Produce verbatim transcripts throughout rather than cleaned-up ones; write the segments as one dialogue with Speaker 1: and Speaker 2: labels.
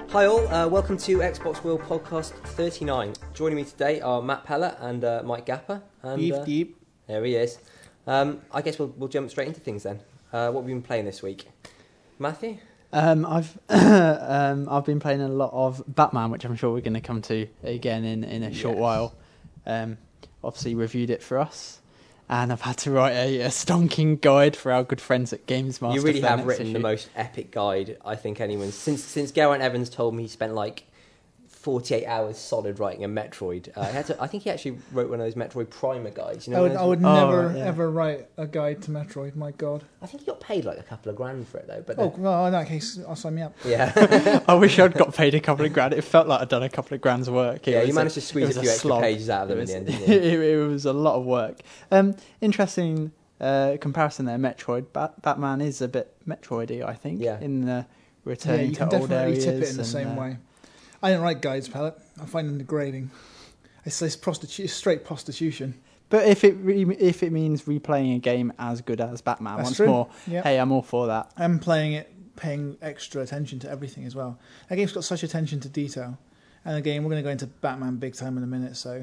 Speaker 1: Hi all, uh, welcome to Xbox World Podcast thirty-nine. Joining me today are Matt Pellet and uh, Mike Gapper. And,
Speaker 2: Deep,
Speaker 1: uh,
Speaker 2: deep.
Speaker 1: There he is. Um, I guess we'll, we'll jump straight into things then. Uh, what have you been playing this week? Matthew?
Speaker 2: Um, I've um, I've been playing a lot of Batman, which I'm sure we're going to come to again in, in a short
Speaker 1: Yes.
Speaker 2: while. Um, obviously reviewed it for us, and I've had to write a, a stonking guide for our good friends at Games Master.
Speaker 1: You really
Speaker 2: for the
Speaker 1: have
Speaker 2: next
Speaker 1: written
Speaker 2: issue.
Speaker 1: the most epic guide I think anyone's... Since since Geraint Evans told me he spent like forty-eight hours solid writing a Metroid. Uh, I, had to, I think he actually wrote one of those Metroid Primer guides. You know,
Speaker 3: I would,
Speaker 1: those-
Speaker 3: I would
Speaker 2: Oh,
Speaker 3: never
Speaker 2: yeah.
Speaker 3: ever write a guide to Metroid. My God.
Speaker 1: I think he got paid like a couple of grand for it though. But
Speaker 3: Oh,
Speaker 1: then-
Speaker 3: well, in that case, I'll sign me up.
Speaker 1: yeah.
Speaker 2: I wish I'd got paid a couple of grand. It felt like I'd done a couple of grand's work. It
Speaker 1: Yeah,
Speaker 2: was
Speaker 1: you
Speaker 2: a-
Speaker 1: managed to
Speaker 2: it
Speaker 1: squeeze
Speaker 2: was
Speaker 1: a few extra
Speaker 2: slog.
Speaker 1: pages out of them
Speaker 2: It
Speaker 1: in
Speaker 2: was,
Speaker 1: the end, didn't you?
Speaker 2: it, it was a lot of work. Um, interesting uh, comparison there. Metroid. Bat- Batman is a bit Metroidy, I think.
Speaker 1: Yeah.
Speaker 2: In the
Speaker 3: Yeah,
Speaker 2: returning
Speaker 3: you
Speaker 2: to
Speaker 3: can
Speaker 2: old
Speaker 3: definitely
Speaker 2: areas.
Speaker 3: tip it in the
Speaker 2: and,
Speaker 3: same
Speaker 2: uh,
Speaker 3: way. I didn't write guides, Pellet. I find them degrading. It's, it's, prostitu- it's straight prostitution.
Speaker 2: But if it re- if it means replaying a game as good as Batman
Speaker 3: That's
Speaker 2: once
Speaker 3: true.
Speaker 2: more,
Speaker 3: Yeah.
Speaker 2: hey, I'm all for that.
Speaker 3: I'm playing it, paying extra attention to everything as well. That game's got such attention to detail. And again, we're going to go into Batman big time in a minute, so...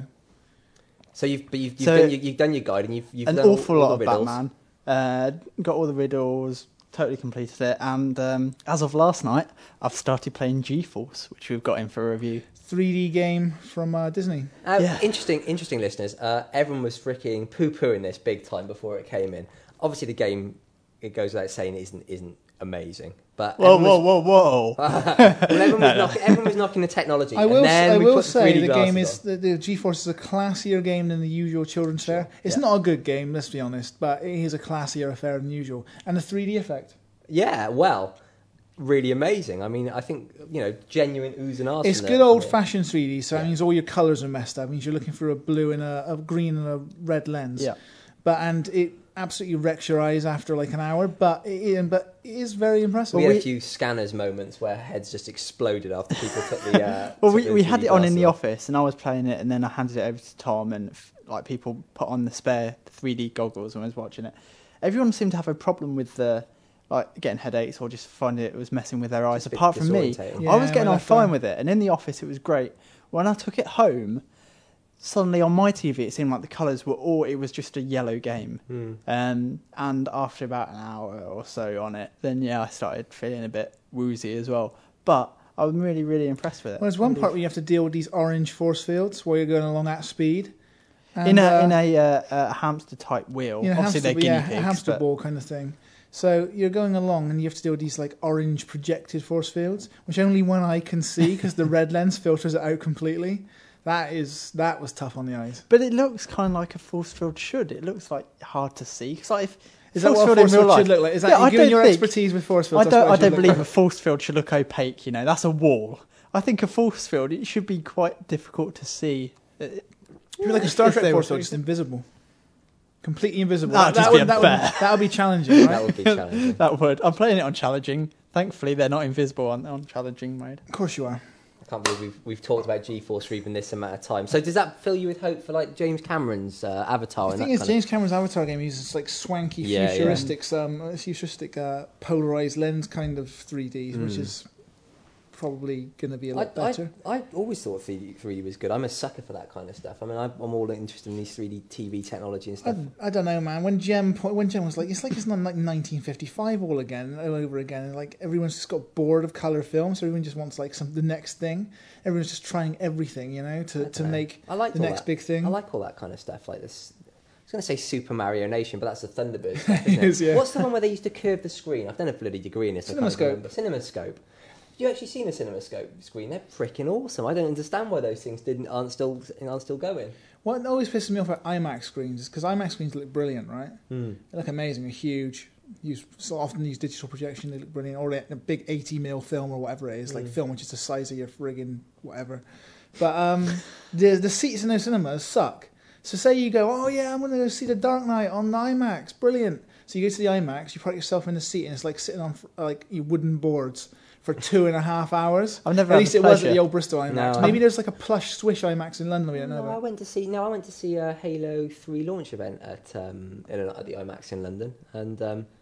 Speaker 1: So you've but you've, you've,
Speaker 2: So-
Speaker 1: done, your, you've done your guide and you've, you've
Speaker 2: An
Speaker 1: done all-
Speaker 2: awful
Speaker 1: all
Speaker 2: lot
Speaker 1: the
Speaker 2: of
Speaker 1: riddles.
Speaker 2: Batman. Uh, got all the riddles, totally completed it, and um, as of last night, I've started playing G-Force, which we've got in for a review.
Speaker 3: three D game from uh, Disney.
Speaker 1: Uh,
Speaker 2: Yeah.
Speaker 1: Interesting, interesting listeners. Uh, everyone was freaking poo-pooing this big time before it came in. Obviously, the game, it goes without saying, isn't isn't amazing. But
Speaker 2: Whoa,
Speaker 1: everyone
Speaker 2: whoa, whoa, whoa!
Speaker 1: was, well, everyone, was knocking, everyone was knocking the technology.
Speaker 3: I will,
Speaker 1: and then
Speaker 3: I
Speaker 1: we
Speaker 3: will
Speaker 1: put
Speaker 3: say
Speaker 1: three D
Speaker 3: the game
Speaker 1: glasses
Speaker 3: is
Speaker 1: on.
Speaker 3: the, the GeForce is a classier game than the usual children's fare. It's
Speaker 1: Yeah.
Speaker 3: not a good game, let's be honest, but it is a classier affair than usual. And the three D effect.
Speaker 1: Yeah, well, really amazing. I mean, I think you know, genuine oohs and ahs.
Speaker 3: It's
Speaker 1: from
Speaker 3: good
Speaker 1: the-
Speaker 3: old fashioned three D, so
Speaker 1: Yeah.
Speaker 3: that means all your colours are messed up. It means you're looking for a blue and a, a green and a red lens.
Speaker 2: Yeah.
Speaker 3: But and it absolutely wrecks your eyes after like an hour, but it, but it is very impressive.
Speaker 1: We had
Speaker 2: we-
Speaker 1: a few scanners moments where heads just exploded after people took the. Uh,
Speaker 2: Well,
Speaker 1: took
Speaker 2: we,
Speaker 1: the
Speaker 2: we
Speaker 1: three D
Speaker 2: had it on in
Speaker 1: glasses
Speaker 2: the
Speaker 1: off.
Speaker 2: office, and I was playing it, and then I handed it over to Tom, and f- like people put on the spare three D goggles and I was watching it. Everyone seemed to have a problem with the like getting headaches or just finding it was messing with their eyes.
Speaker 1: Just a bit
Speaker 2: Apart from me,
Speaker 1: disorientating.
Speaker 3: Yeah,
Speaker 2: I was getting
Speaker 3: well,
Speaker 2: on
Speaker 3: that's
Speaker 2: fine
Speaker 3: fine.
Speaker 2: with it, and in the office it was great. When I took it home, suddenly on my T V it seemed like the colours were all. It was just a yellow game.
Speaker 1: Hmm.
Speaker 2: Um, and after about an hour or so on it, then yeah, I started feeling a bit woozy as well. But I'm really, really impressed with it.
Speaker 3: Well, there's one
Speaker 2: Really-
Speaker 3: part where you have to deal with these orange force fields while you're going along at speed.
Speaker 2: in
Speaker 3: And,
Speaker 2: a
Speaker 3: uh,
Speaker 2: in a, uh, a hamster type wheel.
Speaker 3: you know,
Speaker 2: Obviously,
Speaker 3: hamster,
Speaker 2: they're guinea
Speaker 3: yeah,
Speaker 2: pigs.
Speaker 3: a hamster
Speaker 2: but
Speaker 3: ball kind of thing. So you're going along and you have to deal with these like orange projected force fields, which only one eye can see because the red lens filters it out completely. That is that was tough on the eyes.
Speaker 2: but it looks kind of like a force field should. It looks like hard to see. Because like if
Speaker 3: Is that
Speaker 2: force
Speaker 3: what a
Speaker 2: field in
Speaker 3: force
Speaker 2: real
Speaker 3: field
Speaker 2: life,
Speaker 3: should look like? Is that
Speaker 2: Yeah, I
Speaker 3: given
Speaker 2: don't
Speaker 3: your
Speaker 2: think-
Speaker 3: expertise with force fields?
Speaker 2: I
Speaker 3: that's
Speaker 2: don't.
Speaker 3: what
Speaker 2: I
Speaker 3: it should
Speaker 2: don't
Speaker 3: look
Speaker 2: believe a
Speaker 3: like.
Speaker 2: force field should look opaque. You know, that's a wall. I think a force field it should be quite difficult to see. Uh,
Speaker 3: It'd be like a Star
Speaker 2: if
Speaker 3: Trek
Speaker 2: they
Speaker 3: force
Speaker 2: were-
Speaker 3: field, just invisible, completely invisible.
Speaker 2: That'd just
Speaker 3: that
Speaker 2: be
Speaker 3: would, that
Speaker 2: unfair.
Speaker 3: would, that would be challenging, right?
Speaker 1: That would be challenging.
Speaker 2: That would. I'm playing it on challenging. Thankfully, they're not invisible on, on challenging mode.
Speaker 3: Of course you are.
Speaker 1: I can't believe we've we've talked about GeForce for even this amount of time. So does that fill you with hope for like James Cameron's uh, Avatar?
Speaker 3: The
Speaker 1: and
Speaker 3: thing
Speaker 1: that
Speaker 3: is,
Speaker 1: kind
Speaker 3: James Cameron's Avatar game uses like swanky,
Speaker 1: Yeah, yeah.
Speaker 3: futuristic, um, futuristic uh, polarized lens kind of three D, which
Speaker 1: Mm.
Speaker 3: is probably going to be a
Speaker 1: of...
Speaker 3: lot
Speaker 1: I,
Speaker 3: better.
Speaker 1: I, I always thought three D, three D was good. I'm a sucker for that kind of stuff. I mean, I, I'm all interested in these three D T V technology and stuff.
Speaker 3: I, I don't know, man. When Jem, po- when Jem was like, it's like it's not like nineteen fifty-five all again, all over again. And like everyone's just got bored of color film, so everyone just wants like some the next thing. Everyone's just trying everything, you know, to,
Speaker 1: I
Speaker 3: to
Speaker 1: dunno.
Speaker 3: make
Speaker 1: I like
Speaker 3: the
Speaker 1: all
Speaker 3: next
Speaker 1: that.
Speaker 3: big thing.
Speaker 1: I like all that kind of stuff, like this. I was going to say Super Mario Nation, but that's the Thunderbird stuff, isn't
Speaker 3: It is,
Speaker 1: it?
Speaker 3: yeah.
Speaker 1: What's the one where they used to curve the screen? I've done a bloody degree in this. I can't
Speaker 3: CinemaScope.
Speaker 1: remember. CinemaScope. Have you actually seen a CinemaScope screen? They're freaking awesome. I don't understand why those things didn't aren't still aren't still going.
Speaker 3: What always pisses me off about IMAX screens is because IMAX screens look brilliant, right?
Speaker 1: Hmm.
Speaker 3: They look amazing. They're huge. Use so often use digital projection. They look brilliant. Or a big eighty mil film or whatever it is, like
Speaker 1: Mm.
Speaker 3: film which is the size of your friggin' whatever. But um, the the seats in those cinemas suck. So say you go, oh yeah, I'm going to go see The Dark Knight on the IMAX. Brilliant. So you go to the IMAX, you put yourself in the seat, and it's like sitting on like your wooden boards for two and a half hours.
Speaker 2: I've never
Speaker 3: At
Speaker 2: had
Speaker 3: least
Speaker 2: the
Speaker 3: it was at
Speaker 2: pleasure.
Speaker 3: the old Bristol IMAX.
Speaker 1: No,
Speaker 3: Maybe
Speaker 1: I'm-
Speaker 3: there's like a plush Swish IMAX in London we don't know
Speaker 1: No, I
Speaker 3: about.
Speaker 1: went to see. No, I went to see a Halo three launch event at um in a, at the IMAX in London, and um,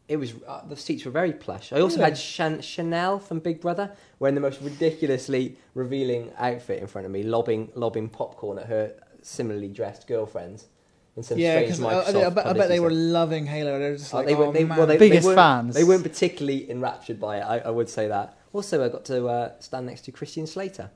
Speaker 1: it was uh, the seats were very plush. I also
Speaker 3: Really?
Speaker 1: had Chan- Chanel from Big Brother wearing the most ridiculously revealing outfit in front of me, lobbing lobbing popcorn at her similarly dressed girlfriends in some
Speaker 3: Yeah,
Speaker 1: strange
Speaker 3: because I,
Speaker 1: Microsoft
Speaker 3: I, bet, I bet
Speaker 1: publicity
Speaker 3: they were
Speaker 1: stuff.
Speaker 3: loving Halo. They're just
Speaker 1: Oh,
Speaker 3: like,
Speaker 1: they were,
Speaker 3: oh,
Speaker 1: they,
Speaker 3: man.
Speaker 1: well, they,
Speaker 2: Biggest
Speaker 1: they weren't,
Speaker 2: fans.
Speaker 1: They weren't particularly enraptured by it. I, I would say that. Also, I got to uh, stand next to Christian Slater.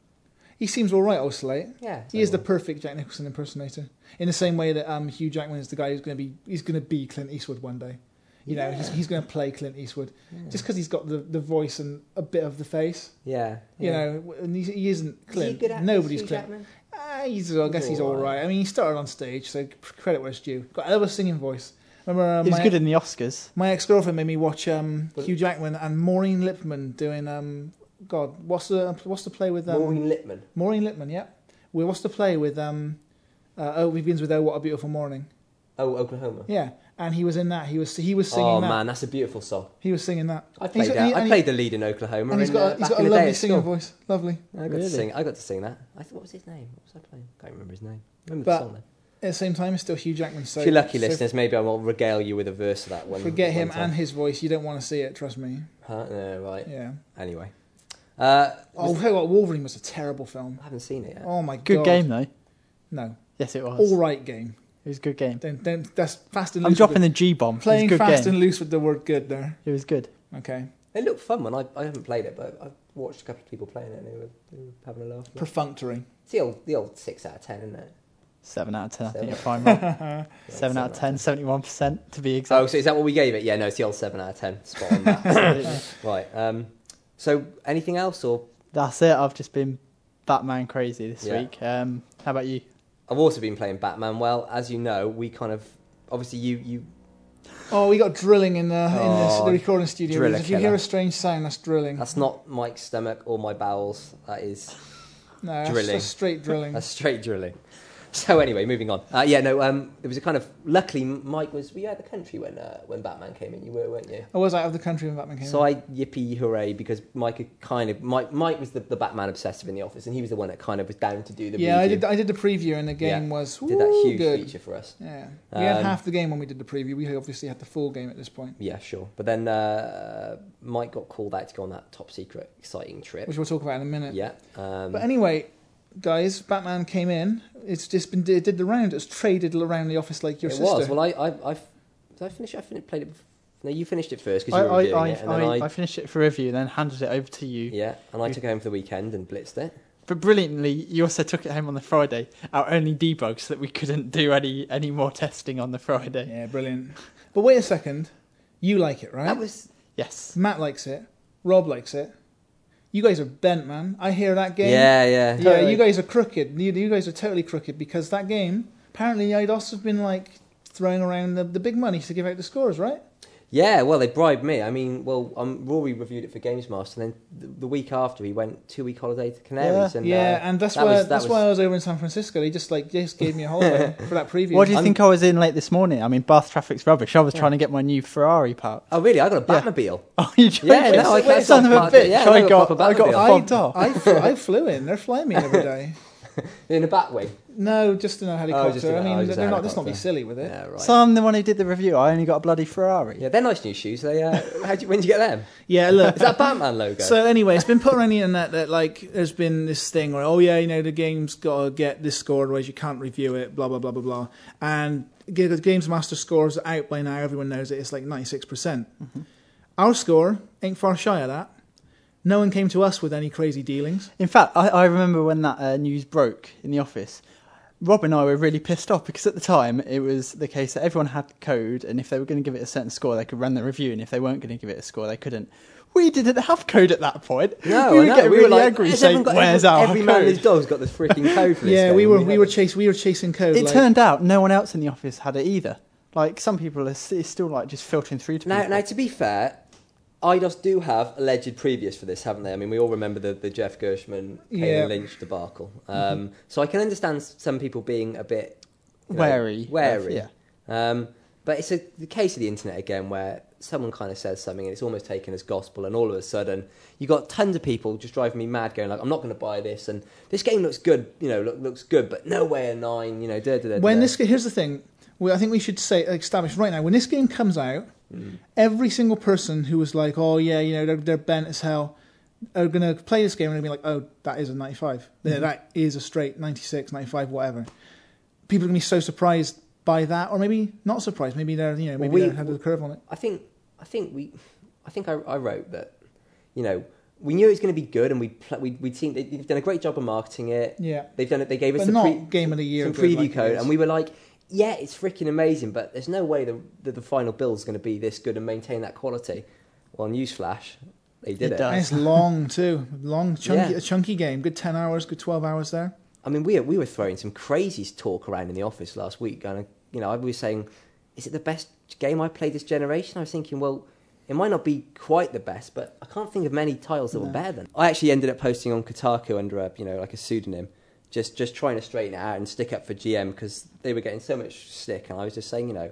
Speaker 3: He seems all right, Slate.
Speaker 1: Yeah,
Speaker 3: He is the perfect Jack Nicholson impersonator. In the same way that um, Hugh Jackman is the guy who's going to be he's going to be Clint Eastwood one day. You know,
Speaker 1: Yeah.
Speaker 3: he's, he's going to play Clint Eastwood
Speaker 1: Yeah.
Speaker 3: just because he's got the, the voice and a bit of the face.
Speaker 1: Yeah,
Speaker 3: You
Speaker 1: yeah.
Speaker 3: know, and he's, he isn't
Speaker 1: Is he a
Speaker 3: Clint.
Speaker 1: good actor,
Speaker 3: Nobody's
Speaker 1: Hugh
Speaker 3: Clint.
Speaker 1: Jackman?
Speaker 3: Ah, he's, I guess
Speaker 1: He's
Speaker 3: he's
Speaker 1: all
Speaker 3: all
Speaker 1: right.
Speaker 3: right. I mean, he started on stage, so credit where it's due. Got a hell of a singing voice. Remember, uh,
Speaker 2: He was
Speaker 3: my,
Speaker 2: good in the Oscars.
Speaker 3: my ex-girlfriend made me watch um,
Speaker 1: But-
Speaker 3: Hugh Jackman and Maureen Lipman doing um, God, what's the what's the play with um,
Speaker 1: Maureen Lipman.
Speaker 3: Maureen Lipman? Yeah, well, what's the play with um, uh, oh, it begins with "Oh, what a beautiful morning."
Speaker 1: Oh, Oklahoma.
Speaker 3: Yeah, and he was in that. He was he was singing
Speaker 1: Oh
Speaker 3: that.
Speaker 1: man, that's a beautiful song.
Speaker 3: He was singing that.
Speaker 1: I
Speaker 3: He's
Speaker 1: played
Speaker 3: got-
Speaker 1: that.
Speaker 3: he-
Speaker 1: I
Speaker 3: and
Speaker 1: played the lead in Oklahoma.
Speaker 3: He, and he's
Speaker 1: in,
Speaker 3: got
Speaker 1: uh,
Speaker 3: a, he's
Speaker 1: back
Speaker 3: got a
Speaker 1: in the day
Speaker 3: lovely
Speaker 1: at
Speaker 3: singing
Speaker 1: school.
Speaker 3: voice. Lovely.
Speaker 1: I got
Speaker 2: Really?
Speaker 1: to sing. I got to sing that. I thought, what was his name? What was I playing? Can't remember his name. Remember
Speaker 3: But-
Speaker 1: the song then.
Speaker 3: At the same time, it's still Hugh Jackman. So
Speaker 1: if you're lucky,
Speaker 3: so
Speaker 1: listeners, maybe I will regale you with a verse of that one.
Speaker 3: forget him
Speaker 1: one time.
Speaker 3: and his voice. You don't want to see it. Trust me.
Speaker 1: Huh? No, right.
Speaker 3: Yeah.
Speaker 1: Anyway, uh,
Speaker 3: Oh, tell you what, Wolverine was a terrible film.
Speaker 1: I haven't seen it yet.
Speaker 3: Oh my
Speaker 2: Good
Speaker 3: god.
Speaker 2: game though.
Speaker 3: No,
Speaker 2: Yes, it was.
Speaker 3: all right game.
Speaker 2: It was a good game.
Speaker 3: Don't don't. That's fast and
Speaker 2: I'm
Speaker 3: loose.
Speaker 2: dropping
Speaker 3: with
Speaker 2: the G bomb.
Speaker 3: the, playing
Speaker 2: it was a good
Speaker 3: fast
Speaker 2: game.
Speaker 3: and loose with the word good there.
Speaker 2: It was good.
Speaker 3: Okay.
Speaker 1: It looked fun when I, I haven't played it, but I've watched a couple of people playing it and they were, they were having a laugh.
Speaker 3: Perfunctory.
Speaker 1: It's the old, the old six out of ten, isn't it?
Speaker 2: Seven out of ten. I think
Speaker 1: Seven.
Speaker 2: you're fine, Rob.
Speaker 1: Yeah,
Speaker 2: Seven out of ten. Seventy-one percent to be
Speaker 1: Oh,
Speaker 2: exact.
Speaker 1: so is that what we gave it? Yeah, no, it's the old seven out of ten. Spot on that.
Speaker 2: Absolutely.
Speaker 1: Right. Um, so anything else, or
Speaker 2: That's it. I've just been Batman crazy this
Speaker 1: Yeah.
Speaker 2: week. Um, how about you?
Speaker 1: I've also been playing Batman. Well, as you know, we kind of obviously you you
Speaker 3: Oh, we got drilling in the in this,
Speaker 1: Oh,
Speaker 3: the recording studio.
Speaker 1: driller
Speaker 3: If you hear
Speaker 1: killer.
Speaker 3: a strange sound, that's drilling.
Speaker 1: that's not Mike's stomach or my bowels. That is
Speaker 3: no, that's,
Speaker 1: drilling.
Speaker 3: that's straight drilling.
Speaker 1: that's straight drilling. So anyway, moving on. Uh, yeah, no. Um, it was a kind of luckily Mike was. Were you out of the country when uh, when Batman came in? You were, weren't you?
Speaker 3: I was out of the country when Batman came.
Speaker 1: So
Speaker 3: in.
Speaker 1: I yippee hooray because Mike had kind of Mike Mike was the, the Batman obsessive in the office, and he was the one that kind of was down to do the
Speaker 3: yeah, I
Speaker 1: review.
Speaker 3: did. I did the preview, and the game
Speaker 1: Yeah.
Speaker 3: was
Speaker 1: Did that
Speaker 3: woo,
Speaker 1: huge
Speaker 3: good.
Speaker 1: feature for us.
Speaker 3: Yeah, we had
Speaker 1: Um,
Speaker 3: half the game when we did the preview. We obviously had the full game at this point,
Speaker 1: Yeah, sure. But then uh, Mike got called out to go on that top secret exciting trip.
Speaker 3: which we'll talk about in a minute.
Speaker 1: Yeah. Um,
Speaker 3: But anyway, guys, Batman came in. It's just been it did the round. It was traded around the office like your
Speaker 1: it
Speaker 3: sister.
Speaker 1: was. Well, I, I, I, did I finish? I finished, played it. Before. No, you finished it first because
Speaker 2: I,
Speaker 1: you were
Speaker 2: I,
Speaker 1: reviewing
Speaker 2: I,
Speaker 1: it, and then
Speaker 2: I,
Speaker 1: I,
Speaker 2: I finished it for review, then handed it over to you.
Speaker 1: yeah, and I
Speaker 2: you-
Speaker 1: took it home for the weekend and blitzed it.
Speaker 2: But brilliantly, you also took it home on the Friday. Our only debug, so that we couldn't do any any more testing on the Friday.
Speaker 3: Yeah, brilliant. But wait a second, you like it, right?
Speaker 1: That was.
Speaker 2: Yes.
Speaker 3: Matt likes it. Rob likes it. You guys are bent, man. I hear that game.
Speaker 1: Yeah, yeah.
Speaker 3: Yeah,
Speaker 2: Totally.
Speaker 3: you guys are crooked. You, you guys are totally crooked because that game, apparently, Eidos have been like throwing around the, the big money to give out the scores, right?
Speaker 1: Yeah, well, they bribed me. I mean, well, um, Rory reviewed it for Games Master, and then the, the week after he went two week holiday to Canaries.
Speaker 2: Yeah.
Speaker 1: and,
Speaker 3: yeah,
Speaker 1: uh,
Speaker 3: and that's
Speaker 1: that
Speaker 3: why
Speaker 1: was- that
Speaker 3: that's
Speaker 1: was-
Speaker 3: why I was over in San Francisco. They just like just gave me a holiday for that preview.
Speaker 2: What do you
Speaker 1: I'm-
Speaker 2: think I was in late this morning? I mean, Bath traffic's rubbish. I was
Speaker 1: Yeah.
Speaker 2: trying to get my new Ferrari parked.
Speaker 1: Oh, really? I got a
Speaker 2: Yeah.
Speaker 1: Batmobile.
Speaker 2: Oh, you joking?
Speaker 1: Yeah, no, I
Speaker 2: Wait,
Speaker 1: can't
Speaker 2: son of a
Speaker 1: stop
Speaker 2: bitch.
Speaker 1: Yeah,
Speaker 2: I
Speaker 1: no,
Speaker 2: got,
Speaker 1: proper
Speaker 2: I got
Speaker 1: Batmobile.
Speaker 2: fobbed off.
Speaker 3: I, fl- I flew in. They're flying me every day.
Speaker 1: In a Batwing.
Speaker 3: No, just in a helicopter.
Speaker 1: just in a-
Speaker 3: I mean,
Speaker 1: oh, just a
Speaker 3: they're not. Let's not be
Speaker 1: helicopter.
Speaker 3: silly with it.
Speaker 1: Yeah, right.
Speaker 2: So I'm the one who did the review. I only got a bloody Ferrari.
Speaker 1: Yeah, they're nice new shoes. They, uh, how'd you, when did you get them?
Speaker 3: Yeah, look.
Speaker 1: Is that a Batman logo?
Speaker 3: So anyway, it's been put around the internet that like there's been this thing where oh yeah, you know the game's got to get this score, otherwise you can't review it. Blah blah blah blah blah. And G- Games Master scores are out by now. Everyone knows it. It's like ninety-six percent. Our score ain't far shy of that. No one came to us with any crazy dealings.
Speaker 2: In fact, I, I remember when that uh, news broke in the office. Rob and I were really pissed off because at the time it was the case that everyone had code, and if they were going to give it a certain score, they could run the review, and if they weren't going to give it a score, they couldn't. We didn't have code at that point.
Speaker 1: No,
Speaker 2: we
Speaker 1: I
Speaker 2: were
Speaker 1: know.
Speaker 2: getting
Speaker 1: we
Speaker 2: really
Speaker 1: were like,
Speaker 2: angry,
Speaker 1: "Has
Speaker 2: saying,
Speaker 1: everyone got
Speaker 2: "Where's
Speaker 1: every,
Speaker 2: our
Speaker 1: every man and his
Speaker 2: code?"
Speaker 1: dog's got this freaking code for this
Speaker 3: Yeah,
Speaker 1: game."
Speaker 3: we were
Speaker 1: And
Speaker 3: we were
Speaker 1: had-
Speaker 3: chasing we were chasing code.
Speaker 2: It
Speaker 3: like,
Speaker 2: turned out no one else in the office had it either. Like some people are st- still like just filtering through to
Speaker 1: Now,
Speaker 2: people.
Speaker 1: now, to be fair, Eidos do have alleged previous for this, haven't they? I mean, we all remember the, the Jeff Gershman, Kane
Speaker 3: Yeah.
Speaker 1: Lynch debacle. Um, So I can understand some people being a bit you know,
Speaker 2: Wary.
Speaker 1: wary.
Speaker 2: Yeah.
Speaker 1: Um, but it's a, the case of the internet again, where someone kind of says something and it's almost taken as gospel, and all of a sudden you got tons of people just driving me mad, going like, "I'm not going to buy this," and this game looks good, you know, look, looks good, but no way a nine, you know. Da, da, da,
Speaker 3: When
Speaker 1: da.
Speaker 3: this here's the thing. We, I think we should say establish right now. When this game comes out,
Speaker 1: Mm.
Speaker 3: Every single person who was like, "Oh yeah, you know, they're, they're bent as hell," are going to play this game and they're going to be like, "Oh, that is a ninety-five.
Speaker 2: Mm-hmm.
Speaker 3: That is a straight ninety-six, ninety-five, whatever." People are going to be so surprised by that, or maybe not surprisred. Maybe they're, you know, maybe
Speaker 1: Well, we-
Speaker 3: they're ahead of the curve on it.
Speaker 1: I think I think we I think I, I wrote that, you know, we knew it was going to be good, and we pl- we we'd seen they've done a great job of marketing it.
Speaker 3: Yeah,
Speaker 1: They've done it. They gave us
Speaker 3: but
Speaker 1: the
Speaker 3: not
Speaker 1: pre-
Speaker 3: game of the year
Speaker 1: some
Speaker 3: good
Speaker 1: preview
Speaker 3: like it
Speaker 1: code,
Speaker 3: is.
Speaker 1: and we were like, yeah, it's freaking amazing, but there's no way the the, the final build is going to be this good and maintain that quality. Well, newsflash, they did
Speaker 2: It
Speaker 1: it.
Speaker 2: does.
Speaker 3: And it's long too, long, chunky,
Speaker 1: Yeah.
Speaker 3: a chunky game. Good ten hours, good twelve hours there.
Speaker 1: I mean, we we were throwing some crazy talk around in the office last week, and you know, I was saying, is it the best game I played this generation? I was thinking, well, it might not be quite the best, but I can't think of many titles that
Speaker 3: No.
Speaker 1: were better than. I actually ended up posting on Kotaku under a, you know, like a pseudonym, just just trying to straighten it out and stick up for G M because they were getting so much stick, and I was just saying, you know,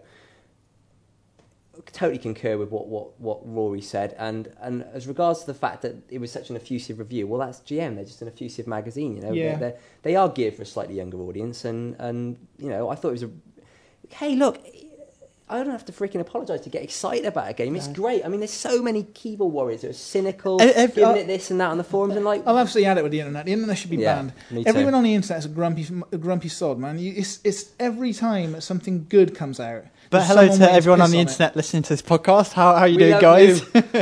Speaker 1: totally concur with what, what, what Rory said, and, and as regards to the fact that it was such an effusive review, well, that's G M. They're just an effusive magazine, you know.
Speaker 3: Yeah.
Speaker 1: They're, they're, they are geared for a slightly younger audience, and, and you know, I thought it was a. Hey, look, I don't have to freaking apologise to get excited about a game. It's
Speaker 2: No.
Speaker 1: great. I mean, there's so many keyboard warriors that are cynical,
Speaker 2: Ev- ev-
Speaker 1: giving
Speaker 3: uh,
Speaker 1: it this and that on the forums, and like,
Speaker 3: I've absolutely had it with the internet. The internet should be
Speaker 1: Yeah,
Speaker 3: banned.
Speaker 1: me too.
Speaker 3: Everyone on the internet is a grumpy, a grumpy sod, man. You, it's, it's every time something good comes out.
Speaker 2: But
Speaker 3: there's
Speaker 2: hello
Speaker 3: someone
Speaker 2: to
Speaker 3: waiting
Speaker 2: everyone on
Speaker 3: piss
Speaker 2: the
Speaker 3: it.
Speaker 2: internet listening to this podcast. How, how are you
Speaker 1: We
Speaker 2: doing,
Speaker 1: love
Speaker 2: guys?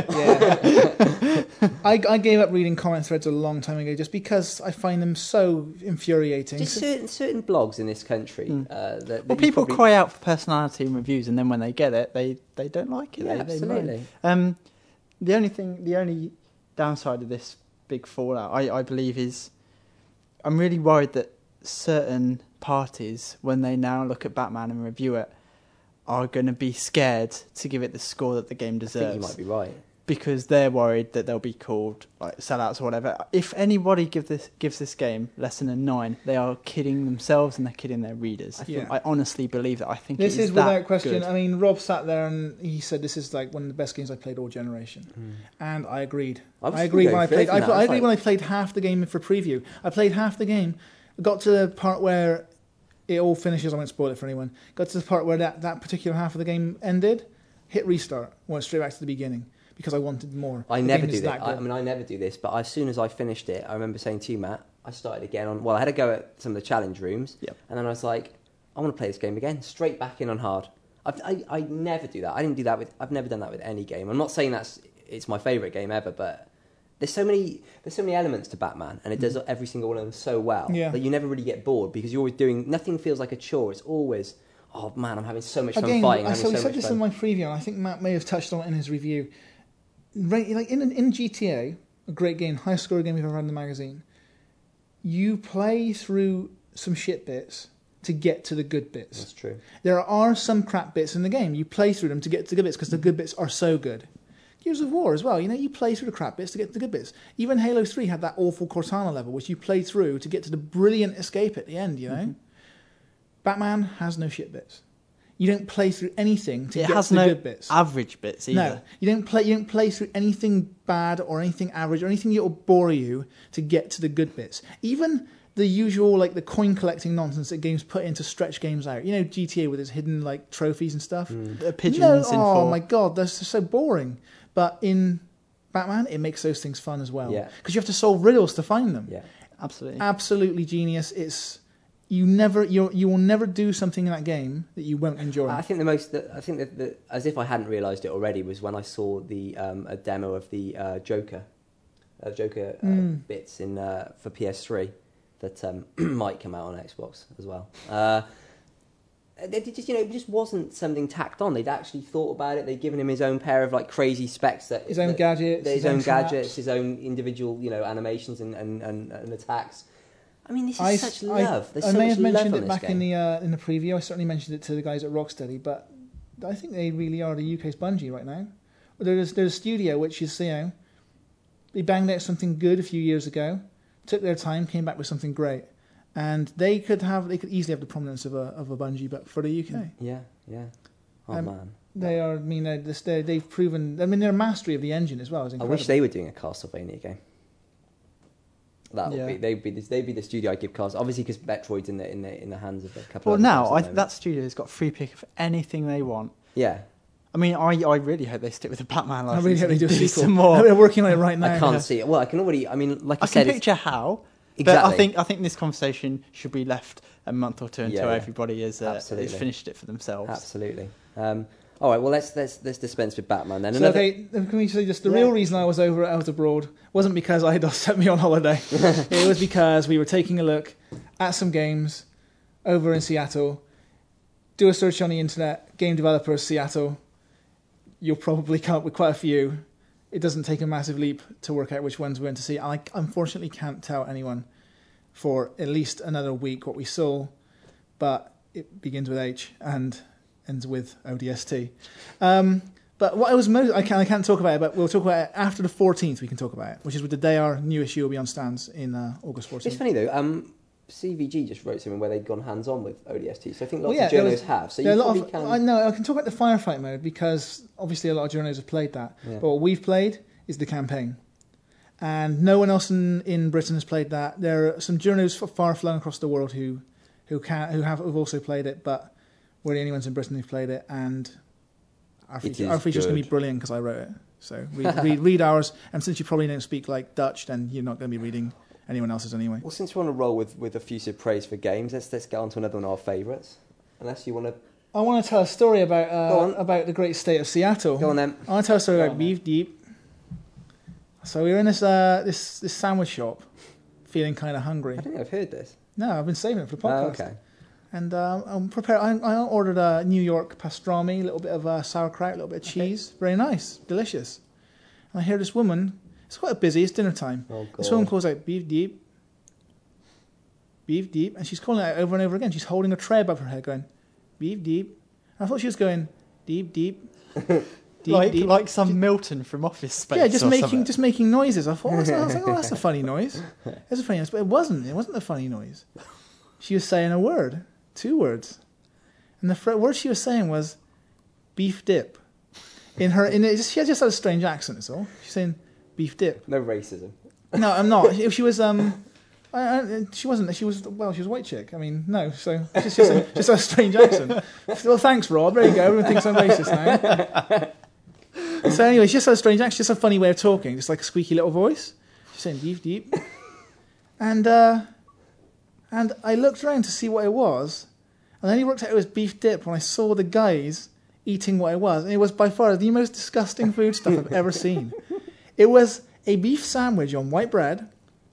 Speaker 3: Yeah. I, I gave up reading comment threads a long time ago just because I find them so infuriating.
Speaker 1: just certain certain blogs in this country.
Speaker 2: Mm.
Speaker 1: Uh, that, that
Speaker 2: Well,
Speaker 1: you
Speaker 2: people
Speaker 1: probably,
Speaker 2: cry out for personality in reviews, and then when they get it, they, they don't like it.
Speaker 1: Yeah,
Speaker 2: they, they moan.
Speaker 1: absolutely.
Speaker 2: Um, the only thing, the only downside of this big fallout, I, I believe, is I'm really worried that certain parties, when they now look at Batman and review it, are going to be scared to give it the score that the game
Speaker 1: I
Speaker 2: deserves.
Speaker 1: think you might be right.
Speaker 2: Because they're worried that they'll be called like sellouts or whatever. If anybody give this gives this game less than a nine, they are kidding themselves and they're kidding their readers. I,
Speaker 3: Yeah.
Speaker 2: I honestly believe that. I think
Speaker 3: This
Speaker 2: it
Speaker 3: is
Speaker 2: is that
Speaker 3: without question.
Speaker 2: good.
Speaker 3: I mean, Rob sat there and he said this is like one of the best games I played all generation,
Speaker 1: Mm.
Speaker 3: and I agreed.
Speaker 1: I was
Speaker 3: I agreed
Speaker 1: going
Speaker 3: when I
Speaker 1: further
Speaker 3: played.
Speaker 1: than
Speaker 3: I,
Speaker 1: that.
Speaker 3: pl-
Speaker 1: I
Speaker 3: I
Speaker 1: was
Speaker 3: agreed
Speaker 1: like-
Speaker 3: when I played half the game for preview. I played half the game, got to the part where it all finishes. I won't spoil it for anyone. Got to the part where that, that particular half of the game ended. Hit restart. Went straight back to the beginning because I wanted more.
Speaker 1: I
Speaker 3: The
Speaker 1: never
Speaker 3: game
Speaker 1: do
Speaker 3: is
Speaker 1: this.
Speaker 3: that
Speaker 1: I, I
Speaker 3: good.
Speaker 1: mean, I never do this. But as soon as I finished it, I remember saying to you, Matt, I started again on. Well, I had to go at some of the challenge rooms,
Speaker 2: Yep.
Speaker 1: and then I was like, I want to play this game again. Straight back in on hard. I've, I I never do that. I didn't do that with. I've never done that with any game. I'm not saying that's it's my favourite game ever, but there's so many there's so many elements to Batman, and it does every single one of them so well
Speaker 3: Yeah.
Speaker 1: that you never really get bored because you're always doing. Nothing feels like a chore. It's always. Oh man, I'm having so much fun
Speaker 3: Again,
Speaker 1: fighting.
Speaker 3: I
Speaker 1: I'm
Speaker 3: so
Speaker 1: having
Speaker 3: we
Speaker 1: so
Speaker 3: said
Speaker 1: much
Speaker 3: this
Speaker 1: fun.
Speaker 3: in my preview, and I think Matt may have touched on it in his review. Right, like in in G T A, a great game, highest score game we've ever had in the magazine. You play through some shit bits to get to the good bits.
Speaker 1: That's true.
Speaker 3: There are some crap bits in the game. You play through them to get to the good bits because the good bits are so good. Gears of War as well. You know, you play through the crap bits to get to the good bits. Even Halo three had that awful Cortana level, which you play through to get to the brilliant escape at the end. You know,
Speaker 2: Mm-hmm.
Speaker 3: Batman has no shit bits. You don't play through anything to
Speaker 2: It
Speaker 3: get
Speaker 2: has
Speaker 3: to the
Speaker 2: no
Speaker 3: good bits.
Speaker 2: average bits either.
Speaker 3: No, you don't play. You don't play through anything bad or anything average or anything that will bore you to get to the good bits. Even the usual, like the coin collecting nonsense that games put in to stretch games out. You know, G T A with its hidden like trophies and stuff.
Speaker 2: The pigeons
Speaker 3: no,
Speaker 2: in
Speaker 3: oh
Speaker 2: four.
Speaker 3: my god, that's just so boring. But in Batman, it makes those things fun as well.
Speaker 1: Yeah.
Speaker 3: Because you have to solve riddles to find them.
Speaker 1: Yeah.
Speaker 2: Absolutely.
Speaker 3: Absolutely genius. It's you never you you will never do something in that game that you won't enjoy.
Speaker 1: I think the most, I think that, that as if I hadn't realised it already, was when I saw the um, a demo of the uh, Joker, uh, Joker uh,
Speaker 3: Mm.
Speaker 1: bits in uh, for P S three that um, might come out on Xbox as well. Uh, it just, you know, it just wasn't something tacked on. They'd actually thought about it. They'd given him his own pair of like crazy specs that
Speaker 3: His own
Speaker 1: that,
Speaker 3: gadgets,
Speaker 1: his,
Speaker 3: his
Speaker 1: own
Speaker 3: own
Speaker 1: gadgets,
Speaker 3: traps.
Speaker 1: his own individual, you know, animations and and, and, and attacks. I mean, this is
Speaker 3: I,
Speaker 1: such
Speaker 3: I-
Speaker 1: love. There's
Speaker 3: I
Speaker 1: so
Speaker 3: may
Speaker 1: much
Speaker 3: have mentioned
Speaker 1: love
Speaker 3: it
Speaker 1: on
Speaker 3: back
Speaker 1: this
Speaker 3: in
Speaker 1: game.
Speaker 3: the uh, in the preview. I certainly mentioned it to the guys at Rocksteady, but I think they really are the U K's Bungie right now. There's there's a studio which is, you know, they banged out something good a few years ago, took their time, came back with something great, and they could have they could easily have the prominence of a of a Bungie, but for the U K,
Speaker 1: Yeah, yeah. Oh
Speaker 3: Um,
Speaker 1: man.
Speaker 3: they are. I mean, they're, they're, they've proven. I mean, their mastery of the engine as well is
Speaker 1: I
Speaker 3: incredible.
Speaker 1: wish they were doing a Castlevania game. That would
Speaker 2: Yeah.
Speaker 1: be they'd be the, they'd be the studio I'd give Cast. Obviously, because Metroid's in the in the in the hands of a couple.
Speaker 2: Well,
Speaker 1: of
Speaker 2: now
Speaker 1: other
Speaker 2: I,
Speaker 1: devs at the moment.
Speaker 2: that studio has got free pick of anything they want.
Speaker 1: yeah,
Speaker 2: I mean, I, I really hope they stick with the Batman
Speaker 3: I
Speaker 2: license.
Speaker 3: really hope they do a
Speaker 2: and
Speaker 3: sequel.
Speaker 2: some more.
Speaker 3: They're working on it right now.
Speaker 1: I can't see it. Well, I can already. I mean, like I,
Speaker 2: I
Speaker 1: said,
Speaker 2: can
Speaker 1: it's-
Speaker 2: picture how,
Speaker 1: Exactly.
Speaker 2: but I think I think this conversation should be left a month or two until
Speaker 1: Yeah, yeah.
Speaker 2: everybody has, uh,
Speaker 1: Absolutely.
Speaker 2: has finished it for themselves.
Speaker 1: absolutely. Um, all right. Well, let's let's let's dispense with Batman then.
Speaker 3: So,
Speaker 1: Another-
Speaker 3: okay, can we say just the
Speaker 1: Yeah.
Speaker 3: real reason I was over out abroad wasn't because Eidos sent me on holiday. It was because we were taking a look at some games over in Seattle. Do a search on the internet, game developers Seattle. You'll probably come up with quite a few. It doesn't take a massive leap to work out which ones we went to see. I unfortunately can't tell anyone for at least another week what we saw, but it begins with H and ends with O D S T. Um, but what I was most I can't I can't talk about it, but we'll talk about it after the fourteenth. We can talk about it, which is with the day our new issue will be on stands in uh, August fourteenth.
Speaker 1: It's funny though. Um, C V G just wrote something where they'd gone hands-on with O D S T, so I think lots
Speaker 3: Well, yeah,
Speaker 1: of
Speaker 3: there
Speaker 1: journos
Speaker 3: was-
Speaker 1: have. So
Speaker 3: There
Speaker 1: you
Speaker 3: are a lot
Speaker 1: probably
Speaker 3: of,
Speaker 1: can.
Speaker 3: I know I can talk about the firefight mode because obviously a lot of journos have played that.
Speaker 1: Yeah.
Speaker 3: But what we've played is the campaign, and no one else in, in Britain has played that. There are some journos far flung across the world who who can who have, have also played it, but we're the only ones in Britain who've played it, and our
Speaker 1: It
Speaker 3: feature,
Speaker 1: is
Speaker 3: our feature's going to
Speaker 1: good.
Speaker 3: be brilliant because I wrote it. So read, read read ours, and since you probably don't speak like Dutch, then you're not going to be reading anyone else's anyway.
Speaker 1: Well, since we're on a roll with, with effusive praise for games, let's let's get on to another one of our favourites. Unless you want to
Speaker 3: I want to tell a story about
Speaker 1: Go
Speaker 3: uh,
Speaker 1: on.
Speaker 3: about the great state of Seattle.
Speaker 1: go on then.
Speaker 3: I want to tell a story
Speaker 2: Go
Speaker 3: about
Speaker 2: on,
Speaker 3: Beef Deep. So we were in this uh, this this sandwich shop, feeling kind of hungry.
Speaker 1: I don't think I've heard this.
Speaker 3: No, I've been saving it for the
Speaker 1: Oh,
Speaker 3: podcast.
Speaker 1: okay.
Speaker 3: And um, I'm prepared. I, I ordered a New York pastrami, a little bit of uh, sauerkraut, a little bit of
Speaker 1: Okay.
Speaker 3: cheese. Very nice, delicious. And I hear this woman. It's quite busy. It's dinner time.
Speaker 1: Oh,
Speaker 3: This
Speaker 1: God.
Speaker 3: woman calls out Beef Deep, Beef Deep, and she's calling it out over and over again. She's holding a tray above her head, going Beef Deep. And I thought she was going deep, deep, deep,
Speaker 2: like
Speaker 3: deep.
Speaker 2: like some Milton from Office Space.
Speaker 3: Yeah, just
Speaker 2: or
Speaker 3: making
Speaker 2: something.
Speaker 3: just making noises. I thought, I was like, oh, that's a funny noise. That's a funny noise, but it wasn't. It wasn't a funny noise. She was saying a word, two words, and the fr- word she was saying was beef dip. In her, in it, she had just had a strange accent. That's all. She's saying beef dip.
Speaker 1: No racism.
Speaker 3: No, I'm not. If she was, um, I, I, she wasn't. She was well. She was a white chick. I mean, no. So just just a, just a strange accent. Well, thanks, Rob. There you go. Everyone thinks I'm racist now. So anyway, she just had a strange accent, just a funny way of talking, just like a squeaky little voice. She's saying beef deep, and uh, and I looked around to see what it was, and then he worked out it was beef dip when I saw the guys eating what it was, and it was by far the most disgusting food stuff I've ever seen. It was a beef sandwich on white bread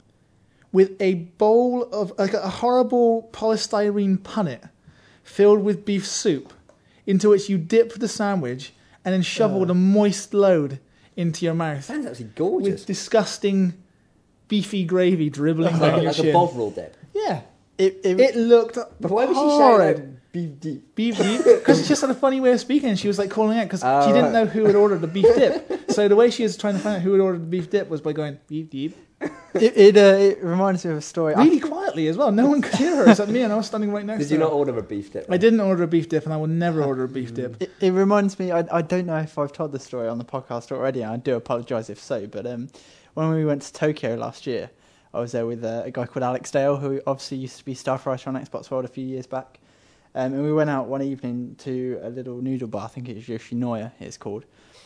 Speaker 3: with a bowl of like a horrible polystyrene punnet filled with beef soup, into which you dip the sandwich and then shoveled
Speaker 1: Uh.
Speaker 3: a moist load into your mouth
Speaker 1: Sounds absolutely gorgeous.
Speaker 3: with disgusting beefy gravy dribbling
Speaker 1: like
Speaker 3: down your
Speaker 1: like a
Speaker 3: chin.
Speaker 1: bovril dip.
Speaker 3: Yeah,
Speaker 2: It, it,
Speaker 3: it looked
Speaker 1: But why was she
Speaker 3: horrid.
Speaker 1: shouting out beef deep?
Speaker 3: Beef deep, because she just had a funny way of speaking. She was like calling out because
Speaker 1: Oh,
Speaker 3: she didn't
Speaker 1: right.
Speaker 3: know who had ordered the beef dip. So the way she was trying to find out who had ordered the beef dip was by going beef deep,
Speaker 2: it, it, uh, it reminds me of a story. I-
Speaker 3: really quietly as well. No one could hear her except me, and I was standing right next
Speaker 1: Did
Speaker 3: to
Speaker 1: you
Speaker 3: her.
Speaker 1: not order a beef dip?
Speaker 3: I didn't order a beef dip, and I will never order a beef dip.
Speaker 2: It, it reminds me, I, I don't know if I've told the story on the podcast already, and I do apologise if so, but um, when we went to Tokyo last year, I was there with uh, a guy called Alex Dale, who obviously used to be staff writer on Xbox World a few years back. Um, and we went out one evening to a little noodle bar, I think it's Yoshinoya, it's called.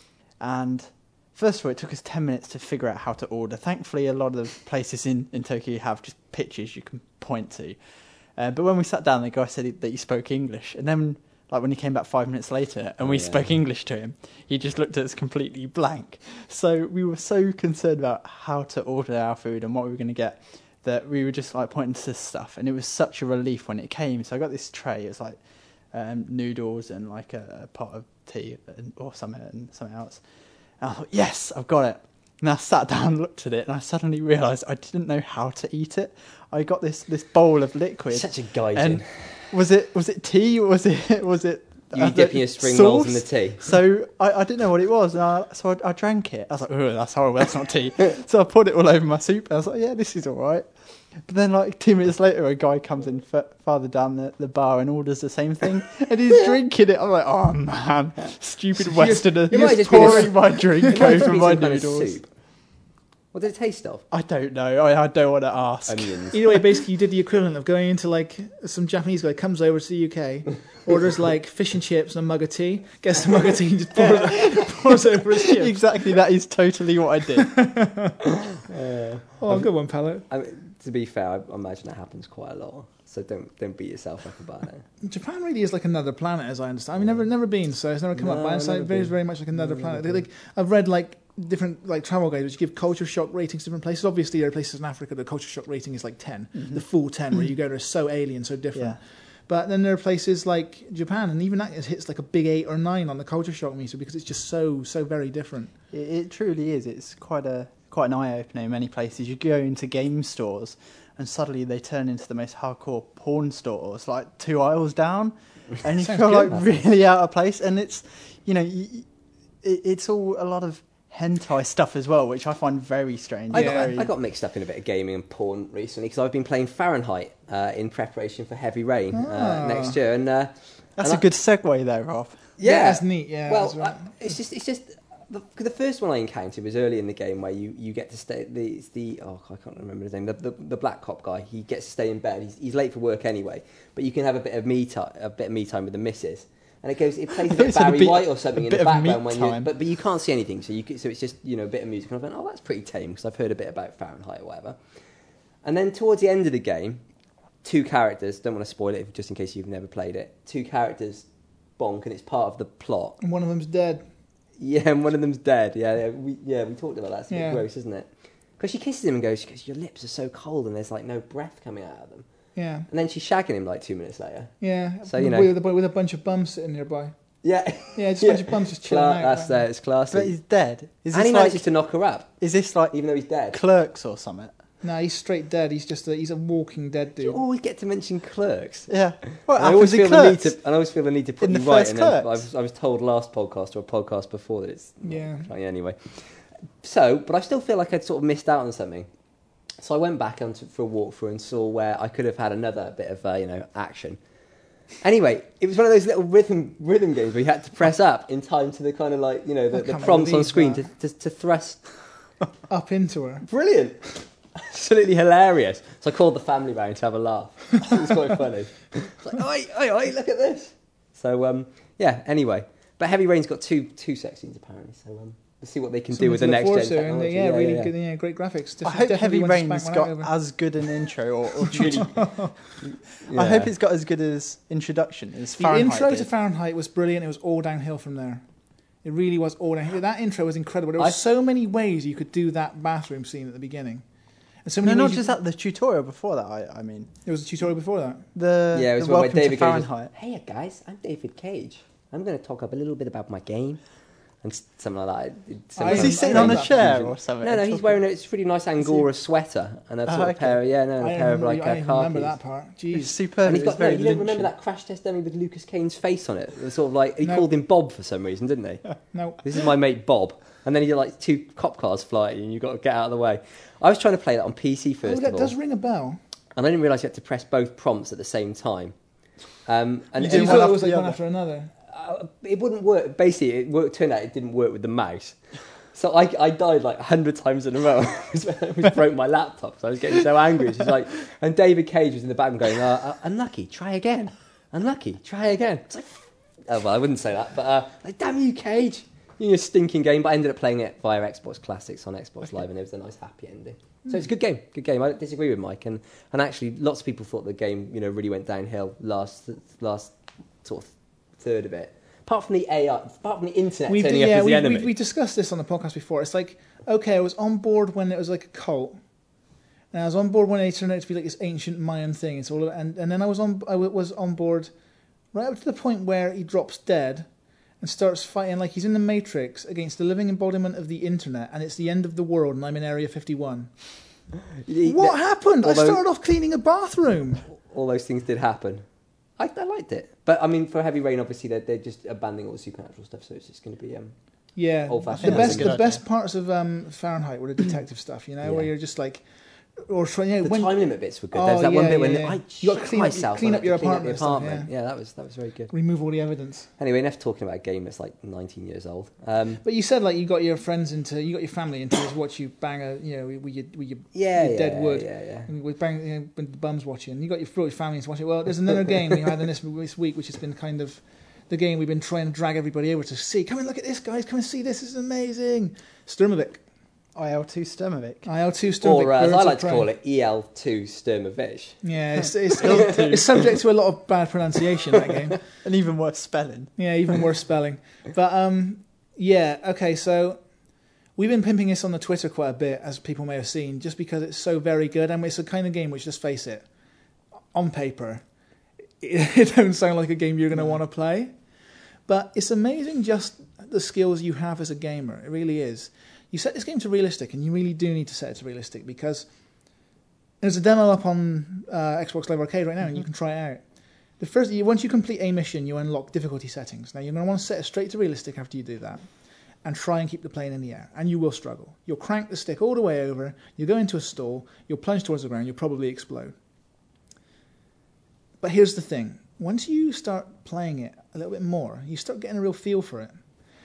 Speaker 2: And first of all, it took us ten minutes to figure out how to order. Thankfully, a lot of the places in, in Tokyo have just pictures you can point to. Uh, but when we sat down, the guy said he, that he spoke English. And then, like when he came back five minutes later and
Speaker 1: Oh,
Speaker 2: we
Speaker 1: yeah.
Speaker 2: spoke English to him, he just looked at us completely blank. So we were so concerned about how to order our food and what we were going to get that we were just like pointing to this stuff. And it was such a relief when it came. So I got this tray. It was like um, noodles and like a, a pot of tea and, or something and something else. And I thought, yes, I've got it. And I sat down and looked at it, and I suddenly realised I didn't know how to eat it. I got this, this bowl of liquid.
Speaker 1: Such a gaijin.
Speaker 2: And was it was it tea? Or was it was it?
Speaker 1: You
Speaker 2: uh,
Speaker 1: dipping
Speaker 2: the
Speaker 1: your spring
Speaker 2: sauce?
Speaker 1: rolls in the tea.
Speaker 2: So I, I didn't know what it was, and I, so I, I drank it. I was like, "Oh, that's horrible. That's not tea." So I poured it all over my soup. And I was like, "Yeah, this is all right." But then, like two minutes later, a guy comes in f- farther down the, the bar and orders the same thing, and he's drinking it. I'm like, "Oh man, stupid
Speaker 3: So you-
Speaker 2: Westerner
Speaker 3: you might
Speaker 1: just be
Speaker 2: pouring
Speaker 1: a-
Speaker 2: my drink
Speaker 1: It might just
Speaker 2: over
Speaker 1: be
Speaker 2: my
Speaker 1: some kind of
Speaker 2: noodles."
Speaker 1: soup. What did it taste of?
Speaker 2: I don't know. I, I don't want to ask.
Speaker 1: Onions.
Speaker 3: Either way, basically, you did the equivalent of going into like some Japanese guy comes over to the U K, orders like fish and chips and a mug of tea, gets the mug of tea and just pours it, pours it over his chips.
Speaker 2: Exactly, that is totally what I did.
Speaker 1: Uh,
Speaker 3: Oh, good one, Pallet.
Speaker 1: I mean, to be fair, I imagine that happens quite a lot. So don't don't beat yourself up about it.
Speaker 3: Japan really is like another planet, as I understand. I mean, never never been, so it's never come
Speaker 1: No,
Speaker 3: up. But it's
Speaker 1: never
Speaker 3: like very,
Speaker 1: been.
Speaker 3: very much like another
Speaker 1: No,
Speaker 3: planet.
Speaker 1: never
Speaker 3: Like I've read like different like travel guides which give culture shock ratings to different places. Obviously, there are places in Africa the culture shock rating is like ten,
Speaker 2: Mm-hmm.
Speaker 3: the full ten, where you go, they're so alien, so different.
Speaker 2: Yeah.
Speaker 3: But then there are places like Japan, and even that hits like a big eight or nine on the culture shock meter because it's just so so very different.
Speaker 2: It, it truly is. It's quite a quite an eye opener in many places. You go into game stores, and suddenly they turn into the most hardcore porn stores, like two aisles down, and you
Speaker 3: Sounds
Speaker 2: feel
Speaker 3: good.
Speaker 2: like really out of place. And it's, you know, y- it, it's all a lot of hentai stuff as well, which I find very strange.
Speaker 1: I,
Speaker 3: Yeah.
Speaker 1: got, I got mixed up in a bit of gaming and porn recently because I've been playing Fahrenheit uh, in preparation for Heavy Rain uh,
Speaker 3: Ah.
Speaker 1: next year, and uh,
Speaker 2: That's
Speaker 1: and
Speaker 2: a
Speaker 1: I-
Speaker 2: good segue there, Rob.
Speaker 3: Yeah, that's neat. Yeah,
Speaker 1: well,
Speaker 3: that's right.
Speaker 1: I, it's just it's just the, the first one I encountered was early in the game where you, you get to stay. The, it's the oh I can't remember his name. The, the the black cop guy. He gets to stay in bed. He's, he's late for work anyway, but you can have a bit of me time, a bit of me time with the missus. And it goes, it plays a bit of
Speaker 2: It's a
Speaker 1: Barry
Speaker 2: bit-
Speaker 1: White or something
Speaker 2: a
Speaker 1: in
Speaker 2: bit
Speaker 1: the
Speaker 2: of meat
Speaker 1: background when you,
Speaker 2: time.
Speaker 1: but but you can't see anything, so you can, so it's just you know a bit of music. And I went, oh, that's pretty tame because I've heard a bit about Fahrenheit or whatever. And then towards the end of the game, two characters. Don't want to spoil it just in case you've never played it. Two characters bonk, and it's part of the plot.
Speaker 3: And one of them's dead.
Speaker 1: Yeah, and one of them's dead. Yeah, yeah, we yeah we talked about that. It's a bit
Speaker 3: Yeah.
Speaker 1: gross, isn't it? Because she kisses him and goes, she goes, your lips are so cold, and there's like no breath coming out of them.
Speaker 3: Yeah,
Speaker 1: And then she's shagging him like two minutes later.
Speaker 3: yeah.
Speaker 1: So, you know.
Speaker 3: with, a, with a bunch of bums sitting nearby.
Speaker 1: Yeah,
Speaker 3: Yeah, just a bunch of bums just chilling
Speaker 1: Cla-
Speaker 3: out.
Speaker 1: that's
Speaker 3: right?
Speaker 1: uh, it's classy.
Speaker 2: But he's dead. Is
Speaker 1: and he
Speaker 2: this like?
Speaker 1: manages to knock her up,
Speaker 2: Is this like
Speaker 1: even though he's dead.
Speaker 2: Clerks or something?
Speaker 3: No, he's straight dead. He's just a, he's a walking dead
Speaker 1: Do you
Speaker 3: dude.
Speaker 1: always get to mention Clerks?
Speaker 2: Yeah. What
Speaker 1: I always
Speaker 2: happens
Speaker 1: feel
Speaker 2: in
Speaker 1: the need
Speaker 2: Clerks?
Speaker 1: to. I always feel the need to put
Speaker 2: In
Speaker 1: you
Speaker 2: the
Speaker 1: right.
Speaker 2: first
Speaker 1: And then I
Speaker 2: Clerks?
Speaker 1: was, I was told last podcast or a podcast before that it's
Speaker 3: Yeah.
Speaker 1: Right, anyway. So, but I still feel like I'd sort of missed out on something. So I went back onto, for a walkthrough and saw where I could have had another bit of uh, you know action. Anyway, it was one of those little rhythm rhythm games where you had to press up in time to the kind of like you know
Speaker 3: I
Speaker 1: the, the
Speaker 3: can't
Speaker 1: prompts on
Speaker 3: believe
Speaker 1: screen to,
Speaker 3: that.
Speaker 1: to to thrust.
Speaker 3: Up into her.
Speaker 1: Brilliant, absolutely hilarious. So I called the family round to have a laugh. It was quite funny. It's like, oi, oi, oi, look at this. So um, yeah. Anyway, but Heavy Rain's got two two sex scenes apparently. So um, we'll see what they can do
Speaker 3: Something
Speaker 1: with
Speaker 3: to
Speaker 1: the
Speaker 3: look
Speaker 1: next
Speaker 3: forward
Speaker 1: gen
Speaker 3: to, and, uh,
Speaker 1: technology.
Speaker 3: yeah, really
Speaker 1: yeah.
Speaker 3: good. Yeah, great graphics.
Speaker 2: I
Speaker 3: Def-
Speaker 2: hope
Speaker 3: definitely
Speaker 2: Heavy
Speaker 3: one to
Speaker 2: Rain's
Speaker 3: spank
Speaker 2: got
Speaker 3: one out over.
Speaker 2: as good an intro, or, or really.
Speaker 1: Yeah.
Speaker 2: I hope it's got as good as introduction as
Speaker 3: The
Speaker 2: Fahrenheit
Speaker 3: intro
Speaker 2: did.
Speaker 3: to Fahrenheit was brilliant. It was all downhill from there. It really was all downhill. That intro was incredible. There were
Speaker 1: I-
Speaker 3: so many ways you could do that bathroom scene at the beginning. And so
Speaker 2: No,
Speaker 3: many
Speaker 2: not
Speaker 3: ways you-
Speaker 2: just that. The tutorial before that. I, I mean,
Speaker 3: There was a tutorial before that.
Speaker 2: the
Speaker 1: Yeah, it was
Speaker 2: the
Speaker 1: where
Speaker 2: welcome
Speaker 1: David
Speaker 2: to
Speaker 1: Cage was,
Speaker 2: Fahrenheit.
Speaker 1: hey guys, I'm David Cage. I'm going to talk up a little bit about my game. And s- something like that. It-
Speaker 3: I
Speaker 1: something
Speaker 2: Is
Speaker 3: am-
Speaker 2: he
Speaker 1: like-
Speaker 2: sitting
Speaker 3: I
Speaker 2: on a
Speaker 3: am
Speaker 2: chair
Speaker 1: Fusion.
Speaker 2: or something?
Speaker 1: No, no, he's
Speaker 2: Talking-
Speaker 1: wearing a it's a really nice Angora
Speaker 2: he?
Speaker 1: sweater and a
Speaker 2: Oh,
Speaker 1: sort of
Speaker 2: okay.
Speaker 1: pair, yeah, no, and
Speaker 3: I
Speaker 1: a
Speaker 3: don't
Speaker 1: pair of
Speaker 3: remember,
Speaker 1: like
Speaker 3: I
Speaker 1: uh,
Speaker 3: don't even remember
Speaker 1: khakis.
Speaker 3: that part.
Speaker 2: It's
Speaker 3: Jeez.
Speaker 2: superb.
Speaker 1: And he's
Speaker 2: It
Speaker 1: got
Speaker 2: was
Speaker 1: no,
Speaker 2: very
Speaker 1: you don't remember
Speaker 2: Lynchian.
Speaker 1: that crash test dummy with Lucas Kane's face on it? It was sort of like he
Speaker 3: No.
Speaker 1: called him Bob for some reason, didn't he?
Speaker 3: No.
Speaker 1: This is my mate Bob. And then he did like two cop cars fly at you and you've got to get out of the way. I was trying to play that on P C
Speaker 3: Oh,
Speaker 1: first
Speaker 3: that
Speaker 1: of all.
Speaker 3: does ring a bell.
Speaker 1: And I didn't realise you had to press both prompts at the same time. Um, and
Speaker 2: You
Speaker 3: So
Speaker 2: did
Speaker 3: you
Speaker 2: one
Speaker 3: thought it
Speaker 2: after
Speaker 3: was like
Speaker 2: the
Speaker 3: one
Speaker 2: other.
Speaker 3: after another.
Speaker 1: uh, it wouldn't work. Basically, it worked, turned out it didn't work with the mouse. So I, I died like a hundred times in a row. It was broke my laptop. So I was getting so angry. She's like, and David Cage was in the background going, uh, uh, "Unlucky, try again. Unlucky, try again." It's like, oh well, I wouldn't say that, but uh, like, damn you, Cage, you're your stinking game. But I ended up playing it via Xbox Classics on Xbox Live, and it was a nice happy ending. So it's a good game, good game. I don't disagree with Mike, and, and actually, lots of people thought the game, you know, really went downhill last last sort of third of it. Apart from the A I, apart from the internet
Speaker 3: We've,
Speaker 1: turning up
Speaker 3: yeah,
Speaker 1: as the
Speaker 3: we,
Speaker 1: enemy.
Speaker 3: we, we discussed this on the podcast before. It's like, okay, I was on board when it was like a cult. And I was on board when it turned out to be like this ancient Mayan thing. It's all, and, and then I was on I was on board right up to the point where he drops dead and starts fighting like he's in the Matrix against the living embodiment of the internet, and it's the end of the world, and I'm in Area fifty-one.
Speaker 1: Y-
Speaker 3: What
Speaker 1: yeah,
Speaker 3: happened? I
Speaker 1: although-
Speaker 3: started off cleaning a bathroom.
Speaker 1: all those things did happen. I, I liked it, but I mean, for Heavy Rain, obviously they're they're just abandoning all the supernatural stuff, so it's just going to be um.
Speaker 3: Yeah,
Speaker 1: Old-fashioned.
Speaker 3: the
Speaker 2: I think that's
Speaker 3: best
Speaker 2: a
Speaker 3: the
Speaker 2: good
Speaker 3: best
Speaker 2: idea.
Speaker 3: parts of um, Fahrenheit were the detective stuff, you know, where
Speaker 1: Yeah.
Speaker 3: you're just like or try, you know,
Speaker 1: The
Speaker 3: when,
Speaker 1: time limit bits were good.
Speaker 3: Oh,
Speaker 1: There's that one
Speaker 3: yeah,
Speaker 1: bit when
Speaker 3: yeah, yeah.
Speaker 1: I
Speaker 3: You gotta
Speaker 1: shit
Speaker 3: clean up-
Speaker 1: myself.
Speaker 3: clean
Speaker 1: when I
Speaker 3: up
Speaker 1: had to
Speaker 3: your
Speaker 1: clean up
Speaker 3: apartment
Speaker 1: the
Speaker 3: and stuff,
Speaker 1: apartment.
Speaker 3: yeah.
Speaker 1: Yeah, that was that was very good.
Speaker 3: remove all the evidence.
Speaker 1: Anyway, enough talking about a game that's like nineteen years old. Um,
Speaker 3: But you said like you got your friends into, you got your family into is watch you bang a, you know, with your, with your,
Speaker 1: yeah,
Speaker 3: your
Speaker 1: yeah,
Speaker 3: dead wood.
Speaker 1: Yeah, yeah.
Speaker 3: And with bang, you know, when the bums watching. You got your, brought your family into watching. Well, there's another game we had in this this week, which has been kind of the game we've been trying to drag everybody over to see. Come and look at this, guys. Come and see this. This is amazing. Sturmovik.
Speaker 2: I L two Sturmovik.
Speaker 3: I L two Sturmovik.
Speaker 1: Or uh, as
Speaker 3: Birds
Speaker 1: I
Speaker 3: of
Speaker 1: like to
Speaker 3: Prey.
Speaker 1: call it, E L two Sturmovich.
Speaker 3: Yeah, it's, it's, it's, it's subject to a lot of bad pronunciation, that game.
Speaker 2: And even worse spelling.
Speaker 3: Yeah, even worse spelling. But um, yeah, okay, so we've been pimping this on the Twitter quite a bit, as people may have seen, just because it's so very good, and it's the kind of game which, let's face it, on paper, it, it don't sound like a game you're going to want to play. But it's amazing just the skills you have as a gamer. It really is. You set this game to realistic, and you really do need to set it to realistic, because there's a demo up on uh, Xbox Live Arcade right now, and you can try it out. The first, once you complete a mission, you unlock difficulty settings. Now, you're going to want to set it straight to realistic after you do that, and try and keep the plane in the air, and you will struggle. You'll crank the stick all the way over, you'll go into a stall, you'll plunge towards the ground, you'll probably explode. But here's the thing. Once you start playing it a little bit more, you start getting a real feel for it.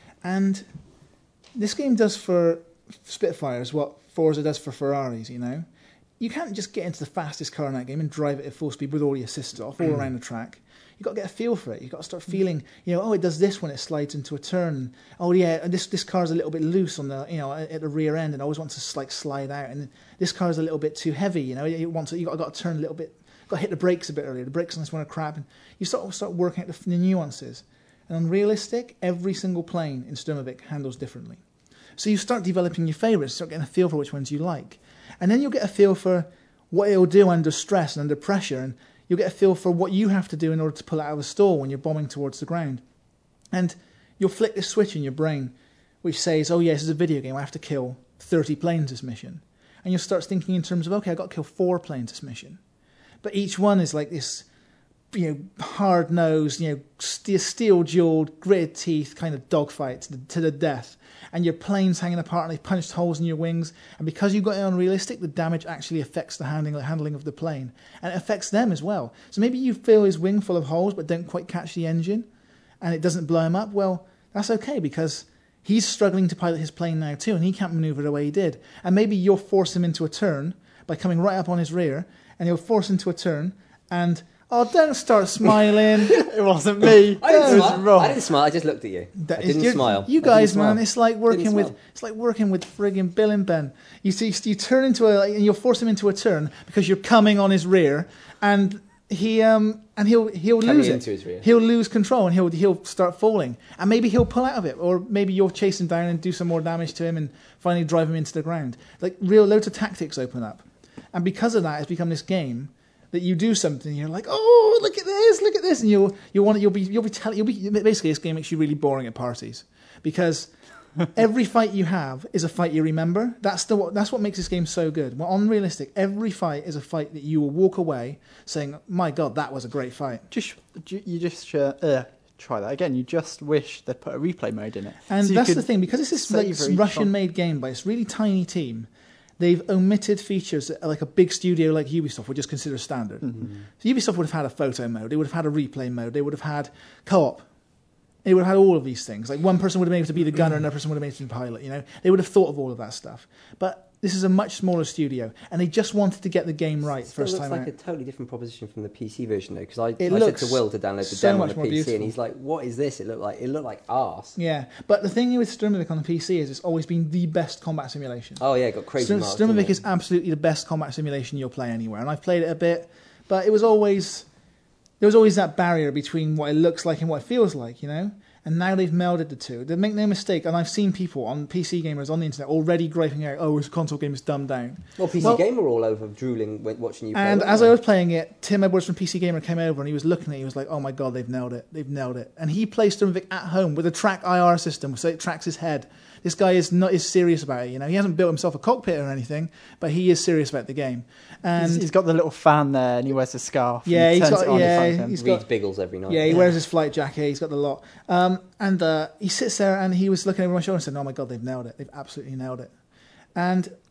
Speaker 3: And this game does for Spitfires what Forza does for Ferraris, you know? You can't just get into the fastest car in that game and drive it at full speed with all the assists off all around the track. You've got to get a feel for it. You've got to start feeling, you know, oh, it does this when it slides into a turn. Oh, yeah, this this car's a little bit loose on the, you know, at the rear end, and I always want to like slide out. And this car's a little bit too heavy, you know. You want to, you got, got to turn a little bit, got to hit the brakes a bit earlier. The brakes on this one are crap, and you start start working out the, the nuances. And on realistic, every single plane in Sturmovik handles differently. So you start developing your favourites, start getting a feel for which ones you like. And then you'll get a feel for what it'll do under stress and under pressure, and you'll get a feel for what you have to do in order to pull it out of a stall when you're bombing towards the ground. And you'll flick this switch in your brain which says, oh, yeah, this is a video game, I have to kill thirty planes this mission. And you'll start thinking in terms of, okay, I've got to kill four planes this mission. But each one is like this, you know, hard-nosed, you know, steel-jawed, gritted teeth kind of dogfight to the, to the death. And your plane's hanging apart and they've punched holes in your wings. And because you've got it unrealistic, the damage actually affects the handling, the handling of the plane. And it affects them as well. So maybe you fill his wing full of holes but don't quite catch the engine and it doesn't blow him up. Well, that's okay because he's struggling to pilot his plane now too and he can't maneuver the way he did. And maybe you'll force him into a turn by coming right up on his rear and you'll force him into a turn and... Oh, don't start smiling.
Speaker 2: It wasn't me.
Speaker 1: I didn't
Speaker 2: It was
Speaker 1: smile.
Speaker 2: wrong.
Speaker 1: I didn't smile. I just looked at you.
Speaker 3: That
Speaker 1: I
Speaker 3: is-
Speaker 1: didn't
Speaker 3: you-
Speaker 1: smile.
Speaker 3: You
Speaker 1: I
Speaker 3: guys,
Speaker 1: didn't
Speaker 3: man,
Speaker 1: smile.
Speaker 3: it's like working
Speaker 1: Didn't
Speaker 3: with
Speaker 1: smile.
Speaker 3: it's like working with friggin' Bill and Ben. You see, you turn into a and you'll force him into a turn because you're coming on his rear, and he um and he'll he'll
Speaker 1: Coming
Speaker 3: lose it.
Speaker 1: into his rear.
Speaker 3: He'll lose control and he'll he'll start falling, and maybe he'll pull out of it, or maybe you'll chase him down and do some more damage to him and finally drive him into the ground. Like real loads of tactics open up, and because of that, it's become this game. That you do something, you're like, oh, look at this, look at this, and you'll you want you'll be you'll be telling you'll be basically this game makes you really boring at parties because every fight you have is a fight you remember. That's the that's what makes this game so good. Well, on realistic, every fight is a fight that you will walk away saying, my God, that was a great fight.
Speaker 2: Just you just uh, uh, try that again. You just wish they'd put a replay mode in it.
Speaker 3: And
Speaker 2: So you
Speaker 3: that's
Speaker 2: could
Speaker 3: the thing because it's this like,
Speaker 2: savour each
Speaker 3: Russian-made game by this really tiny team. They've omitted features that like a big studio like Ubisoft would just consider standard. Mm-hmm. So Ubisoft would have had a photo mode, they would have had a replay mode, they would have had co-op. They would have had all of these things. Like one person would have been able to be the gunner, another person would have been able to be the pilot, you know? They would have thought of all of that stuff. But this is a much smaller studio, and they just wanted to get the game right
Speaker 1: Still
Speaker 3: first
Speaker 1: looks
Speaker 3: time
Speaker 1: like
Speaker 3: out.
Speaker 1: a totally different proposition from the P C version, though. Because I,
Speaker 3: It
Speaker 1: I said
Speaker 3: looks
Speaker 1: to Will to download the
Speaker 3: so
Speaker 1: demo on
Speaker 3: much
Speaker 1: the
Speaker 3: more
Speaker 1: P C,
Speaker 3: beautiful.
Speaker 1: and he's like, "What is this? It looked like it looked like arse."
Speaker 3: Yeah, but the thing with Sturmovik on the P C is it's always been the best combat simulation.
Speaker 1: Oh yeah, it got crazy
Speaker 3: Sturm-
Speaker 1: marks.
Speaker 3: Sturmovik
Speaker 1: didn't
Speaker 3: is
Speaker 1: it?
Speaker 3: absolutely the best combat simulation you'll play anywhere, and I've played it a bit, but it was always there was always that barrier between what it looks like and what it feels like, you know. And now they've melded the two. They make no mistake, and I've seen people on P C gamers on the internet already griping out, "Oh, this console game is dumbed down."
Speaker 1: Well, P C
Speaker 3: Well-
Speaker 1: Gamer were all over drooling when watching you play.
Speaker 3: And
Speaker 1: weren't
Speaker 3: as
Speaker 1: they?
Speaker 3: I was playing it, Tim Edwards from P C Gamer came over and he was looking at it. He was like, "Oh my God, they've nailed it! They've nailed it!" And he plays Sturmovik at home with a track I R system, so it tracks his head. This guy is not is serious about it. You know, he hasn't built himself a cockpit or anything, but he is serious about the game. And
Speaker 2: He's, he's got the little fan there, and he wears a scarf. and
Speaker 3: Yeah,
Speaker 2: he
Speaker 3: he's
Speaker 2: turns
Speaker 3: got-
Speaker 2: it on in
Speaker 3: yeah,
Speaker 2: front of him.
Speaker 3: he's
Speaker 1: reads
Speaker 3: got-
Speaker 1: Biggles every night.
Speaker 3: yeah, he wears his flight jacket. He's got the lot. Um, and uh, he sits there and he was looking over my shoulder and said, "Oh my God, they've nailed it! They've absolutely nailed it!" And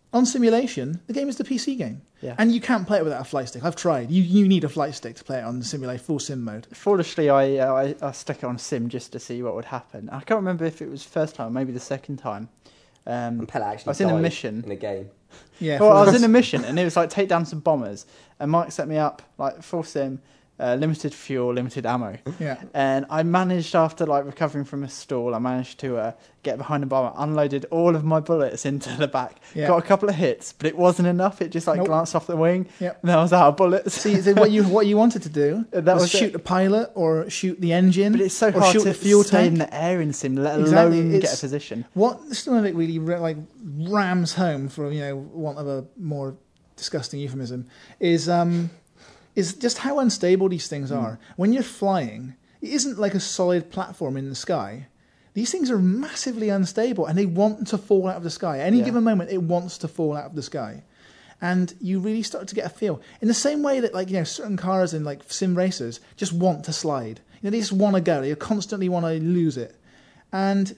Speaker 3: on simulation, the game is the P C game.
Speaker 2: Yeah.
Speaker 3: And you can't play it without a flight stick. I've tried. You you need a flight stick to play it on the simulate full sim mode.
Speaker 2: Foolishly, I, uh, I I stuck it on sim just to see what would happen. I can't remember if it was first time, maybe the second time. Um,
Speaker 1: And Pella actually
Speaker 2: I was in a
Speaker 1: died
Speaker 2: mission.
Speaker 1: in a game.
Speaker 3: Yeah.
Speaker 2: Well, I was
Speaker 3: for-
Speaker 2: in a mission and it was like take down some bombers, and Mike set me up like full sim, uh, limited fuel, limited ammo,
Speaker 3: Yeah.
Speaker 2: and I managed after like recovering from a stall, I managed to uh, get behind a bomber, unloaded all of my bullets into the back,
Speaker 3: Yeah.
Speaker 2: got a couple of hits, but it wasn't enough. It just like
Speaker 3: Nope.
Speaker 2: glanced off the wing,
Speaker 3: Yep.
Speaker 2: and then I was out of bullets.
Speaker 3: See, so what you what you wanted to do
Speaker 2: Uh, that
Speaker 3: was,
Speaker 2: was it.
Speaker 3: shoot the pilot or shoot the engine,
Speaker 2: But it's so
Speaker 3: or
Speaker 2: hard
Speaker 3: shoot
Speaker 2: to
Speaker 3: the fuel
Speaker 2: stay
Speaker 3: tank.
Speaker 2: in the air in sim, let
Speaker 3: Exactly,
Speaker 2: alone get
Speaker 3: it's-
Speaker 2: a position.
Speaker 3: What some of it really re- like rams home, for you know want of a more disgusting euphemism, is um is just how unstable these things
Speaker 2: Hmm.
Speaker 3: are. When you're flying, it isn't like a solid platform in the sky. These things are massively unstable, and they want to fall out of the sky. Any
Speaker 2: Yeah.
Speaker 3: given moment, it wants to fall out of the sky. And you really start to get a feel. In the same way that, like, you know, certain cars in, like, sim racers just want to slide. You know, they just want to go. They constantly want to lose it. And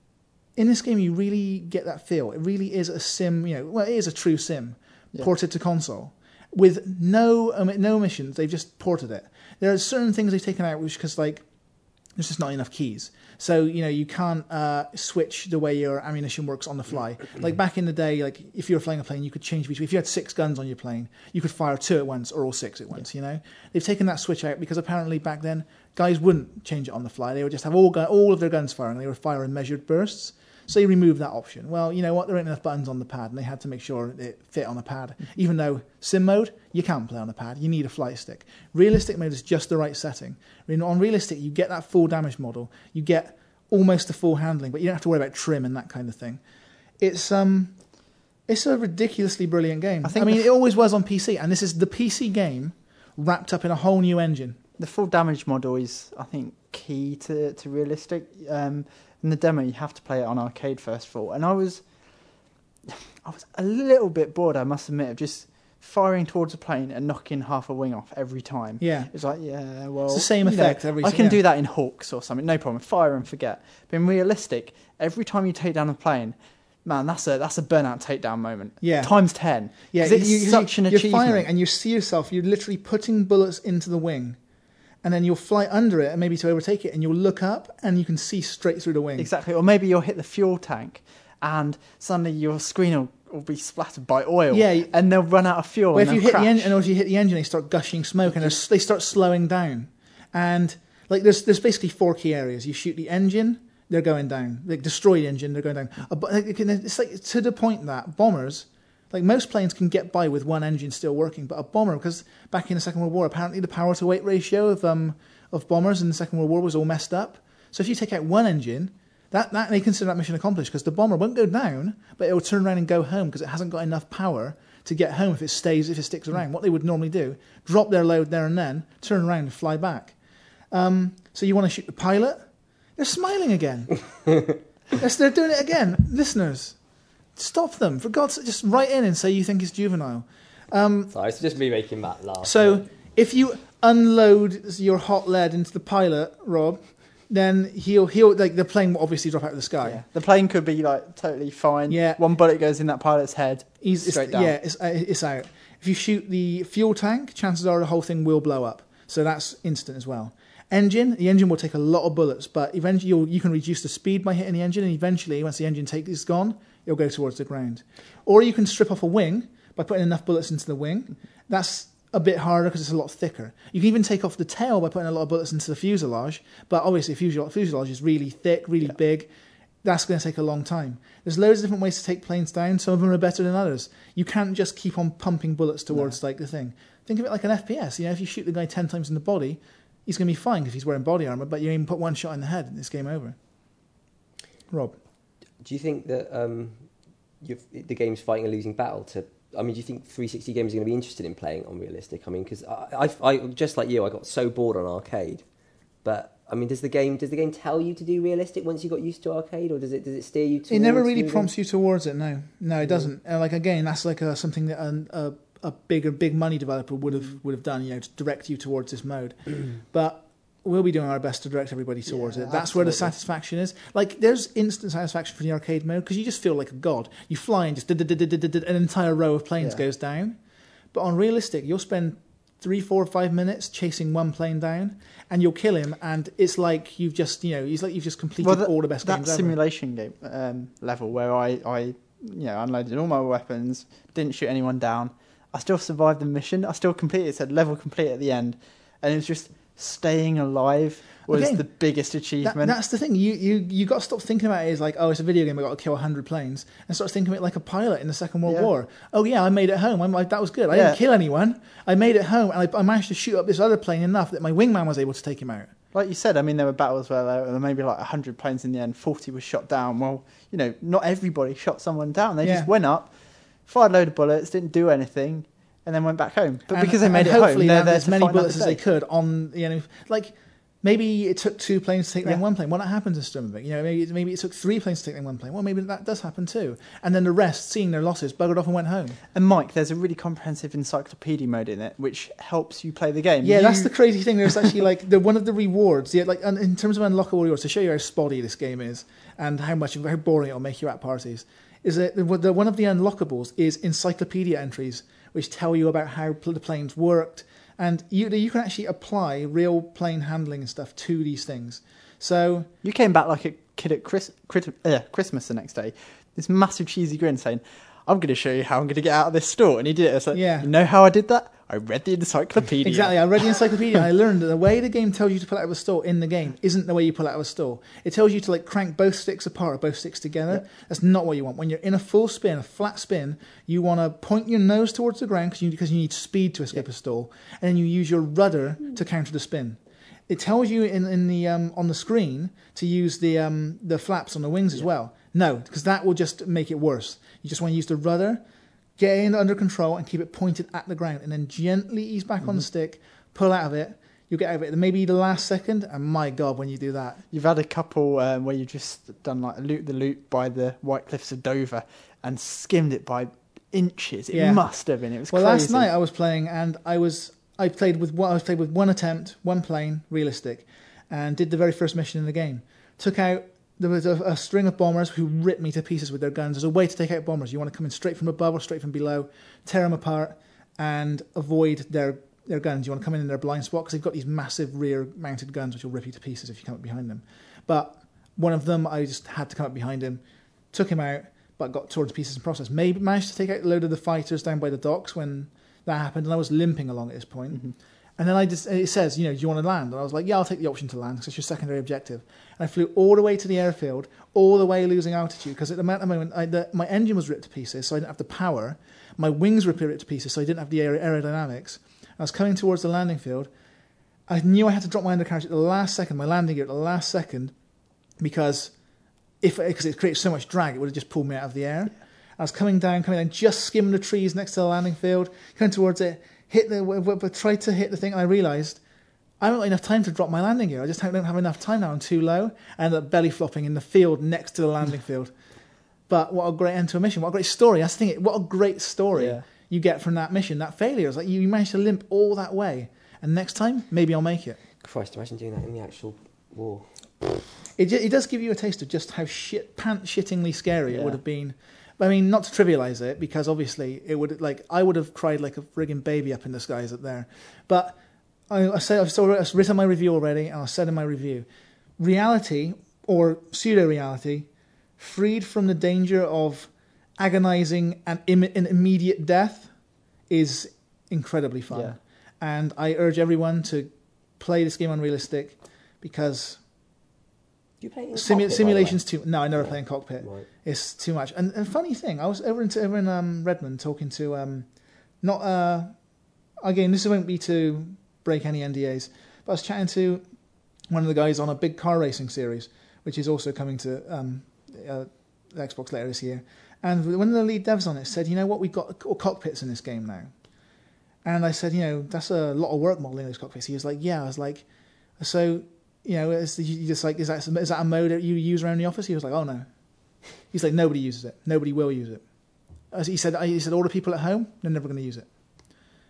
Speaker 3: in this game, you really get that feel. It really is a sim, you know, well, it is a true sim,
Speaker 2: Yeah.
Speaker 3: ported to console. With no um, no omissions, they've just ported it. There are certain things they've taken out, which, because, like, there's just not enough keys. So, you know, you can't uh, switch the way your ammunition works on the fly. Like back in the day, like if you were flying a plane, you could change between, if you had six guns on your plane, you could fire two at once or all six at once, you know? They've taken that switch out because apparently back then, guys wouldn't change it on the fly. They would just have all gun, all of their guns firing. They would fire in measured bursts. So you remove that option. Well, you know what? There ain't enough buttons on the pad, and they had to make sure it fit on a pad. Even though sim mode, you can't play on a pad. You need a flight stick. Realistic mode is just the right setting. I mean, on realistic, you get that full damage model. You get almost the full handling, but you don't have to worry about trim and that kind of thing. It's um, it's a ridiculously brilliant game.
Speaker 2: I
Speaker 3: I,
Speaker 2: think
Speaker 3: mean,
Speaker 2: the f-
Speaker 3: it always was on P C, and this is the P C game wrapped up in a whole new engine.
Speaker 2: The full damage model is, I think, key to, to realistic. Um, in the demo, you have to play it on arcade first of all, and I was, I was a little bit bored, I must admit, of just firing towards a plane and knocking half a wing off every time.
Speaker 3: Yeah.
Speaker 2: It's like, yeah, well,
Speaker 3: It's the same
Speaker 2: you know,
Speaker 3: effect every
Speaker 2: I
Speaker 3: time,
Speaker 2: can
Speaker 3: yeah.
Speaker 2: do that in Hawks or something, no problem. Fire and forget. But in realistic, every time you take down a plane, man, that's a that's a burnout takedown moment.
Speaker 3: Yeah.
Speaker 2: Times ten.
Speaker 3: Yeah,
Speaker 2: 'Cause it's
Speaker 3: you, you,
Speaker 2: such an
Speaker 3: you're
Speaker 2: achievement.
Speaker 3: firing and you see yourself, you're literally putting bullets into the wing, and then you'll fly under it and maybe to overtake it, and you'll look up and you can see straight through the wing.
Speaker 2: Exactly. Or maybe you'll hit the fuel tank and suddenly your screen will, will be splattered by oil.
Speaker 3: Yeah, you-
Speaker 2: and they'll run out of fuel.
Speaker 3: Well,
Speaker 2: and
Speaker 3: if you
Speaker 2: they'll
Speaker 3: hit
Speaker 2: crash.
Speaker 3: the engine, or if you hit the engine, they start gushing smoke, and they're- they start slowing down. And like, there's there's basically four key areas. You shoot the engine, they're going down. Like, destroy the engine, they're going down. Uh, but like, it's like to the point that bombers, like most planes, can get by with one engine still working, but a bomber, because back in the Second World War, apparently the power to weight ratio of um of bombers in the Second World War was all messed up. So if you take out one engine, that, that they consider that mission accomplished, because the bomber won't go down, but it will turn around and go home because it hasn't got enough power to get home if it stays, if it sticks around. What they would normally do, drop their load there and then, turn around and fly back. Um, so you want to shoot the pilot? They're smiling again. Yes, they're doing it again. Listeners, stop them. For God's sake, just write in and say you think it's juvenile.
Speaker 1: Sorry, it's just me making Matt laugh.
Speaker 3: So if you unload your hot lead into the pilot, Rob, then he'll he'll like the plane will obviously drop out of the sky.
Speaker 2: Yeah. The plane could be like totally fine.
Speaker 3: Yeah.
Speaker 2: One bullet goes in that pilot's head.
Speaker 3: He's, it's,
Speaker 2: straight down.
Speaker 3: Yeah, it's, uh, it's out. If you shoot the fuel tank, chances are the whole thing will blow up. So that's instant as well. Engine, the engine will take a lot of bullets, but eventually you'll, you can reduce the speed by hitting the engine, and eventually, once the engine take is gone, it'll go towards the ground. Or you can strip off a wing by putting enough bullets into the wing. That's a bit harder because it's a lot thicker. You can even take off the tail by putting a lot of bullets into the fuselage, but obviously fuselage, fuselage is really thick, really
Speaker 2: Yeah.
Speaker 3: big. That's going to take a long time. There's loads of different ways to take planes down. Some of them are better than others. You can't just keep on pumping bullets towards like the thing. Think of it like an F P S. You know, if you shoot the guy ten times in the body, he's going to be fine because he's wearing body armor. But you even put one shot in the head, and it's game over. Rob,
Speaker 1: do you think that um, you've, the game's fighting a losing battle to? I mean, do you think three sixty gamers are going to be interested in playing on realistic? I mean, because I, I, I, just like you, I got so bored on arcade. But I mean, does the game does the game tell you to do realistic once you got used to arcade, or does it does it steer you towards?
Speaker 3: it never really
Speaker 1: moving?
Speaker 3: prompts you towards it. No, no, it doesn't. Uh, like again, that's like a, something that a, a a bigger big money developer would have would have done. You know, to direct you towards this mode. But we'll be doing our best to direct everybody towards
Speaker 1: Yeah,
Speaker 3: it. That's where the
Speaker 1: absolutely.
Speaker 3: satisfaction is. Like, there's instant satisfaction for the arcade mode because you just feel like a god. You fly and just an entire row of planes
Speaker 2: Yeah.
Speaker 3: goes down. But on realistic, you'll spend three, four, five minutes chasing one plane down, and you'll kill him, and it's like you've just, you know, it's like you've just completed
Speaker 2: Well, that,
Speaker 3: all the best
Speaker 2: that
Speaker 3: games ever.
Speaker 2: simulation game um, level where I, I, you know, unloaded all my weapons, didn't shoot anyone down. I still survived the mission. I still completed. It said level complete at the end, and it was just staying alive was
Speaker 3: Again,
Speaker 2: the biggest
Speaker 3: That,
Speaker 2: achievement.
Speaker 3: that's the thing. You you you got to stop thinking about it as like, oh, it's a video game. I got to kill a hundred planes, and start thinking of it like a pilot in the Second World
Speaker 2: Yeah.
Speaker 3: War. Oh yeah, I made it home. I'm like, that was good. I
Speaker 2: Yeah.
Speaker 3: didn't kill anyone. I made it home, and I, I managed to shoot up this other plane enough that my wingman was able to take him out.
Speaker 2: Like you said, I mean, there were battles where there were maybe like one hundred planes in the end, forty was shot down. Well, you know, not everybody shot someone down. They
Speaker 3: Yeah.
Speaker 2: just went up, fired a load of bullets, didn't do anything, and then went back home. But
Speaker 3: And-
Speaker 2: because they made
Speaker 3: and
Speaker 2: it home,
Speaker 3: hopefully
Speaker 2: they're
Speaker 3: landed
Speaker 2: there
Speaker 3: as
Speaker 2: to
Speaker 3: many
Speaker 2: fight
Speaker 3: bullets as
Speaker 2: another
Speaker 3: they
Speaker 2: day.
Speaker 3: could on the enemy. Like maybe it took two planes to take down
Speaker 2: Yeah.
Speaker 3: one plane. Well, that happens in Sturmovik. You know, maybe maybe it took three planes to take down one plane. Well, maybe that does happen too. And then the rest, seeing their losses, buggered off and went home.
Speaker 2: And Mike, there's a really comprehensive encyclopedia mode in it, which helps you play the game.
Speaker 3: Yeah,
Speaker 2: You-
Speaker 3: that's the crazy thing. There's actually like the one of the rewards. Yeah, like un- in terms of unlockable rewards to show you how spotty this game is and how much how boring it will make you at parties. Is that the, the one of the unlockables is encyclopedia entries which tell you about how pl- the planes worked, and you you can actually apply real plane handling and stuff to these things. So
Speaker 2: You came back like a kid at Chris, Chris, uh, Christmas the next day, this massive cheesy grin saying, I'm going to show you how I'm going to get out of this store. And he did it. I was like,
Speaker 3: Yeah.
Speaker 2: you know how I did that? I read the encyclopedia.
Speaker 3: exactly, I read the encyclopedia and I learned that the way the game tells you to pull out of a store in the game isn't the way you pull out of a store. It tells you to like crank both sticks apart or both sticks together.
Speaker 2: Yeah.
Speaker 3: That's not what you want. When you're in a full spin, a flat spin, you want to point your nose towards the ground because you, because you need speed to escape a stall, and then you use your rudder to counter the spin. It tells you in, in the um, on the screen to use the um, the flaps on the wings as
Speaker 2: Yeah.
Speaker 3: well. No, because that will just make it worse. You just want to use the rudder, get it under control, and keep it pointed at the ground, and then gently ease back on the stick, pull out of it. You'll get out of it. Maybe the last second, and my God, when you do that,
Speaker 2: You've had a couple um, where you've just done like a loop the loop by the White Cliffs of Dover and skimmed it by inches. It
Speaker 3: Yeah.
Speaker 2: must have been. It was
Speaker 3: well,
Speaker 2: crazy.
Speaker 3: last night I was playing, and I was I played with one, I played with one attempt, one plane, realistic, and did the very first mission in the game. Took out there was a, a string of bombers who ripped me to pieces with their guns. There's a way to take out bombers. You want to come in straight from above or straight from below, tear them apart, and avoid their their guns. You want to come in in their blind spot because they've got these massive rear-mounted guns which will rip you to pieces if you come up behind them. But one of them, I just had to come up behind him, took him out, but got torn to pieces in process. Maybe managed to take out a load of the fighters down by the docks when that happened, and I was limping along at this point.
Speaker 2: Mm-hmm.
Speaker 3: And then I just it says, you know, do you want to land? And I was like, yeah, I'll take the option to land because it's your secondary objective. And I flew all the way to the airfield, all the way losing altitude because at the moment I, the, my engine was ripped to pieces, so I didn't have the power. My wings were ripped to pieces, so I didn't have the aer- aerodynamics. I was coming towards the landing field. I knew I had to drop my undercarriage at the last second, my landing gear at the last second, because if because it creates so much drag, it would have just pulled me out of the air. I was coming down, coming down, just skimmed the trees next to the landing field, coming towards it, hit the, w- w- tried to hit the thing, and I realised I haven't got enough time to drop my landing gear. I just don't have enough time now. I'm too low. I ended up belly flopping in the field next to the landing field. But what a great end to a mission! What a great story! That's the thing. What a great story
Speaker 2: Yeah.
Speaker 3: you get from that mission, that failure. It's like you managed to limp all that way, and next time maybe I'll make it.
Speaker 1: Christ, imagine doing that in the actual war.
Speaker 3: It, ju- it does give you a taste of just how shit pant shittingly scary it
Speaker 2: Yeah.
Speaker 3: would have been. But I mean, not to trivialize it, because obviously it would like I would have cried like a frigging baby up in the skies up there. But I, I say I've still I've written my review already, and I said in my review, reality or pseudo reality, freed from the danger of agonizing and, Im- and immediate death, is incredibly fun.
Speaker 2: Yeah.
Speaker 3: And I urge everyone to play this game on realistic because.
Speaker 1: Do you play it in
Speaker 3: Simu-
Speaker 1: cockpit, by the way?
Speaker 3: simulations too. No, I never
Speaker 1: No.
Speaker 3: play in cockpit.
Speaker 1: Right.
Speaker 3: It's too much. And, and funny thing, I was over in over in um, Redmond talking to um, not uh, again. This won't be to break any N D As, but I was chatting to one of the guys on a big car racing series, which is also coming to um, uh, Xbox later this year. And one of the lead devs on it said, "You know what? We've got cockpits in this game now." And I said, "You know, that's a lot of work modeling those cockpits." He was like, "Yeah." I was like, "So." You know, it's you just like, is that is that a mode that you use around the office? He was like, oh no. He's like, nobody uses it. Nobody will use it. As he said, he said, all the people at home, they're never going to use it.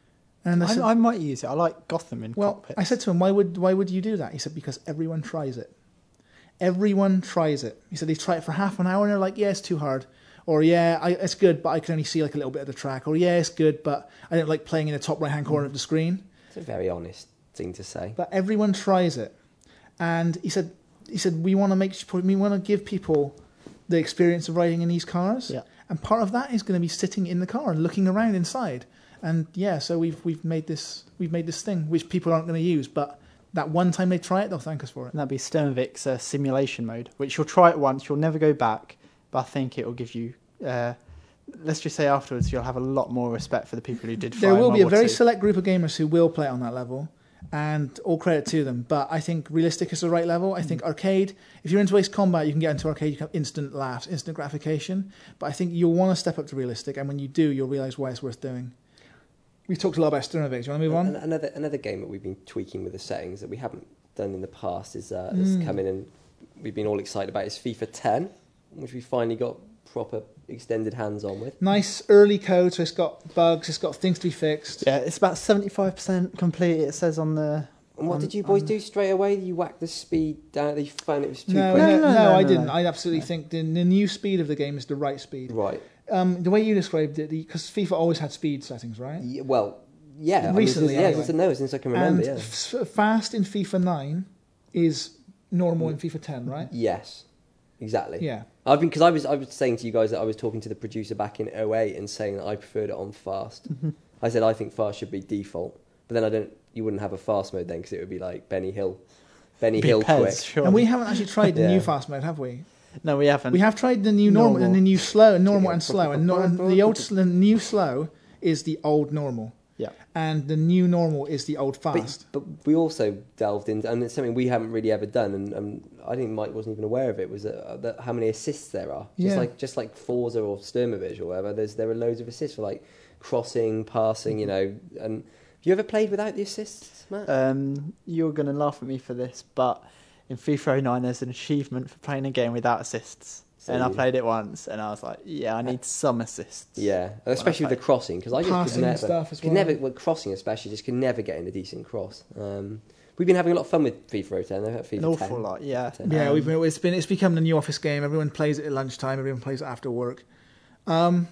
Speaker 3: And I, said,
Speaker 2: I, I might use it. I like Gotham in
Speaker 3: well,
Speaker 2: cockpits.
Speaker 3: I said to him, why would why would you do that? He said, because everyone tries it. Everyone tries it. He said they try it for half an hour and they're like, yeah, it's too hard. Or, yeah, I, it's good, but I can only see like a little bit of the track. Or, yeah, it's good, but I don't like playing in the top right-hand corner of the screen.
Speaker 1: It's a very honest thing to say.
Speaker 3: But everyone tries it. And he said, he said we want to make sure, we want to give people the experience of riding in these cars.
Speaker 2: Yeah.
Speaker 3: And part of that is going to be sitting in the car and looking around inside. And yeah, so we've we've made this we've made this thing which people aren't going to use, but that one time they try it, they'll thank us for it.
Speaker 2: And that'd be Sternvik's uh, simulation mode, which you'll try it once, you'll never go back, but I think it will give you, uh, let's just say afterwards, you'll have a lot more respect for the people who did fly
Speaker 3: There will
Speaker 2: in
Speaker 3: be a
Speaker 2: World War
Speaker 3: very
Speaker 2: Two.
Speaker 3: select group of gamers who will play it on that level, and all credit to them. But I think realistic is the right level. I think arcade, if you're into Ace Combat, you can get into arcade, you can have instant laughs, instant gratification. But I think you'll want to step up to realistic, and when you do, you'll realise why it's worth doing. We've talked a lot about Sternavik. Do you want to move on?
Speaker 1: An- Another another game that we've been tweaking with the settings that we haven't done in the past is uh, has
Speaker 3: Mm.
Speaker 1: come in and we've been all excited about is FIFA ten, which we finally got proper extended hands on with.
Speaker 3: Nice early code, so it's got bugs, it's got things to be fixed.
Speaker 2: Yeah, it's about seventy-five percent complete, it says on the...
Speaker 1: And what
Speaker 2: on-
Speaker 1: did you boys
Speaker 2: on-
Speaker 1: do straight away? You whacked the speed down. You found it was too
Speaker 3: No,
Speaker 1: quick.
Speaker 3: no,
Speaker 2: No,
Speaker 3: no,
Speaker 2: no, no,
Speaker 3: I
Speaker 2: no,
Speaker 3: didn't.
Speaker 2: no.
Speaker 3: I absolutely
Speaker 2: No.
Speaker 3: think the, the new speed of the game is the right speed.
Speaker 1: Right.
Speaker 3: Um, the way you described it, because FIFA always had speed settings, right?
Speaker 1: Yeah, well, yeah. I mean,
Speaker 3: Recently,
Speaker 1: since- yeah,
Speaker 3: anyway.
Speaker 1: since, no, since I can remember.
Speaker 3: and
Speaker 1: Yeah.
Speaker 3: f- fast in FIFA nine is normal in FIFA ten, right?
Speaker 1: Yes. Exactly.
Speaker 3: Yeah.
Speaker 1: I've been because I was I was saying to you guys that I was talking to the producer back in oh eight and saying that I preferred it on fast. I said I think fast should be default, but then I don't. You wouldn't have a fast mode then because it would be like Benny Hill, Benny
Speaker 2: Be
Speaker 1: Hill
Speaker 2: Pez,
Speaker 1: quick.
Speaker 2: surely.
Speaker 3: And we haven't actually tried the
Speaker 1: Yeah.
Speaker 3: new fast mode, have we?
Speaker 2: No, we haven't.
Speaker 3: We have tried the new normal,
Speaker 2: Normal.
Speaker 3: and the new slow, normal
Speaker 1: Yeah.
Speaker 3: and slow, and, no, and the old sl- new slow is the old normal,
Speaker 2: Yeah.
Speaker 3: and the new normal is the old fast.
Speaker 1: But, but we also delved into, and it's something we haven't really ever done, and, and I think Mike wasn't even aware of it. Was that, that how many assists there are? Just
Speaker 3: Yeah.
Speaker 1: like just like Forza or Sturmovich or whatever. There's there are loads of assists for like crossing, passing. You know, and have you ever played without the assists, Matt?
Speaker 2: Um, you're going to laugh at me for this, but in FIFA oh nine there's an achievement for playing a game without assists.
Speaker 1: So
Speaker 2: and I
Speaker 1: you-
Speaker 2: played it once, and I was like, yeah, I need some assists.
Speaker 1: Yeah, especially with the
Speaker 2: played.
Speaker 1: crossing because I just could
Speaker 3: Passing
Speaker 1: never,
Speaker 3: and stuff as
Speaker 1: could
Speaker 3: well.
Speaker 1: never, well, crossing especially, just could never get in a decent cross. Um, we've been having a lot of fun with FIFA oh ten. FIFA
Speaker 2: An awful
Speaker 1: ten.
Speaker 2: lot, yeah.
Speaker 1: ten.
Speaker 3: Yeah,
Speaker 2: Um,
Speaker 3: we've been, it's been it's become the new office game. Everyone plays it at lunchtime. Everyone plays it after work. Um,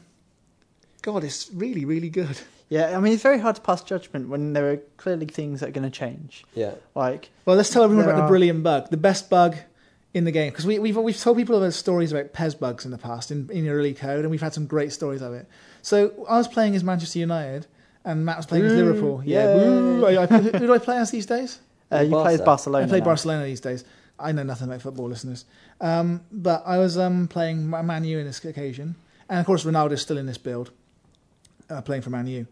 Speaker 3: God, it's really really good.
Speaker 2: Yeah, I mean, it's very hard to pass judgment when there are clearly things that are going to change.
Speaker 1: Yeah,
Speaker 2: Like,
Speaker 3: Well, let's tell everyone
Speaker 2: There
Speaker 3: about the
Speaker 2: are-
Speaker 3: brilliant bug, the best bug in the game, because we, we've we've told people about stories about Pez bugs in the past in, in early code, and we've had some great stories of it. So I was playing as Manchester United, and Matt was playing as
Speaker 2: Woo,
Speaker 3: Liverpool. Yeah,
Speaker 2: yay.
Speaker 3: woo. I, I, who do I play as these days?
Speaker 2: uh, you play as
Speaker 1: Barca.
Speaker 2: Barcelona.
Speaker 3: I play
Speaker 2: now.
Speaker 3: Barcelona these days. I know nothing about football, listeners. Um, but I was um, playing Ma- Man U in this occasion, and of course Ronaldo's still in this build, uh, playing for Man U.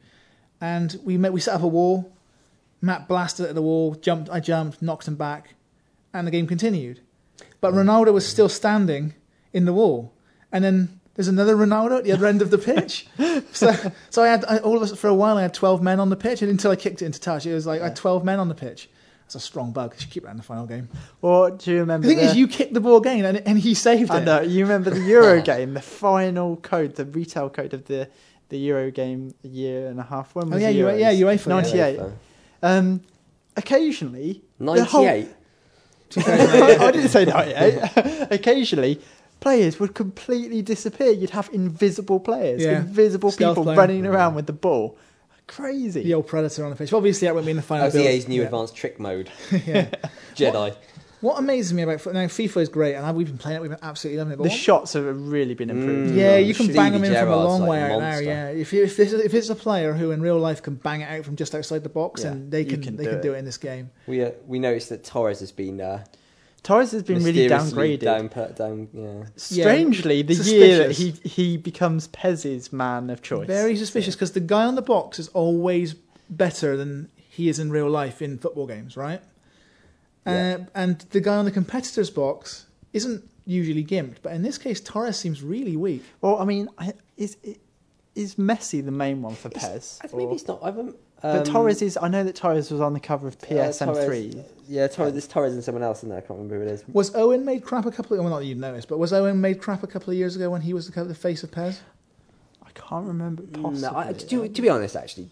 Speaker 3: And we met, we set up a wall. Matt blasted at the wall, jumped. I jumped, knocked him back, and the game continued. But Ronaldo was still standing in the wall, and then there's another Ronaldo at the other end of the pitch. So, so I had I, all of us for a while. I had twelve men on the pitch, and until I kicked it into touch, it was like I had twelve men on the pitch. That's a strong bug. I should keep that in the final game.
Speaker 2: Or do you remember
Speaker 3: The thing
Speaker 2: the...
Speaker 3: is, you kicked the ball again, and, and he saved it.
Speaker 2: I know, you remember the Euro game, the final code, the retail code of the, the Euro game a year and a half. When
Speaker 3: Oh
Speaker 2: was
Speaker 3: yeah,
Speaker 2: the
Speaker 3: you,
Speaker 2: Euros?
Speaker 3: yeah, UEFA. yeah.
Speaker 2: ninety-eight. Um, occasionally... the whole-
Speaker 1: ninety-eight.
Speaker 2: I, I didn't say ninety-eight. Occasionally, players would completely disappear. You'd have invisible players,
Speaker 3: Yeah.
Speaker 2: invisible
Speaker 3: Stealth
Speaker 2: people
Speaker 3: player.
Speaker 2: running around with the ball. Crazy.
Speaker 3: The old Predator on the pitch. Obviously, that won't be in the final.
Speaker 1: That's E
Speaker 3: build.
Speaker 1: A's new
Speaker 3: Yeah.
Speaker 1: advanced trick mode.
Speaker 3: yeah.
Speaker 1: Jedi.
Speaker 3: What amazes me about now FIFA is great, and I- we've been playing it. We've been absolutely loving it. But
Speaker 2: The
Speaker 3: what-
Speaker 2: shots have really been improved.
Speaker 1: Mm.
Speaker 3: yeah,
Speaker 1: Mm.
Speaker 3: you can
Speaker 1: Stevie
Speaker 3: bang them in from a
Speaker 1: Gerrard's
Speaker 3: long
Speaker 1: like
Speaker 3: way
Speaker 1: a
Speaker 3: out there.
Speaker 1: monster.
Speaker 3: Yeah, if you, if, this, if it's a player who in real life can bang it out from just outside the box,
Speaker 2: Yeah,
Speaker 3: then they
Speaker 2: you
Speaker 3: can,
Speaker 2: can
Speaker 3: they
Speaker 2: do
Speaker 3: can
Speaker 2: it.
Speaker 3: do it in this game.
Speaker 1: We uh, we noticed that Torres has been uh,
Speaker 2: Torres has been really
Speaker 1: mysteriously
Speaker 2: downgraded.
Speaker 1: down, put down. Yeah.
Speaker 2: Strangely, the year that he,
Speaker 3: Suspicious.
Speaker 2: he becomes Pez's man of choice.
Speaker 3: Very suspicious because the guy on the box is always better than he is in real life in football games, right?
Speaker 1: Yeah.
Speaker 3: Uh, and the guy on the competitor's box isn't usually gimped, but in this case, Torres seems really weak.
Speaker 2: Well, I mean, I- is is Messi the main one for Pez?
Speaker 1: I think maybe
Speaker 2: Or-
Speaker 1: it's not. I've, um,
Speaker 2: But Torres is. I know that Torres was on the cover of P S M three.
Speaker 1: Torres- Yeah, Torres. There's Torres and someone else in there. I can't remember who it is.
Speaker 3: Was Owen made crap a couple of well, not that you'd noticed, but was Owen made crap a couple of years ago when he was the, the face of Pez?
Speaker 2: I can't remember. Possibly.
Speaker 1: No, I, to, to be honest, actually,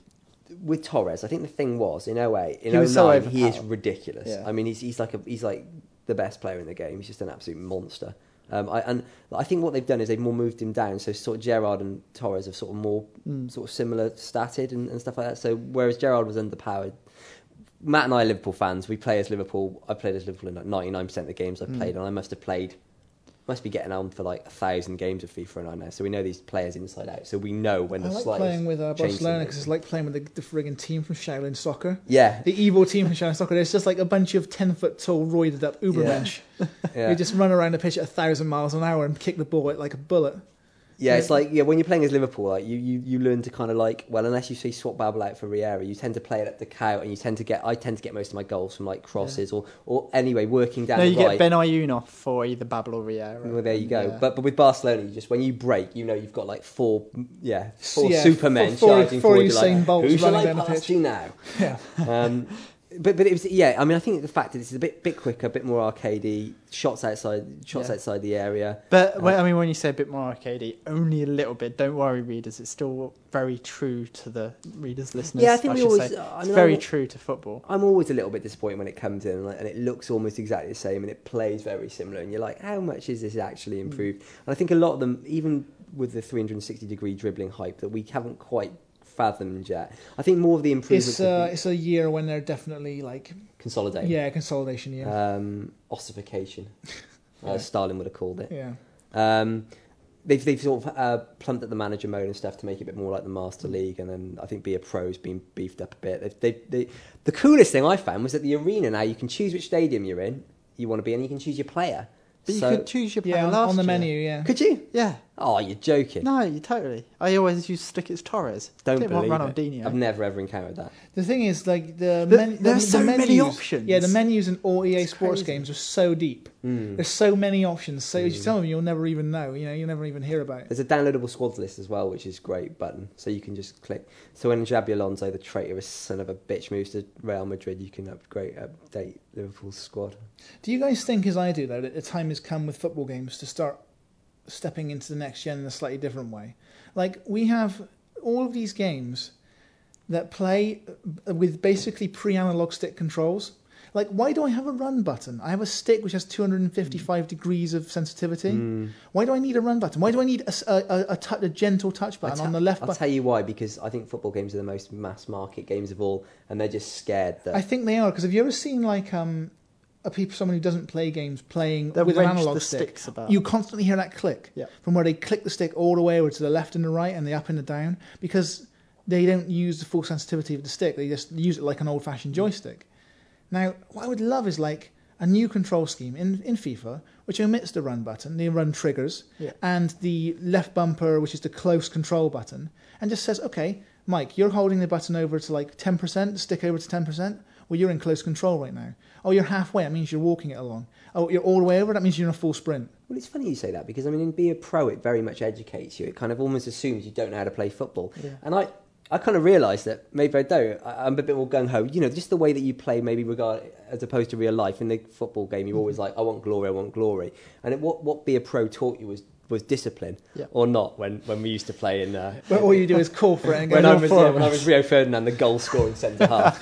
Speaker 1: with Torres, I think the thing was in oh eight, in
Speaker 2: He
Speaker 1: oh
Speaker 2: was so
Speaker 1: nine, he is
Speaker 2: overpowered.
Speaker 1: ridiculous.
Speaker 2: Yeah.
Speaker 1: I mean, he's he's like a, he's like the best player in the game. He's just an absolute monster. Um, I, and I think what they've done is they've more moved him down. So sort of Gerrard and Torres have sort of more
Speaker 2: Mm.
Speaker 1: sort of similar statted and, and stuff like that. So whereas Gerrard was underpowered, Matt and I are Liverpool fans. We play as Liverpool. I played as Liverpool in like ninety-nine percent of the games I've
Speaker 2: Mm.
Speaker 1: played, and I must have played. Must be getting on for like a thousand games of FIFA and I know, so we know these players inside out. So we know when
Speaker 3: I
Speaker 1: the
Speaker 3: like
Speaker 1: slightest
Speaker 3: playing with uh,
Speaker 1: change
Speaker 3: Barcelona
Speaker 1: in
Speaker 3: because
Speaker 1: it.
Speaker 3: it's like playing with the, the friggin' team from Shaolin Soccer.
Speaker 1: Yeah,
Speaker 3: The evil team from Shaolin Soccer. There's just like a bunch of ten foot tall, roided up Ubermensch.
Speaker 1: yeah.
Speaker 3: You just run around the pitch at a thousand miles an hour and kick the ball like a bullet.
Speaker 1: Yeah, it's like yeah. When you're playing as Liverpool, like you, you, you learn to kind of like well, unless you say swap Babel out for Riera, you tend to play it at the cow, and you tend to get. I tend to get most of my goals from like crosses or or anyway working down
Speaker 2: No,
Speaker 1: the
Speaker 2: you
Speaker 1: right.
Speaker 2: get Ben Ayoun off for either Babel or Riera.
Speaker 1: Well, there you go.
Speaker 2: Yeah.
Speaker 1: But but with Barcelona, you just when you break, you know you've got like four yeah four
Speaker 3: Yeah,
Speaker 1: supermen
Speaker 3: four-
Speaker 1: charging
Speaker 3: four
Speaker 1: forward. You're
Speaker 3: Usain
Speaker 1: like,
Speaker 3: Bolts
Speaker 1: who shall
Speaker 3: running
Speaker 1: I
Speaker 3: down the
Speaker 1: pass
Speaker 3: pitch.
Speaker 1: to now?
Speaker 3: Yeah.
Speaker 1: Um, but but it was yeah. I mean, I think the fact that it's a bit bit quicker, a bit more arcadey, shots outside shots
Speaker 2: Yeah.
Speaker 1: outside the area.
Speaker 2: But
Speaker 1: Uh,
Speaker 2: well, I mean, when you say a bit more arcadey, only a little bit. Don't worry, readers. It's still very true to the readers, listeners.
Speaker 1: Yeah, I think we
Speaker 2: should
Speaker 1: always-
Speaker 2: say.
Speaker 1: I
Speaker 2: It's
Speaker 1: mean,
Speaker 2: very
Speaker 1: I-
Speaker 2: true to football.
Speaker 1: I'm always a little bit disappointed when it comes in and, like, and it looks almost exactly the same and it plays very similar and you're like, how much is this actually improved? And I think a lot of them, even with the three hundred sixty degree dribbling hype that we haven't quite fathomed yet, I think more of the improvements
Speaker 3: It's,
Speaker 1: have
Speaker 3: uh,
Speaker 1: been
Speaker 3: it's a year when they're definitely like,
Speaker 1: consolidating,
Speaker 3: yeah, consolidation year.
Speaker 1: um, ossification,
Speaker 3: Yeah.
Speaker 1: as Stalin would have called it.
Speaker 3: yeah.
Speaker 1: Um, they've they've sort of uh, plumped at the manager mode and stuff to make it a bit more like the
Speaker 3: Mm.
Speaker 1: Master League, and then I think Be a Pro's been beefed up a bit. They, they, they, the coolest thing I found was that the arena now you can choose which stadium you're in, you want to be, and you can choose your player.
Speaker 2: But
Speaker 1: So-
Speaker 2: you could choose your player
Speaker 3: Yeah, on,
Speaker 2: last
Speaker 3: on the
Speaker 2: year.
Speaker 3: menu, yeah.
Speaker 1: Could you?
Speaker 2: Yeah.
Speaker 1: Oh, you're joking.
Speaker 2: No, you totally. I always used to stick it's Torres.
Speaker 1: Don't
Speaker 2: Didn't want
Speaker 1: believe it.
Speaker 2: Ronaldinho.
Speaker 1: I've never ever encountered that.
Speaker 3: The thing is, like the,
Speaker 2: The-
Speaker 3: men,
Speaker 2: there
Speaker 3: the,
Speaker 2: are so
Speaker 3: the
Speaker 2: many
Speaker 3: menus,
Speaker 2: options.
Speaker 3: Yeah, the menus in all E A
Speaker 2: It's
Speaker 3: Sports
Speaker 2: crazy.
Speaker 3: games are so deep.
Speaker 1: Mm.
Speaker 3: There's so many options. So
Speaker 1: Mm.
Speaker 3: some of them you'll never even know. You know, you'll never even hear about.
Speaker 1: There's a downloadable squads list as well, which is great button. So you can just click. So when Xabi Alonso, the traitorous son of a bitch, moves to Real Madrid, you can upgrade, update Liverpool's squad.
Speaker 3: Do you guys think, as I do, though, that the time has come with football games to start stepping into the next gen in a slightly different way? Like, we have all of these games that play with basically pre-analog stick controls. Like, why do I have a run button? I have a stick which has two hundred fifty-five degrees of sensitivity.
Speaker 1: Mm.
Speaker 3: Why do I need a run button? Why do I need a, s- a, a, a, tou- a gentle touch button
Speaker 1: I'll
Speaker 3: on
Speaker 1: te-
Speaker 3: the left
Speaker 1: I'll
Speaker 3: button?
Speaker 1: tell you why, because I think football games are the most mass market games of all, and they're just scared that.
Speaker 3: I think they are, because have you ever seen, like, um, a people, someone who doesn't play games playing
Speaker 2: They'll
Speaker 3: with an
Speaker 2: wrench
Speaker 3: analog
Speaker 2: the
Speaker 3: stick?
Speaker 2: sticks about.
Speaker 3: You constantly hear that click
Speaker 2: Yeah.
Speaker 3: from where they click the stick all the way over to the left and the right and the up and the down, because they don't use the full sensitivity of the stick. They just use it like an old-fashioned joystick. Now, what I would love is like a new control scheme in, in FIFA which omits the run button, the run triggers,
Speaker 2: Yeah.
Speaker 3: and the left bumper, which is the close control button, and just says, okay, Mike, you're holding the button over to like ten percent, stick over to ten percent. Well, you're in close control right now. Oh, you're halfway. That means you're walking it along. Oh, you're all the way over. That means you're in a full sprint.
Speaker 1: Well, it's funny you say that because I mean, in Be a Pro, it very much educates you. It kind of almost assumes you don't know how to play football,
Speaker 2: Yeah.
Speaker 1: and I. I kind of realised that maybe I don't. I- I'm a bit more gung ho. You know, just the way that you play, maybe regard as opposed to real life. In the football game, you're always like, "I want glory, I want glory." And it, what what Be a Pro taught you was was discipline,
Speaker 2: Yeah.
Speaker 1: or not. When when we used to play in. Uh,
Speaker 3: But all you do is call for it and go
Speaker 1: when I
Speaker 3: "No,
Speaker 1: was
Speaker 3: for
Speaker 1: yeah,
Speaker 3: it."
Speaker 1: when I was Rio Ferdinand, the goal scoring centre half.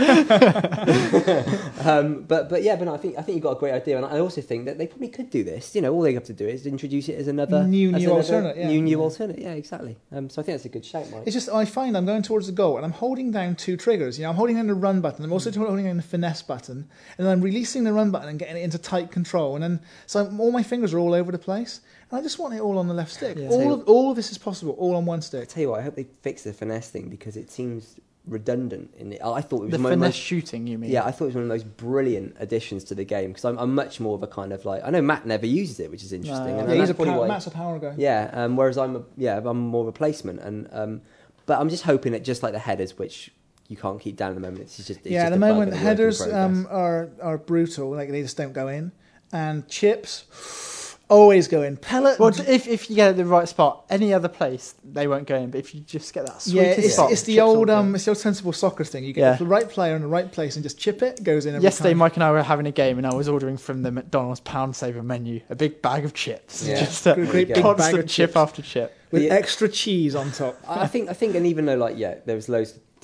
Speaker 1: um, but but yeah, but no, I think I think you got a great idea, and I also think that they probably could do this. You know, all they have to do is introduce it as another
Speaker 3: New-
Speaker 1: as
Speaker 3: new
Speaker 1: another
Speaker 3: alternate, yeah.
Speaker 1: new new
Speaker 3: Yeah.
Speaker 1: alternate. Yeah, exactly. Um, so I think that's a good shout, Mike.
Speaker 3: It's just I find I'm going towards the goal and I'm holding down two triggers. You know, I'm holding down the run button. I'm also holding down the finesse button, and then I'm releasing the run button and getting it into tight control. And then so I'm, all my fingers are all over the place, and I just want it all on the left stick.
Speaker 2: Yeah.
Speaker 3: All of all of this is possible all on one
Speaker 1: I
Speaker 3: stick.
Speaker 1: tell you what, I hope they fix the finesse thing because it seems redundant. In it, I thought it was
Speaker 2: The
Speaker 1: one of the
Speaker 2: finesse
Speaker 1: most,
Speaker 2: shooting, you mean?
Speaker 1: yeah, I thought it was one of the most brilliant additions to the game because I'm, I'm much more of a kind of like I know Matt never uses it, which is interesting.
Speaker 2: No.
Speaker 1: and
Speaker 3: Yeah, he's
Speaker 1: that's
Speaker 3: a
Speaker 1: probably
Speaker 3: power,
Speaker 1: why-
Speaker 3: Matt's a power guy.
Speaker 1: Yeah, um, whereas I'm a, yeah I'm more of a replacement, and um, but I'm just hoping that just like the headers, which you can't keep down at the moment, it's just it's
Speaker 3: yeah,
Speaker 1: just
Speaker 3: at the
Speaker 1: a bug
Speaker 3: moment
Speaker 1: and a work in
Speaker 3: headers
Speaker 1: progress.
Speaker 3: um, are are brutal. Like they just don't go in, and chips always go in. Pellet.
Speaker 2: Well, if if you get at the right spot, any other place they won't go in. But if you just get that sweetest
Speaker 3: yeah, it's,
Speaker 2: spot,
Speaker 3: it's the
Speaker 2: chips will
Speaker 3: old
Speaker 2: go in.
Speaker 3: um, it's the old sensible soccer thing. You get
Speaker 2: Yeah.
Speaker 3: the right player in the right place and just chip it. It goes in every
Speaker 2: Yesterday,
Speaker 3: time.
Speaker 2: Mike and I were having a game, and I was ordering from the McDonald's Pound Saver menu a big bag of chips,
Speaker 1: Yeah.
Speaker 2: just a
Speaker 3: Great- great
Speaker 1: big
Speaker 2: constant
Speaker 3: bag of
Speaker 2: chip
Speaker 3: chips.
Speaker 2: after chip.
Speaker 3: with
Speaker 1: The-
Speaker 3: extra cheese on top.
Speaker 1: I I think I think, and even though like yeah, there was loads to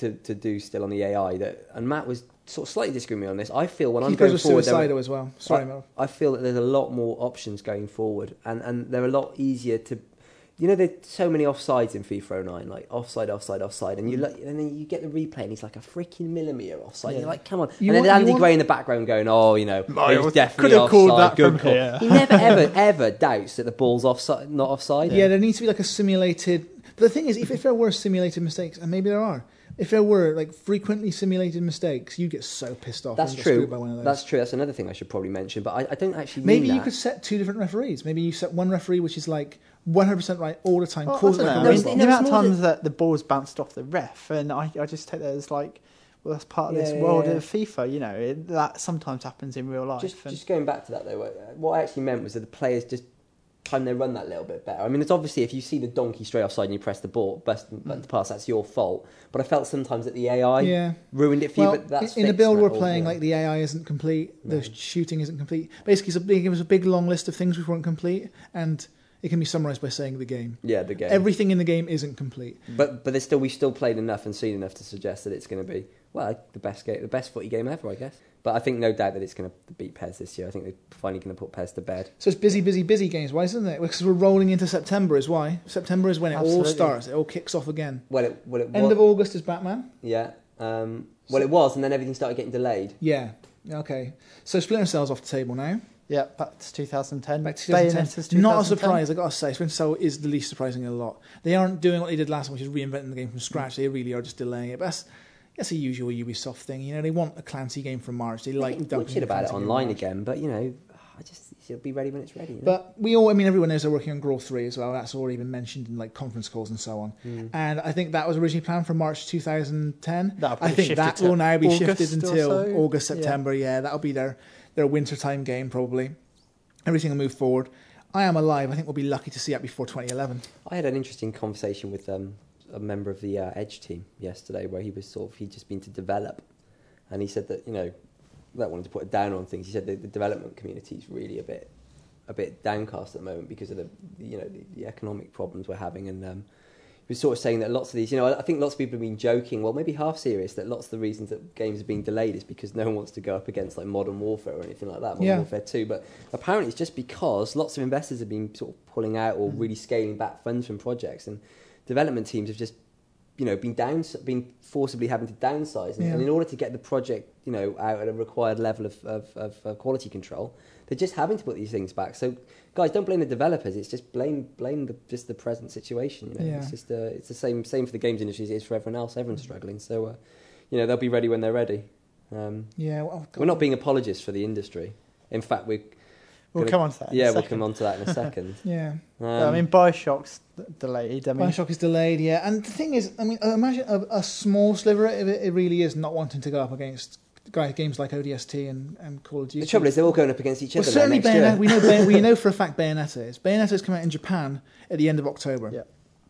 Speaker 1: to, to do still on the A I. That and Matt was sort of slightly disagreeing with me on this. I feel when I'm
Speaker 3: Keepers
Speaker 1: going
Speaker 3: was
Speaker 1: forward, there
Speaker 3: suicidal
Speaker 1: are-
Speaker 3: as well. Sorry,
Speaker 1: I,
Speaker 3: Mel.
Speaker 1: I feel that there's a lot more options going forward, and, and they're a lot easier to. You know, there's so many offsides in FIFA oh nine, like offside, offside, offside, and you look, and then you get the replay, and he's like a freaking millimetre offside.
Speaker 2: Yeah.
Speaker 1: You're like, come on.
Speaker 3: You
Speaker 1: and then
Speaker 3: want-
Speaker 1: Andy
Speaker 3: you want-
Speaker 1: Gray in the background going, oh, you know, he was definitely
Speaker 2: could have
Speaker 1: offside.
Speaker 2: called that
Speaker 1: good
Speaker 2: from
Speaker 1: call.
Speaker 2: here.
Speaker 1: He never, ever, ever doubts that the ball's offside, not offside.
Speaker 3: Yeah, there needs to be like a simulated. But the thing is, if, if there were simulated mistakes, and maybe there are, if there were like frequently simulated mistakes, you'd get so pissed off.
Speaker 1: That's
Speaker 3: when you got
Speaker 1: true.
Speaker 3: screwed by one of those.
Speaker 1: That's true. That's another thing I should probably mention, but I, I don't actually
Speaker 3: Maybe
Speaker 1: mean
Speaker 3: you
Speaker 1: that.
Speaker 3: could set two different referees. Maybe you set one referee which is like one hundred percent right all the time.
Speaker 2: Well, I
Speaker 3: calls it
Speaker 2: don't
Speaker 3: like
Speaker 2: know.
Speaker 3: a
Speaker 2: I
Speaker 1: No,
Speaker 2: mean,
Speaker 1: it's-
Speaker 3: robot.
Speaker 1: no,
Speaker 2: the amount
Speaker 1: it's
Speaker 2: of
Speaker 1: more
Speaker 2: times that the ball's bounced off the ref, and I, I just take that as like, well, that's part of this
Speaker 1: Yeah, yeah,
Speaker 2: world
Speaker 1: yeah.
Speaker 2: of FIFA. You know, it, that sometimes happens in real life.
Speaker 1: Just,
Speaker 2: and-
Speaker 1: just going back to that though, what- what I actually meant was that the players just time they run that little bit better. I mean, it's obviously if you see the donkey straight offside and you press the ball, bust button to pass, that's your fault. But I felt sometimes that the A I
Speaker 3: Yeah.
Speaker 1: ruined it for
Speaker 3: Well,
Speaker 1: you. But that's
Speaker 3: in the
Speaker 1: fixed
Speaker 3: build
Speaker 1: now,
Speaker 3: we're
Speaker 1: or,
Speaker 3: playing,
Speaker 1: yeah.
Speaker 3: like the A I isn't complete,
Speaker 1: No.
Speaker 3: the shooting isn't complete. Basically, it's a big, it was a big long list of things which weren't complete, and it can be summarised by saying the game.
Speaker 1: yeah, the game.
Speaker 3: Everything in the game isn't complete.
Speaker 1: But but there's still we still played enough and seen enough to suggest that it's going to be well the best game, the best footy game ever, I guess. But I think no doubt that it's going to beat P E S this year. I think they're finally going to put P E S to bed.
Speaker 3: So it's busy, busy, busy games, why isn't it? Because we're rolling into September is why. September is when it all
Speaker 2: Absolutely.
Speaker 3: starts. It all kicks off again.
Speaker 1: Well, it well it
Speaker 3: End
Speaker 1: was,
Speaker 3: of August is Batman.
Speaker 1: yeah. Um, well, it was, and then everything started getting delayed.
Speaker 3: Yeah. Okay. So Splinter Cell's off the table now.
Speaker 2: yeah, back to two thousand ten.
Speaker 3: Back to twenty ten.
Speaker 2: Bayonetta's
Speaker 3: Not a
Speaker 2: two thousand ten.
Speaker 3: surprise, I gotta say. Splinter Cell is the least surprising of the lot. They aren't doing what they did last time, which is reinventing the game from scratch. They really are just delaying it. But that's, that's a usual Ubisoft thing. You know, they want a Clancy game from March. They like
Speaker 1: Like
Speaker 3: dumping
Speaker 1: shit
Speaker 3: a
Speaker 1: about it
Speaker 3: Clancy game
Speaker 1: online
Speaker 3: from March.
Speaker 1: again, but you know, I just it'll be ready when it's ready. You know?
Speaker 3: But we all, I mean, everyone knows they're working on Grawl three as well. That's already been mentioned in like conference calls and so on.
Speaker 1: Mm.
Speaker 3: And I think that was originally planned for March two thousand ten.
Speaker 2: That'll
Speaker 3: I
Speaker 2: probably
Speaker 3: think
Speaker 2: shift
Speaker 3: that
Speaker 2: it to
Speaker 3: will now be
Speaker 2: August
Speaker 3: shifted
Speaker 2: or
Speaker 3: until
Speaker 2: so.
Speaker 3: August,
Speaker 2: Yeah.
Speaker 3: September. Yeah. that'll be their their wintertime game probably. Everything will move forward. I Am Alive, I think we'll be lucky to see that before twenty eleven.
Speaker 1: I had an interesting conversation with um, a member of the uh, Edge team yesterday, where he was sort of he'd just been to develop, and he said that you know, without wanting to put it down on things, he said that the development community is really a bit, a bit downcast at the moment because of the you know the, the economic problems we're having, and um, he was sort of saying that lots of these, you know, I think lots of people have been joking, well, maybe half serious, that lots of the reasons that games are being delayed is because no one wants to go up against like Modern Warfare or anything like that, Modern
Speaker 3: Yeah.
Speaker 1: Warfare two. But apparently it's just because lots of investors have been sort of pulling out or really scaling back funds from projects, and development teams have just, you know, been down, been forcibly having to downsize, and,
Speaker 3: Yeah.
Speaker 1: and in order to get the project, you know, out at a required level of, of, of uh, quality control, they're just having to put these things back. So, guys, don't blame the developers. It's just blame blame the, just the present situation. You know,
Speaker 3: Yeah.
Speaker 1: it's just uh, it's the same same for the games industry as it is for everyone else. Everyone's struggling. So, uh, you know, they'll be ready when they're ready. Um,
Speaker 3: Yeah, well,
Speaker 1: we're not being apologists for the industry. In fact, we
Speaker 2: We'll
Speaker 1: gonna-
Speaker 2: come on to that. in a
Speaker 1: yeah, we'll
Speaker 2: second.
Speaker 1: come on to that in a second.
Speaker 3: Yeah.
Speaker 1: Um,
Speaker 2: I mean, Bioshock's d- delayed. I mean,
Speaker 3: Bioshock is delayed, yeah. And the thing is, I mean, I imagine a, a small sliver of it, it really is not wanting to go up against guy- games like O D S T and, and Call of Duty.
Speaker 1: the trouble is, they're all going up against each
Speaker 3: Well,
Speaker 1: other. now
Speaker 3: certainly
Speaker 1: next
Speaker 3: Bayonetta.
Speaker 1: year.
Speaker 3: We know Bay- we know for a fact Bayonetta is. Bayonetta is coming out in Japan at the end of October.
Speaker 2: Yeah.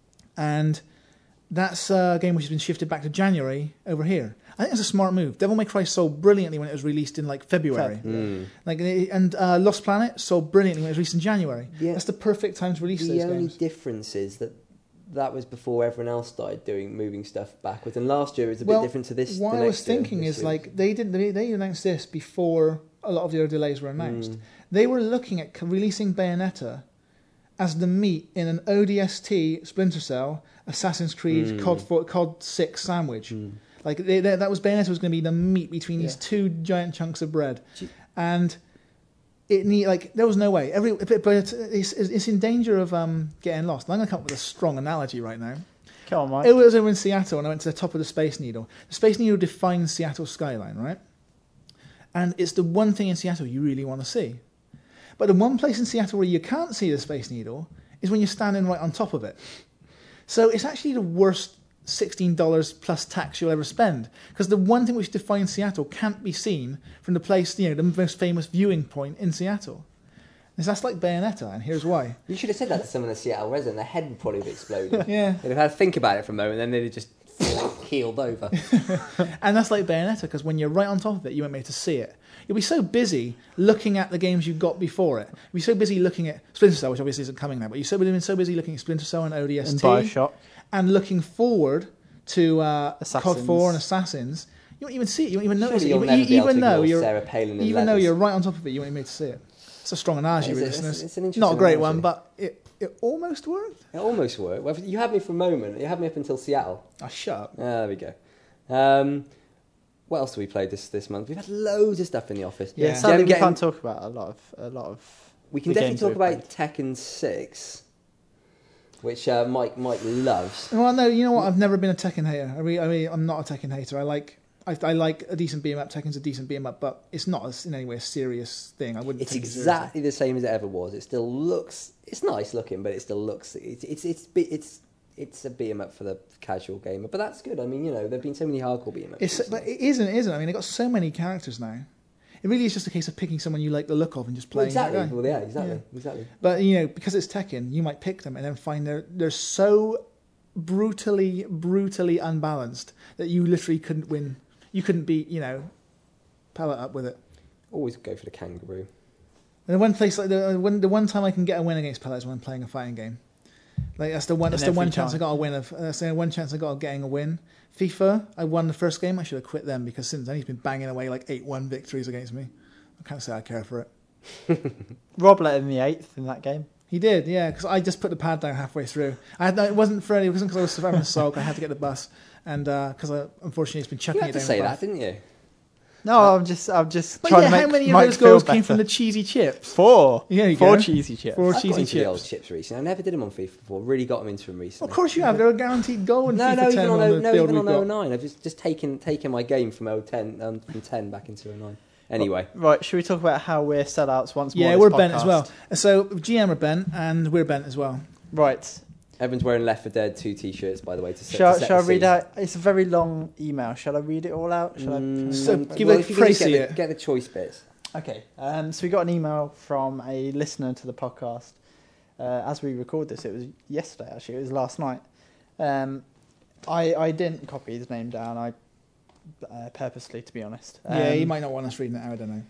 Speaker 3: And that's a game which has been shifted back to January over here. I think it's a smart move. Devil May Cry sold brilliantly when it was released in like February.
Speaker 2: Feb.
Speaker 1: Mm.
Speaker 3: Like and uh, Lost Planet sold brilliantly when it was released in January.
Speaker 1: Yeah.
Speaker 3: That's the perfect time to release
Speaker 1: The
Speaker 3: those
Speaker 1: only
Speaker 3: games.
Speaker 1: difference is that that was before everyone else started doing moving stuff backwards, and last year it was a
Speaker 3: Well,
Speaker 1: bit different to this.
Speaker 3: What
Speaker 1: the
Speaker 3: I was
Speaker 1: next year,
Speaker 3: thinking
Speaker 1: this
Speaker 3: is
Speaker 1: year.
Speaker 3: like they didn't they, they announced this before a lot of the other delays were announced.
Speaker 1: Mm.
Speaker 3: They were looking at c- releasing Bayonetta as the meat in an O D S T Splinter Cell Assassin's Creed
Speaker 1: Mm.
Speaker 3: C O D four, C O D six sandwich.
Speaker 1: Mm.
Speaker 3: Like they, they, that was Bayonetta was going to be the meat between these
Speaker 2: Yeah.
Speaker 3: two giant chunks of bread,
Speaker 1: Do you-
Speaker 3: and it need like there was no way. Every but it's, it's, it's in danger of um getting lost. And I'm going to come up with a strong analogy right now.
Speaker 2: come on, Mike.
Speaker 3: It was over in Seattle, and I went to the top of the Space Needle. The Space Needle defines Seattle's skyline, right? And it's the one thing in Seattle you really want to see. But the one place in Seattle where you can't see the Space Needle is when you're standing right on top of it. So it's actually the worst sixteen dollars plus tax you'll ever spend, because the one thing which defines Seattle can't be seen from the place, you know, the most famous viewing point in Seattle. And that's like Bayonetta, and here's why.
Speaker 1: You should have said that to someone in Seattle resident. Their head would probably have exploded.
Speaker 3: Yeah.
Speaker 1: They'd have had to think about it for a moment, and then they'd have just keeled over.
Speaker 3: And that's like Bayonetta, because when you're right on top of it, you won't be able to see it. You'll be so busy looking at the games you've got before it. You'll be so busy looking at Splinter Cell, which obviously isn't coming now, but you've so been so busy looking at Splinter Cell and O D S T
Speaker 2: and Bioshock.
Speaker 3: and looking forward to uh, C O D
Speaker 2: Assassins.
Speaker 3: four and Assassins, you won't even see it. You won't even notice
Speaker 1: Surely
Speaker 3: it.
Speaker 1: you'll
Speaker 3: You-
Speaker 1: never
Speaker 3: you-
Speaker 1: be able
Speaker 3: even
Speaker 1: to
Speaker 3: though
Speaker 1: ignore
Speaker 3: you're
Speaker 1: Sarah Palin in
Speaker 3: even though
Speaker 1: leathers.
Speaker 3: you're right on top of it, you won't even be able to see it. It's a strong analogy,
Speaker 1: It's a-
Speaker 3: really,
Speaker 1: it's-
Speaker 3: listeners.
Speaker 1: it's an
Speaker 3: Not a
Speaker 1: interesting
Speaker 3: great
Speaker 1: analogy.
Speaker 3: one, but it, it almost worked.
Speaker 1: It almost worked. Well, you had me for a moment. You had me up until Seattle.
Speaker 3: Ah, shut up.
Speaker 1: Ah, there we go. Um, what else have we played this this month? We've had loads of stuff in the office.
Speaker 2: Yeah,
Speaker 3: Yeah.
Speaker 2: sadly
Speaker 1: Getting-
Speaker 2: we can't talk about a lot of a lot of.
Speaker 1: We can
Speaker 2: the
Speaker 1: definitely
Speaker 2: games
Speaker 1: talk
Speaker 2: we've
Speaker 1: about
Speaker 2: played.
Speaker 1: Tekken six, which uh, Mike Mike loves.
Speaker 3: Well, no, you know what? I've never been a Tekken hater. I mean, I mean, I'm not a Tekken hater. I like, I, I like a decent beat 'em up. Tekken's a decent beat 'em up, but it's not a, in any way a serious thing. I wouldn't.
Speaker 1: It's
Speaker 3: take it
Speaker 1: exactly the same as it ever was. It still looks. It's nice looking, but it still looks. It's it's it's it's, it's, it's a beat 'em up for the casual gamer. But that's good. I mean, you know, there've been so many hardcore beat 'em ups.
Speaker 3: It's,
Speaker 1: recently.
Speaker 3: but it isn't, it isn't. I mean, they've got so many characters now. It really is just a case of picking someone you like the look of and just
Speaker 1: Well,
Speaker 3: playing that
Speaker 1: exactly.
Speaker 3: guy.
Speaker 1: Well, yeah, exactly,
Speaker 3: Yeah.
Speaker 1: exactly.
Speaker 3: But you know, because it's Tekken, you might pick them and then find they're they're so brutally, brutally unbalanced that you literally couldn't win. You couldn't beat, you know, pallet up with it.
Speaker 1: Always go for the kangaroo.
Speaker 3: And the one place, like the one, the one time I can get a win against pallet is when I'm playing a fighting game. Like that's the one.
Speaker 2: And
Speaker 3: That's the one
Speaker 2: every
Speaker 3: chance I
Speaker 2: time.
Speaker 3: got a win of. That's the one chance I got of getting a win. FIFA, I won the first game. I should have quit them because since then he's been banging away like eight one victories against me. I can't say I care for it.
Speaker 2: Rob let in the eighth in that game.
Speaker 3: He did, yeah, because I just put the pad down halfway through. I had, it wasn't for any, it wasn't because I was surviving a sulk. I had to get the bus, and because I unfortunately it's been
Speaker 1: You
Speaker 3: chucking
Speaker 1: had
Speaker 3: it
Speaker 1: to
Speaker 3: down.
Speaker 1: say
Speaker 3: the
Speaker 1: that,
Speaker 3: bath.
Speaker 1: didn't you?
Speaker 2: No, I'm just I'm just
Speaker 3: But
Speaker 2: trying
Speaker 3: yeah,
Speaker 2: to make
Speaker 3: how many of
Speaker 2: Mike
Speaker 3: those
Speaker 2: feel
Speaker 3: goals came from
Speaker 2: better.
Speaker 3: the cheesy chips?
Speaker 2: Four.
Speaker 3: Yeah, you
Speaker 2: Four
Speaker 3: go.
Speaker 2: cheesy chips.
Speaker 3: Four
Speaker 1: I've got
Speaker 3: cheesy
Speaker 1: into the old
Speaker 3: chips.
Speaker 1: chips recently. I never did them on FIFA before. Really got them into them recently.
Speaker 3: Of course you have. They're a guaranteed goal in
Speaker 1: No,
Speaker 3: FIFA
Speaker 1: no, even
Speaker 3: ten
Speaker 1: on,
Speaker 3: on
Speaker 1: o,
Speaker 3: the
Speaker 1: no,
Speaker 3: build
Speaker 1: even
Speaker 3: we've
Speaker 1: on
Speaker 3: got.
Speaker 1: oh nine. I've just, just taken taken my game from oh ten um, from ten back into oh nine. Anyway,
Speaker 2: Right, should we talk about how we're sellouts once more?
Speaker 3: Yeah,
Speaker 2: this
Speaker 3: we're bent as
Speaker 2: podcast?
Speaker 3: well. So G M are bent, and we're bent as well.
Speaker 2: Right.
Speaker 1: Evan's wearing Left four Dead two t-shirts, by the way. To set,
Speaker 2: Shall,
Speaker 1: to set
Speaker 2: shall I
Speaker 1: the
Speaker 2: read
Speaker 1: scene.
Speaker 2: out? It's a very long email. Shall I read it all out? Shall
Speaker 1: Mm,
Speaker 3: So
Speaker 2: I?
Speaker 3: give
Speaker 1: well,
Speaker 3: it
Speaker 1: if you can just
Speaker 3: précis
Speaker 1: get
Speaker 3: it.
Speaker 1: the, get the choice bits.
Speaker 2: Okay. Um, so we got an email from a listener to the podcast. Uh, as we record this, it was yesterday. Actually, it was last night. Um, I I didn't copy his name down. I uh, purposely, to be honest.
Speaker 3: yeah,
Speaker 2: Um,
Speaker 3: you might not want us reading it out. I don't know.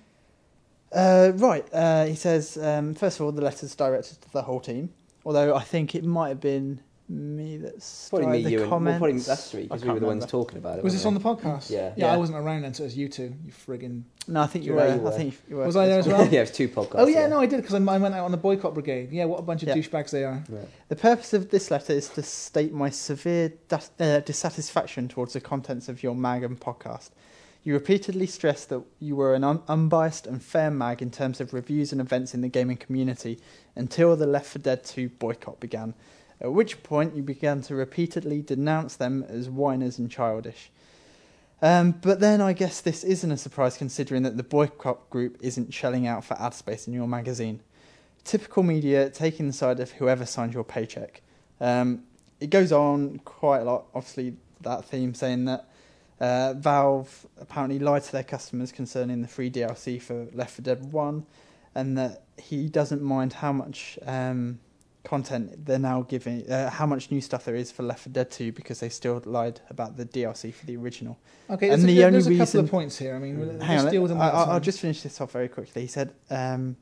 Speaker 2: Uh, right. Uh, he says, um, first of all, the letter's directed to the whole team. Although I think it might have been me that
Speaker 1: Probably
Speaker 2: started
Speaker 1: me,
Speaker 2: the
Speaker 1: you, and well,
Speaker 2: comments.
Speaker 1: probably that's three
Speaker 2: I
Speaker 1: because we
Speaker 2: can't
Speaker 1: were the ones
Speaker 2: remember.
Speaker 1: talking about it.
Speaker 3: Was
Speaker 1: weren't
Speaker 3: this on the podcast?
Speaker 1: Yeah.
Speaker 3: Yeah,
Speaker 2: Yeah.
Speaker 3: I wasn't around then, so it was you two. You friggin'.
Speaker 2: No, I think you
Speaker 1: Yeah,
Speaker 2: were.
Speaker 1: you were.
Speaker 2: I think you were.
Speaker 3: Was I there as
Speaker 1: we?
Speaker 3: well?
Speaker 1: yeah, it was two podcasts.
Speaker 3: Oh yeah, no, I did because I I went out on the boycott brigade. Yeah, what a bunch of
Speaker 2: Yeah.
Speaker 3: douchebags they are.
Speaker 1: Yeah.
Speaker 2: The purpose of this letter is to state my severe dis- uh, dissatisfaction towards the contents of your mag and podcast. You repeatedly stressed that you were an un- unbiased and fair mag in terms of reviews and events in the gaming community until the Left four Dead two boycott began, at which point you began to repeatedly denounce them as whiners and childish. Um, but then I guess this isn't a surprise considering that the boycott group isn't shelling out for ad space in your magazine. Typical media taking the side of whoever signed your paycheck. Um, it goes on quite a lot, obviously, that theme saying that uh, Valve apparently lied to their customers concerning the free D L C for Left four Dead one, and that he doesn't mind how much um, content they're now giving, uh, how much new stuff there is for Left four Dead two because they still lied about the D L C for the original.
Speaker 3: Okay,
Speaker 2: And
Speaker 3: there's,
Speaker 2: the
Speaker 3: a,
Speaker 2: only
Speaker 3: there's a couple
Speaker 2: reason-
Speaker 3: of points here. I mean, we'll-
Speaker 2: Hang
Speaker 3: let's
Speaker 2: on,
Speaker 3: deal with them.
Speaker 2: I,
Speaker 3: one at a
Speaker 2: I'll, I'll
Speaker 3: time.
Speaker 2: just finish this off very quickly. He said, um,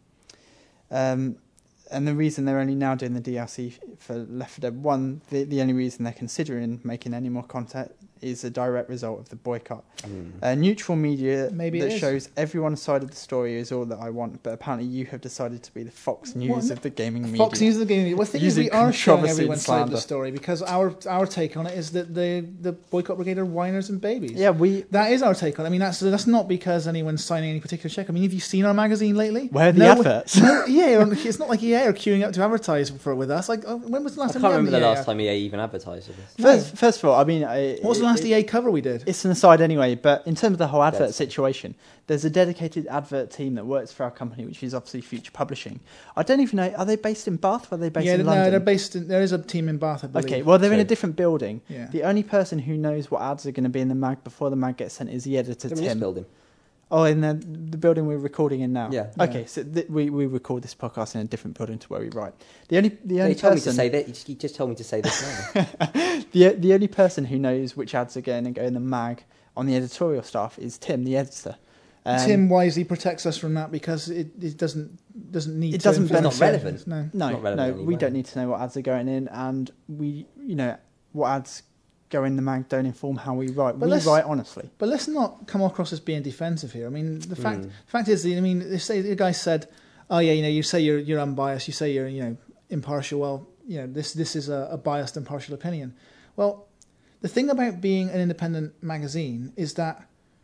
Speaker 2: um, and the reason they're only now doing the D L C for Left four Dead one, the, the only reason they're considering making any more content is a direct result of the boycott.
Speaker 1: Mm.
Speaker 2: Uh, neutral media
Speaker 3: Maybe it
Speaker 2: that
Speaker 3: is.
Speaker 2: shows everyone's side of the story is all that I want, but apparently you have decided to be the Fox News
Speaker 3: What?
Speaker 2: of the gaming media.
Speaker 3: Fox News is the game. Well, the thing is,
Speaker 2: Using
Speaker 3: we are showing
Speaker 2: controversy
Speaker 3: everyone's
Speaker 2: and
Speaker 3: side of the
Speaker 2: slander.
Speaker 3: story because our our take on it is that the the boycott brigade are whiners and babies.
Speaker 2: Yeah, we.
Speaker 3: That is our take on it. I mean, that's that's not because anyone's signing any particular check. I mean, have you seen our magazine lately?
Speaker 2: Where are the
Speaker 3: No,
Speaker 2: adverts?
Speaker 3: No, yeah, it's not like E A are queuing up to advertise for with us. Like, oh, when was the
Speaker 1: I
Speaker 3: last
Speaker 1: can't
Speaker 3: time? we
Speaker 1: remember
Speaker 3: had
Speaker 1: the
Speaker 3: E A?
Speaker 1: last time E A even advertised for this.
Speaker 2: First, first of all, I mean, I,
Speaker 3: What was the last
Speaker 2: it,
Speaker 3: E A cover we did?
Speaker 2: It's an aside anyway, but in terms of the whole advert
Speaker 1: That's-
Speaker 2: situation, there's a dedicated advert team that works for our company, which is obviously Future Publishing. I don't even know, are they based in Bath or are they based
Speaker 3: yeah,
Speaker 2: in
Speaker 3: no,
Speaker 2: London?
Speaker 3: they're based. In, there is a team in Bath, I believe.
Speaker 2: Okay, well, they're in a
Speaker 1: So-
Speaker 2: different building.
Speaker 3: Yeah.
Speaker 2: The only person who knows what ads are going to be in the mag before the mag gets sent is the editor,
Speaker 1: They're in this
Speaker 2: Tim.
Speaker 1: building.
Speaker 2: Oh, in the, the building we're recording in now?
Speaker 1: Yeah.
Speaker 2: Okay,
Speaker 3: Yeah.
Speaker 2: so th- we, we record this podcast in a different building to where we write. The only, the
Speaker 1: Yeah,
Speaker 2: only
Speaker 1: you told me to
Speaker 2: person...
Speaker 1: say that. You just, you just told me to say this now.
Speaker 2: The the only person who knows which ads are going to go in the mag on the editorial staff is Tim, the editor. Um,
Speaker 3: Tim wisely protects us from that because it, it doesn't doesn't need.
Speaker 2: It
Speaker 3: to
Speaker 2: doesn't
Speaker 3: influence
Speaker 1: benefit-
Speaker 3: it.
Speaker 1: It's
Speaker 3: No.
Speaker 2: No,
Speaker 1: not relevant
Speaker 2: no,
Speaker 1: anyway.
Speaker 2: we don't need to know what ads are going in, and we, you know, what ads go in the mag don't inform how we write.
Speaker 3: But
Speaker 2: we
Speaker 3: let's-
Speaker 2: write honestly.
Speaker 3: But let's not come across as being defensive here. I mean, the fact
Speaker 1: Hmm.
Speaker 3: the fact is, I mean, they say the guy said, "Oh yeah, you know, you say you're you're unbiased, you say you're you know impartial." Well, you know, this this is a, a biased, impartial opinion. Well, the thing about being an independent magazine is that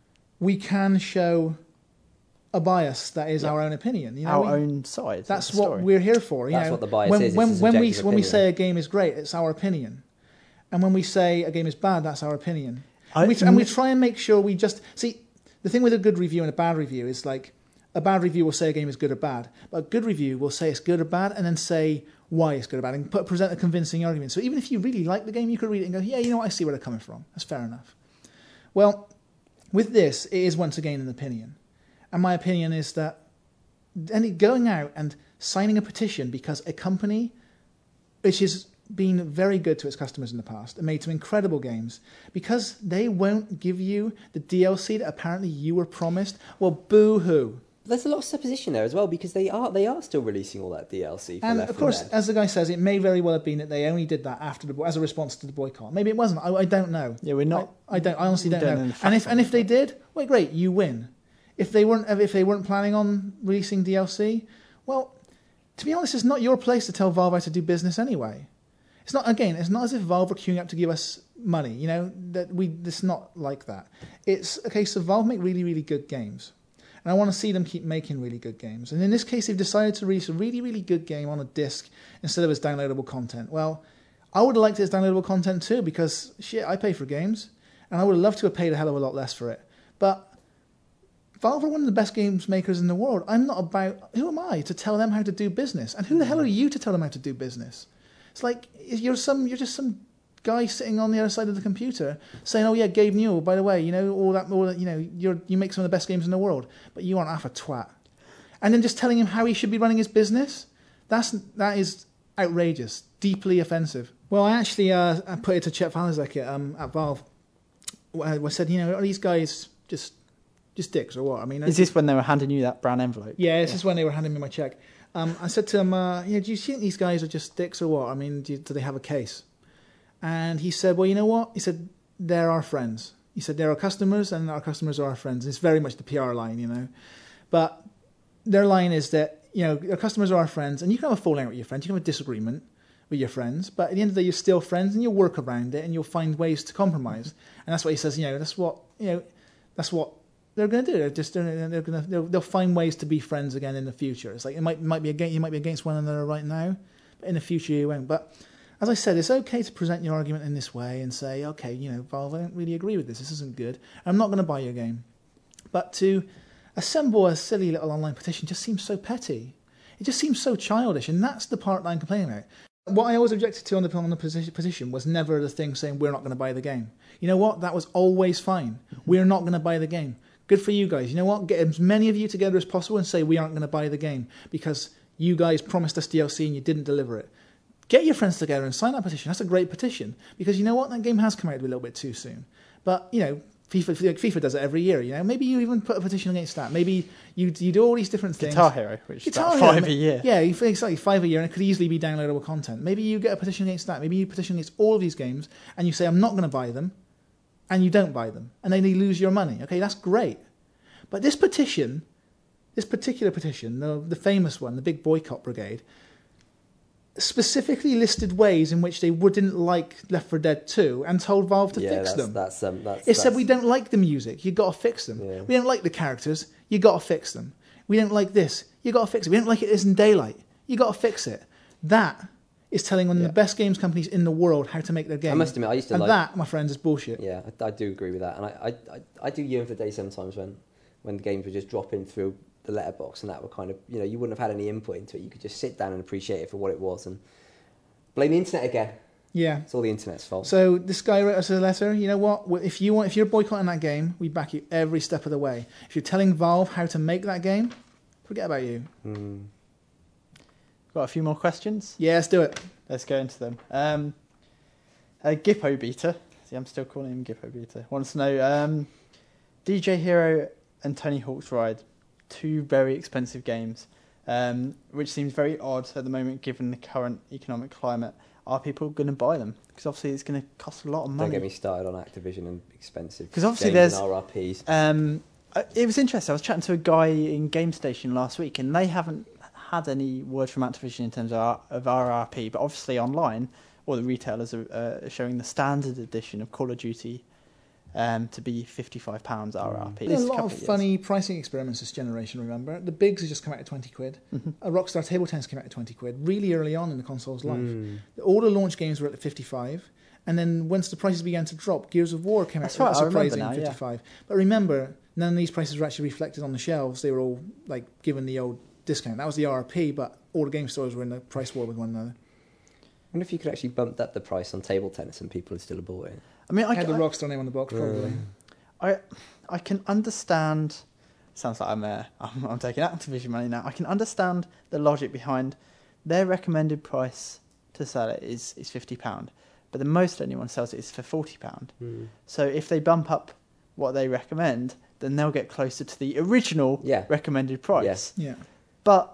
Speaker 3: we can show a bias that is
Speaker 2: Yeah.
Speaker 3: our own opinion. You know,
Speaker 2: Our
Speaker 3: we-
Speaker 2: own side. of
Speaker 3: That's
Speaker 2: the
Speaker 3: what
Speaker 2: story.
Speaker 3: we're here for. You
Speaker 1: That's
Speaker 3: know,
Speaker 1: what the bias
Speaker 3: when,
Speaker 1: is, it's
Speaker 3: When,
Speaker 1: a
Speaker 3: when we
Speaker 1: subjective
Speaker 3: when we
Speaker 1: opinion.
Speaker 3: say a game is great, it's our opinion, and when we say a game is bad, that's our opinion.
Speaker 2: I-
Speaker 3: And we, and we try and make sure we just see the thing with a good review and a bad review is like a bad review will say a game is good or bad, but a good review will say it's good or bad, and then say why it's good or bad, and put, present a convincing argument. So even if you really like the game, you could read it and go, yeah, you know what, I see where they're coming from. That's fair enough. Well, with this, it is once again an opinion, and my opinion is that any going out and signing a petition because a company which has been very good to its customers in the past and made some incredible games, because they won't give you the D L C that apparently you were promised, well, boo-hoo.
Speaker 1: There's a lot of supposition there as well because they are they are still releasing all that D L C. For
Speaker 3: And
Speaker 1: Left
Speaker 3: of
Speaker 1: four
Speaker 3: course,
Speaker 1: Dead.
Speaker 3: as the guy says, it may very well have been that they only did that after the as a response to the boycott. Maybe it wasn't. I, I don't know.
Speaker 2: Yeah, we're not.
Speaker 3: I, I don't. I honestly
Speaker 2: we
Speaker 3: don't,
Speaker 2: don't
Speaker 3: know.
Speaker 2: know the
Speaker 3: And if
Speaker 2: facts
Speaker 3: and
Speaker 2: on
Speaker 3: if they
Speaker 2: it.
Speaker 3: did, well, great, you win. If they weren't if they weren't planning on releasing D L C, well, to be honest, it's not your place to tell Valve how to do business anyway. It's not again. It's not as if Valve are queuing up to give us money. You know that we. It's not like that. It's a case of Valve make really really good games. And I want to see them keep making really good games. And in this case, they've decided to release a really, really good game on a disc instead of as downloadable content. Well, I would have liked it as downloadable content too, because shit, I pay for games, and I would have loved to have paid a hell of a lot less for it. But Valve are one of the best games makers in the world. I'm not about, who am I to tell them how to do business? And who the hell are you to tell them how to do business? It's like you're some, you're just some guy sitting on the other side of the computer saying, "Oh yeah, Gabe Newell, by the way, you know all that, all that, you know, you're you make some of the best games in the world, but you aren't half a twat." And then just telling him how he should be running his business. That's that is outrageous, deeply offensive. Well, I actually uh, I put it to Chet Falizek at, um, at Valve. I I said, you know, are these guys just just dicks or what? I mean,
Speaker 2: Is this when they were handing you that brown envelope?
Speaker 3: yeah, this is when they were handing me my check. Um, I said to him, uh, you know, do you think these guys are just dicks or what? I mean, do, do they have a case? And he said, well, you know what? He said, they're our friends. He said, they're our customers and our customers are our friends. It's very much the P R line, you know. But their line is that, you know, our customers are our friends, and you can have a falling out with your friends, you can have a disagreement with your friends, but at the end of the day, you're still friends, and you'll work around it, and you'll find ways to compromise. And that's what he says, you know, that's what, you know, that's what they're going to do. They're just they're, they're going to they'll, they'll find ways to be friends again in the future. It's like it might might be against you might be against one another right now, but in the future you won't. But as I said, it's okay to present your argument in this way and say, okay, you know, Valve, I don't really agree with this. This isn't good. I'm not going to buy your game. But to assemble a silly little online petition just seems so petty. It just seems so childish, and that's the part that I'm complaining about. What I always objected to on the, on the position, position was never the thing saying we're not going to buy the game. You know what? That was always fine. We're not going to buy the game. Good for you guys. You know what? Get as many of you together as possible and say we aren't going to buy the game because you guys promised us D L C and you didn't deliver it. Get your friends together and sign that petition. That's a great petition because you know what? That game has come out a little bit too soon. But, you know, FIFA, FIFA does it every year, you know. Maybe you even put a petition against that. Maybe you you do all these different things.
Speaker 2: Guitar Hero, which is
Speaker 3: Guitar
Speaker 2: about
Speaker 3: Hero,
Speaker 2: five
Speaker 3: ma-
Speaker 2: a year.
Speaker 3: Yeah, you think exactly five a year, and it could easily be downloadable content. Maybe you get a petition against that. Maybe you petition against all of these games, and you say, I'm not going to buy them, and you don't buy them, and then you lose your money. Okay, that's great. But this petition, this particular petition, the, the famous one, the Big Boycott Brigade, specifically listed ways in which they wouldn't like Left four Dead two and told Valve to
Speaker 1: yeah,
Speaker 3: fix
Speaker 1: that's,
Speaker 3: them.
Speaker 1: That's, um, that's,
Speaker 3: It said
Speaker 1: that's-
Speaker 3: we don't like the music, you got to fix them.
Speaker 1: Yeah.
Speaker 3: We don't like the characters, you got to fix them. We don't like this, you got to fix it. We don't like it isn't daylight, you got to fix it. That is telling one of
Speaker 1: Yeah.
Speaker 3: the best games companies in the world how to make their game.
Speaker 1: I must admit, I used to
Speaker 3: and
Speaker 1: like.
Speaker 3: that, my friends, is bullshit.
Speaker 1: Yeah, I, I do agree with that, and I, I, I, I do yearn for the day sometimes when, when the games were just dropping through the letterbox, and that were kind of, you know, you wouldn't have had any input into it. You could just sit down and appreciate it for what it was, and blame the internet again.
Speaker 3: Yeah.
Speaker 1: It's all the internet's fault.
Speaker 3: So this guy wrote us a letter. You know what? If you want, if you're boycotting that game, we back you every step of the way. If you're telling Valve how to make that game, forget about you.
Speaker 1: Mm.
Speaker 2: Got a few more questions?
Speaker 3: Yeah, let's do it.
Speaker 2: Let's go into them. Um, uh, Gippo Beater, see, I'm still calling him Gippo Beater, wants to know, um, D J Hero and Tony Hawk's Ride, two very expensive games, um, which seems very odd at the moment given the current economic climate. are people going to buy them? Because obviously it's going to cost a lot of money.
Speaker 1: Don't get me started on Activision and expensive.
Speaker 2: Because obviously
Speaker 1: games
Speaker 2: there's
Speaker 1: and R R Ps.
Speaker 2: Um, uh, it was interesting. I was chatting to a guy in GameStation last week, and they haven't had any word from Activision in terms of, R- of R R P. But obviously online, all the retailers are uh, showing the standard edition of Call of Duty um, to be fifty-five pounds R R P.
Speaker 3: There's a
Speaker 2: This
Speaker 3: lot
Speaker 2: couple
Speaker 3: of
Speaker 2: years.
Speaker 3: funny pricing experiments this generation, remember? The Bigs has just come out at twenty quid.
Speaker 2: Mhm.
Speaker 3: A Rockstar Table Tennis came out at twenty quid, really early on in the console's life.
Speaker 1: Mm.
Speaker 3: All the launch games were at fifty-five, and then once the prices began to drop, Gears of War came
Speaker 2: That's
Speaker 3: out
Speaker 2: right,
Speaker 3: at
Speaker 2: I
Speaker 3: a
Speaker 2: remember
Speaker 3: surprising
Speaker 2: now, yeah.
Speaker 3: fifty-five. But remember, none of these prices were actually reflected on the shelves. They were all like given the old discount. That was the R R P, but all the game stores were in a price war with one another.
Speaker 1: I wonder if you could actually bump up the price on table tennis and people would still have bought it.
Speaker 2: I mean, I,
Speaker 3: I had the
Speaker 2: I,
Speaker 3: Rockstar name on the box, probably.
Speaker 2: I, I can understand. Sounds like I'm, uh, I'm I'm taking Activision money now. I can understand the logic behind their recommended price to sell it is is fifty pound, but the most anyone sells it is for forty pound.
Speaker 1: Mm.
Speaker 2: So if they bump up what they recommend, then they'll get closer to the original
Speaker 1: Yeah.
Speaker 2: recommended price.
Speaker 3: Yeah.
Speaker 2: But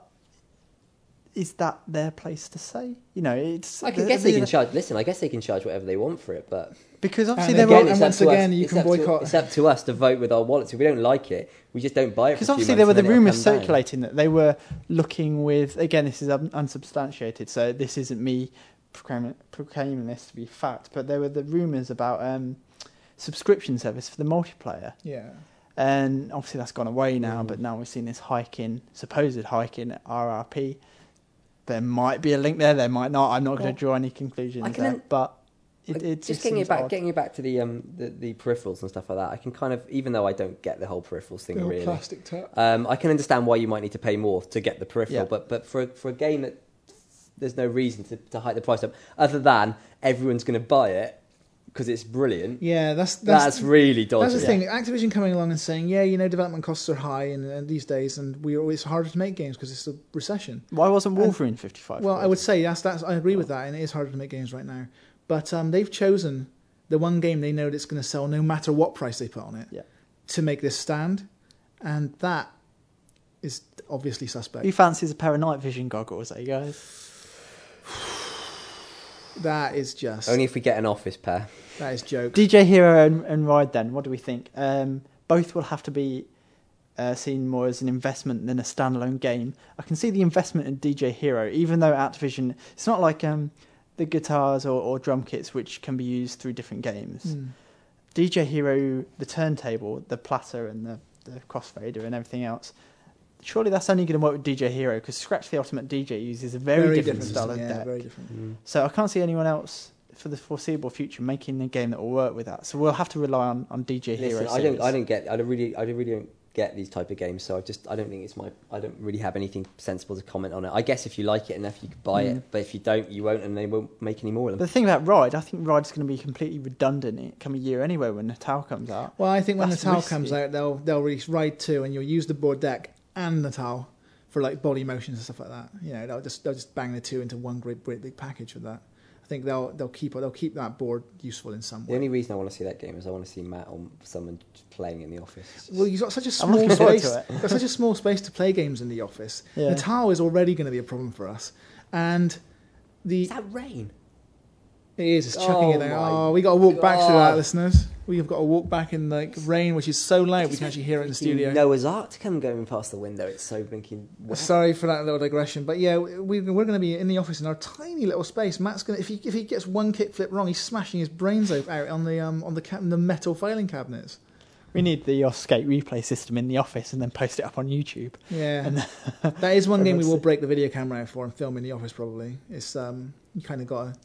Speaker 2: is that their place to say? You know, it's.
Speaker 1: I can
Speaker 2: the-
Speaker 1: guess they
Speaker 2: the-
Speaker 1: can charge. Listen, I guess they can charge whatever they want for it, but
Speaker 2: because obviously
Speaker 3: And
Speaker 2: they're
Speaker 3: again,
Speaker 2: all,
Speaker 3: and
Speaker 1: it's
Speaker 3: once
Speaker 1: up to
Speaker 3: again,
Speaker 1: us.
Speaker 3: you
Speaker 1: It's
Speaker 3: can
Speaker 1: up to-
Speaker 3: boycott.
Speaker 1: It's up to us to vote with our wallets. If we don't like it, we just don't buy it.
Speaker 2: Because
Speaker 1: for a few
Speaker 2: obviously there were
Speaker 1: months
Speaker 2: the
Speaker 1: and then it'll
Speaker 2: rumours
Speaker 1: come down.
Speaker 2: circulating that they were looking with, again, this is un- unsubstantiated, so this isn't me proclaiming, proclaiming this to be fact, but there were the rumours about um, subscription service for the multiplayer.
Speaker 3: Yeah.
Speaker 2: And obviously that's gone away now,
Speaker 1: Mm.
Speaker 2: but now we've seen this hike in, supposed hike in R R P. There might be a link there, there might not. I'm not going
Speaker 1: Well,
Speaker 2: to draw any conclusions
Speaker 1: I can
Speaker 2: there,
Speaker 1: un-
Speaker 2: but it,
Speaker 1: Like,
Speaker 2: it
Speaker 1: just
Speaker 2: just
Speaker 1: getting
Speaker 2: seems
Speaker 1: it back,
Speaker 2: odd.
Speaker 1: getting it back to the um the, the peripherals and stuff like that. I can kind of, even though I don't get the whole peripherals thing
Speaker 3: Little
Speaker 1: really,
Speaker 3: plastic tap.
Speaker 1: um, I can understand why you might need to pay more to get the peripheral.
Speaker 2: Yeah.
Speaker 1: But but for for a game that there's no reason to, to hike the price up, other than everyone's going to buy it because it's brilliant.
Speaker 3: Yeah, that's
Speaker 1: That's,
Speaker 3: that's,
Speaker 1: really dodgy.
Speaker 3: That's the thing. Activision coming along and saying, "Yeah, you know, development costs are high in, in these days, and we it's harder to make games because it's a recession."
Speaker 2: Why wasn't
Speaker 3: And-
Speaker 2: Wolverine fifty-five?
Speaker 3: Well, I
Speaker 2: quid?
Speaker 3: would say that's that's I agree with that, and it is harder to make games right now. But um, they've chosen the one game they know that's going to sell no matter what price they put on it
Speaker 2: Yeah.
Speaker 3: to make this stand, and that is obviously suspect.
Speaker 2: Who fancies a pair of night vision goggles, eh, guys?
Speaker 3: That is just
Speaker 1: Only if we get an office pair.
Speaker 3: that is joke.
Speaker 2: D J Hero and, and Ride, then, what do we think? Um, both will have to be uh, seen more as an investment than a standalone game. I can see the investment in D J Hero, even though Activision, it's not like um, the guitars or, or drum kits which can be used through different games.
Speaker 3: Mm.
Speaker 2: D J Hero, the turntable, the platter and the, the crossfader and everything else, surely that's only going to work with D J Hero, because Scratch the Ultimate D J uses a very, different, style of
Speaker 3: yeah,
Speaker 2: deck.
Speaker 3: very different.
Speaker 2: So I can't see anyone else for the foreseeable future making a game that will work with that. So we'll have to rely on, on D J Hero.
Speaker 1: Listen, I don't,
Speaker 2: series.
Speaker 1: I don't get, I don't really, I don't really don't get these type of games. So I just, I don't think it's my, I don't really have anything sensible to comment on it. I guess if you like it enough, you could buy
Speaker 2: Mm.
Speaker 1: it, but if you don't, you won't, and they won't make any more of
Speaker 2: But
Speaker 1: them.
Speaker 2: the thing about Ride, I think Ride's going to be completely redundant in coming year anyway when Natal comes out.
Speaker 3: Well, I think when
Speaker 2: That's
Speaker 3: Natal
Speaker 2: risky.
Speaker 3: comes out, they'll they'll release Ride two, and you'll use the board deck and Natal for like body motions and stuff like that. You know, they'll just they'll just bang the two into one great, great big package with that. I think they'll they'll keep they'll keep that board useful in some
Speaker 1: The
Speaker 3: way.
Speaker 1: only reason I want to see that game is I want to see Matt or someone just playing in the office.
Speaker 3: Well, you've got such a
Speaker 2: I'm
Speaker 3: small
Speaker 2: looking forward
Speaker 3: space.
Speaker 2: to it.
Speaker 3: You've got such a small space to play games in the office.
Speaker 2: Yeah.
Speaker 3: Natal is already going to be a problem for us, and the
Speaker 1: Is that rain?
Speaker 3: it is it's chucking
Speaker 1: Oh
Speaker 3: it there.
Speaker 1: my
Speaker 3: Oh, we got to walk back through that,
Speaker 1: God.
Speaker 3: listeners. We have got to walk back in like rain, which is so loud we can actually hear it in the studio.
Speaker 1: Noah's Ark to come going past the window. It's so blinking wet.
Speaker 3: Sorry for that little digression, but yeah, we, we're going to be in the office in our tiny little space. Matt's going to, if he if he gets one kickflip wrong, he's smashing his brains out out on the um on the ca- the metal filing cabinets.
Speaker 2: We need the Oscate replay system in the office and then post it up on YouTube.
Speaker 3: Yeah,
Speaker 2: And
Speaker 3: that is one game we
Speaker 2: everyone's-
Speaker 3: will break the video camera out for and film in the office probably. It's um you kind of got to.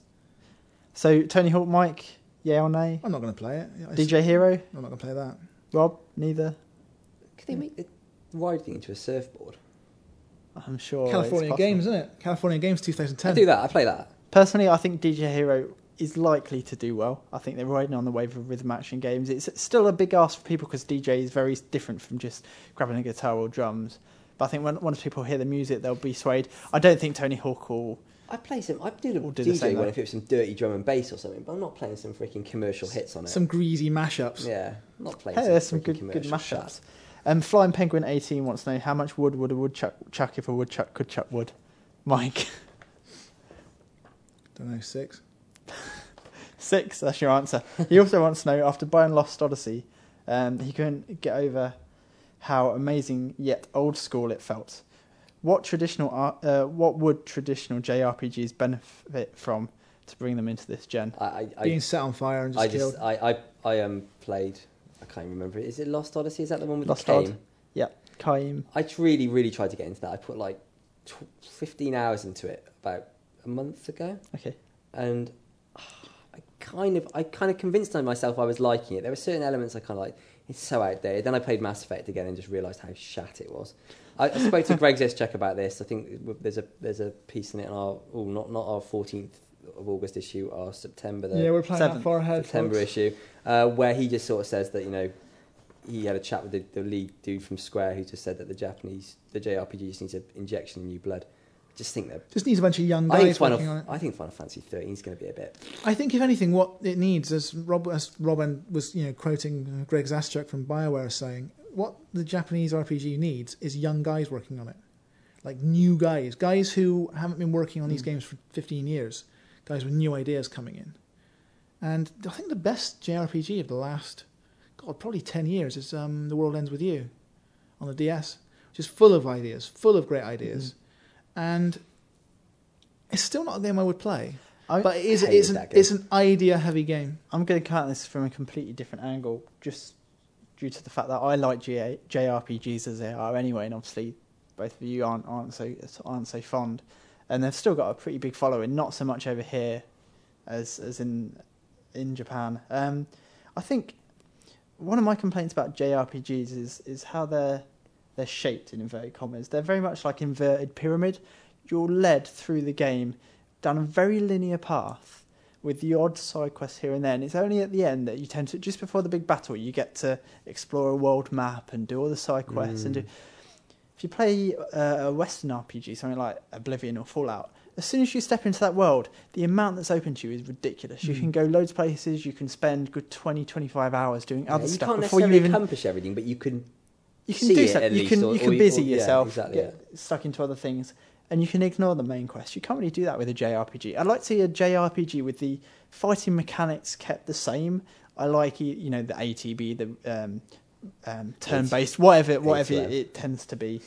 Speaker 2: So Tony Hawk, Mike, yeah or nay?
Speaker 3: I'm not going to play it. It's-
Speaker 2: D J Hero,
Speaker 3: I'm not going to play that.
Speaker 2: Rob, neither.
Speaker 1: Could they make the ride thing into a surfboard?
Speaker 2: I'm sure.
Speaker 3: California
Speaker 2: it's possible.
Speaker 3: Games, isn't it? California Games twenty
Speaker 1: I
Speaker 3: ten.
Speaker 1: do that. I play that.
Speaker 2: Personally, I think D J Hero is likely to do well. I think they're riding on the wave of rhythm action games. It's still a big ask for people because D J is very different from just grabbing a guitar or drums. But I think when once people hear the music, they'll be swayed. I don't think Tony Hawk will.
Speaker 1: I play some. I do the
Speaker 2: We'll do the
Speaker 1: D J
Speaker 2: same,
Speaker 1: one
Speaker 2: though.
Speaker 1: if it was some dirty drum and bass or something. But I'm not playing some freaking commercial hits on it.
Speaker 3: Some greasy mashups.
Speaker 1: Yeah, I'm not playing.
Speaker 2: Hey,
Speaker 1: some
Speaker 2: there's some
Speaker 1: freaking
Speaker 2: good good
Speaker 1: commercial
Speaker 2: mashups.
Speaker 1: shit.
Speaker 2: Um, Flying Penguin eighteen wants to know how much wood would a woodchuck chuck if a woodchuck could chuck wood. Mike,
Speaker 3: Don't know, six.
Speaker 2: Six, that's your answer. He also wants to know, after buying Lost Odyssey, um, he couldn't get over how amazing yet old school it felt. What traditional, ar- uh, what would traditional J R P Gs benefit from to bring them into this gen?
Speaker 1: I, I, I,
Speaker 3: Being set on fire and just
Speaker 1: I
Speaker 3: killed.
Speaker 1: just, I, I, I um played. I can't remember. Is it Lost Odyssey? Is that the one with
Speaker 2: Lost
Speaker 1: the cane?
Speaker 2: Odd. Yeah, Kaim.
Speaker 1: I really, really tried to get into that. I put like tw- fifteen hours into it about a month ago,
Speaker 2: Okay.
Speaker 1: and I kind of, I kind of convinced myself I was liking it. There were certain elements I kind of like. It's so outdated. Then I played Mass Effect again and just realised how shat it was. I, I spoke to Greg Zeschek about this. I think there's a there's a piece in it in our, oh, not not our fourteenth of August issue, our September. The
Speaker 3: Yeah, we're playing that
Speaker 2: Seventh.
Speaker 3: far ahead.
Speaker 1: September
Speaker 3: folks.
Speaker 1: issue, uh, where he just sort of says that, you know, he had a chat with the, the lead dude from Square who just said that the Japanese, the J R P G just needs an injection of new blood. I just think that.
Speaker 3: Just needs a bunch of young
Speaker 1: I think,
Speaker 3: guys
Speaker 1: Final,
Speaker 3: working on it.
Speaker 1: I think Final Fantasy thirteen is going to be a bit.
Speaker 3: I think, if anything, what it needs, as Rob, as Robin was, you know, quoting Greg Zaschuk from BioWare saying, what the Japanese R P G needs is young guys working on it, like new guys, guys who haven't been working on these
Speaker 2: Mm.
Speaker 3: games for fifteen years, guys with new ideas coming in. And I think the best J R P G of the last, God, probably ten years is um, The World Ends With You on the D S, which is full of ideas, full of great ideas.
Speaker 2: Mm-hmm.
Speaker 3: And it's still not a game I would play.
Speaker 2: I,
Speaker 3: But it is,
Speaker 1: hated
Speaker 3: it's, an,
Speaker 1: that game.
Speaker 3: it's an idea-heavy game.
Speaker 2: I'm going to count this from a completely different angle, just due to the fact that I like G A, J R P Gs as they are anyway, and obviously both of you aren't aren't so aren't so fond, and they've still got a pretty big following. Not so much over here as as in in Japan. Um, I think one of my complaints about J R P Gs is is how they're they're shaped in inverted commas. They're very much like inverted pyramid. You're led through the game down a very linear path with the odd side quest here and there. And it's only at the end that you tend to, just before the big battle, you get to explore a world map and do all the side quests.
Speaker 1: Mm.
Speaker 2: And do, if you play uh, a Western R P G, something like Oblivion or Fallout, as soon as you step into that world, the amount that's open to you is ridiculous. You
Speaker 3: Mm.
Speaker 2: can go loads of places. You can spend good twenty, twenty-five hours doing
Speaker 1: Yeah,
Speaker 2: other
Speaker 1: you
Speaker 2: stuff
Speaker 1: can't
Speaker 2: before you
Speaker 1: necessarily
Speaker 2: even
Speaker 1: accomplish everything, but you can.
Speaker 2: you can
Speaker 1: see
Speaker 2: do
Speaker 1: it
Speaker 2: something.
Speaker 1: at
Speaker 2: You
Speaker 1: least,
Speaker 2: can
Speaker 1: or-
Speaker 2: you
Speaker 1: or
Speaker 2: can
Speaker 1: you-
Speaker 2: busy
Speaker 1: or- yeah,
Speaker 2: yourself,
Speaker 1: exactly,
Speaker 2: get stuck into other things, and you can ignore the main quest. You can't really do that with a J R P G. I'd like to see a J R P G with the fighting mechanics kept the same. I like you know the A T B, the um, um, turn-based, whatever whatever it, it tends to be.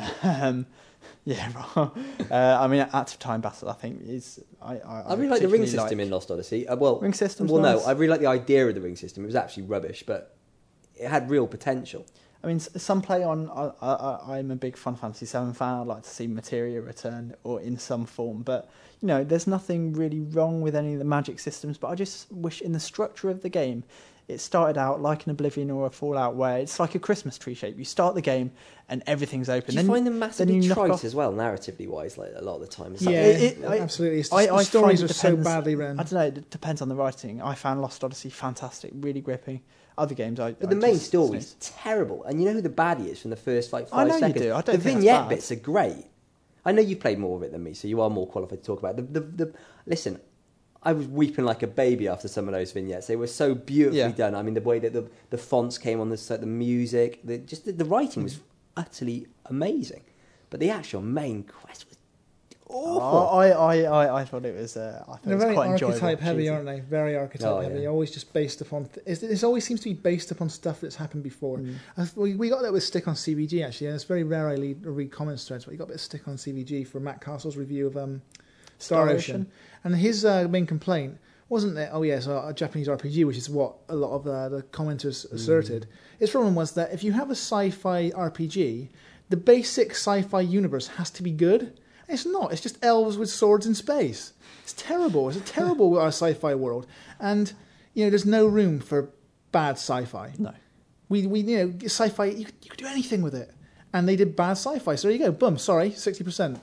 Speaker 2: Um, yeah, uh, I mean, active time battle, I think is. I I,
Speaker 1: I really like the ring
Speaker 2: particularly
Speaker 1: system
Speaker 2: like.
Speaker 1: in Lost Odyssey. Uh, well,
Speaker 2: Ring system's
Speaker 1: well,
Speaker 2: nice.
Speaker 1: no, I really like the idea of the ring system. It was actually rubbish, but it had real potential.
Speaker 2: I mean, s- some play on. I, I, I'm a big Final Fantasy seven fan. I'd like to see Materia return or in some form. But you know, there's nothing really wrong with any of the magic systems. But I just wish, in the structure of the game, it started out like an Oblivion or a Fallout, where it's like a Christmas tree shape. You start the game and everything's open.
Speaker 1: Do you
Speaker 2: then
Speaker 1: find them
Speaker 2: then
Speaker 1: massively
Speaker 2: you knock
Speaker 1: trite
Speaker 2: off-
Speaker 1: as well, narratively wise, like a lot of the time? It's
Speaker 3: Yeah,
Speaker 1: like-
Speaker 2: it- it- I-
Speaker 3: absolutely. It's the,
Speaker 2: I-
Speaker 3: the
Speaker 2: I
Speaker 3: stories
Speaker 2: find
Speaker 3: are
Speaker 2: it
Speaker 3: so
Speaker 2: depends-
Speaker 3: badly written.
Speaker 2: I don't know. It depends on the writing. I found Lost Odyssey fantastic, really gripping. Other games, I.
Speaker 1: But
Speaker 2: I
Speaker 1: the main
Speaker 2: just-
Speaker 1: story's terrible, and you know who the baddie is from the first like
Speaker 2: I
Speaker 1: five
Speaker 2: know you
Speaker 1: seconds.
Speaker 2: do. I don't
Speaker 1: the
Speaker 2: think that's
Speaker 1: vignette
Speaker 2: bad.
Speaker 1: bits are great. I know you've played more of it than me, so you are more qualified to talk about it. The, the, the, listen, I was weeping like a baby after some of those vignettes. They were so beautifully
Speaker 2: Yeah.
Speaker 1: done. I mean, the way that the, the fonts came on, the so the music, the, just the, the writing was utterly amazing. But the actual main quest was awful.
Speaker 2: Oh, I, I, I, I thought it was. Uh, I thought
Speaker 3: They're
Speaker 2: it was
Speaker 3: very
Speaker 2: quite enjoyable.
Speaker 3: archetype heavy,
Speaker 2: cheesy.
Speaker 3: aren't they? Very archetype
Speaker 1: Oh,
Speaker 3: heavy.
Speaker 1: yeah.
Speaker 3: Always just based upon. Th- it's, this always seems to be based upon stuff that's happened before.
Speaker 2: Mm.
Speaker 3: I th- we, we got that with Stick on C V G actually, and it's very rare I lead, read comments threads, but you got a bit of Stick on C V G for Matt Castle's review of um, Star,
Speaker 2: Star
Speaker 3: Ocean.
Speaker 2: Ocean.
Speaker 3: And his uh, main complaint wasn't that, oh yes, a, a Japanese R P G, which is what a lot of uh, the commenters asserted. His problem was that if you have a sci-fi R P G, the basic sci-fi universe has to be good. It's not. It's just elves with swords in space. It's terrible. It's a terrible uh, sci-fi world, and you know there's no room for bad sci-fi.
Speaker 2: No.
Speaker 3: We we you know sci-fi. You could, you could do anything with it, and they did bad sci-fi. So there you go. Boom. Sorry, sixty percent.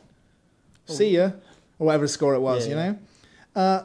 Speaker 3: See ya, or whatever the score it was.
Speaker 2: Yeah,
Speaker 3: you
Speaker 2: yeah.
Speaker 3: know, uh,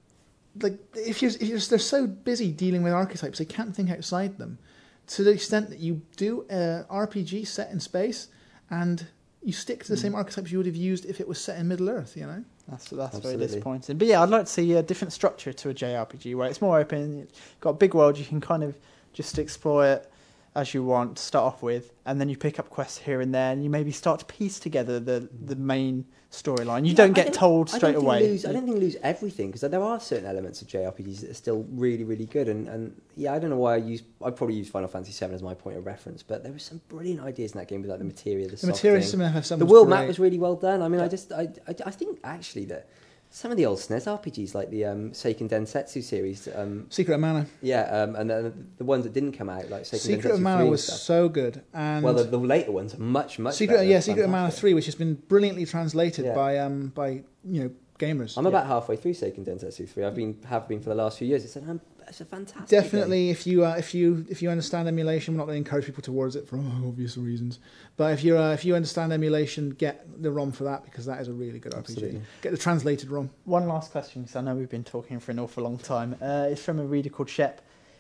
Speaker 3: like if you're if you're they're so busy dealing with archetypes, they can't think outside them. To the extent that you do a R P G set in space, and you stick to the
Speaker 2: Mm.
Speaker 3: same archetypes you would have used if it was set in Middle Earth, you know?
Speaker 2: That's that's
Speaker 1: Absolutely.
Speaker 2: very disappointing. But yeah, I'd like to see a different structure to a J R P G where it's more open. You've got a big world, you can kind of just explore it. as you want to start off with, and then you pick up quests here and there, and you maybe start to piece together the, the main storyline. You
Speaker 1: Yeah,
Speaker 2: don't
Speaker 1: I
Speaker 2: get told
Speaker 1: I
Speaker 2: straight
Speaker 1: don't think
Speaker 2: away.
Speaker 1: Lose, I don't think lose everything, because there are certain elements of J R P Gs that are still really, really good. And, and yeah, I don't know why I use. I probably use Final Fantasy seven as my point of reference, but there were some brilliant ideas in that game with like the materia, the,
Speaker 3: The material
Speaker 1: softing.
Speaker 3: system in F F seven
Speaker 1: The
Speaker 3: was
Speaker 1: world
Speaker 3: great.
Speaker 1: map was really well done. I mean, I just, I, I, I think actually that some of the old S N E S R P Gs, like the um, Seiken Densetsu series, um,
Speaker 3: Secret of Mana.
Speaker 1: yeah, um, and then the ones that didn't come out, like Seiken
Speaker 3: Secret
Speaker 1: Densetsu
Speaker 3: of Mana
Speaker 1: three
Speaker 3: was
Speaker 1: and stuff.
Speaker 3: so good, and
Speaker 1: Well, the, the later ones are much, much
Speaker 3: Secret,
Speaker 1: better.
Speaker 3: yeah, Secret of Mana
Speaker 1: Fantastic.
Speaker 3: three, which has been brilliantly translated
Speaker 1: Yeah.
Speaker 3: by um by you know gamers.
Speaker 1: I'm about halfway through Seiken Densetsu three. I've been have been for the last few years. It's an it's a fantastic.
Speaker 3: Definitely, if you uh, if you if you understand emulation, we're not going to encourage people towards it for obvious reasons. But if you uh, if you understand emulation, get the ROM for that, because that is a really good R P G.
Speaker 1: Absolutely.
Speaker 3: Get the translated ROM.
Speaker 2: One last question, because I know we've been talking for an awful long time. Uh, it's from a reader called Shep.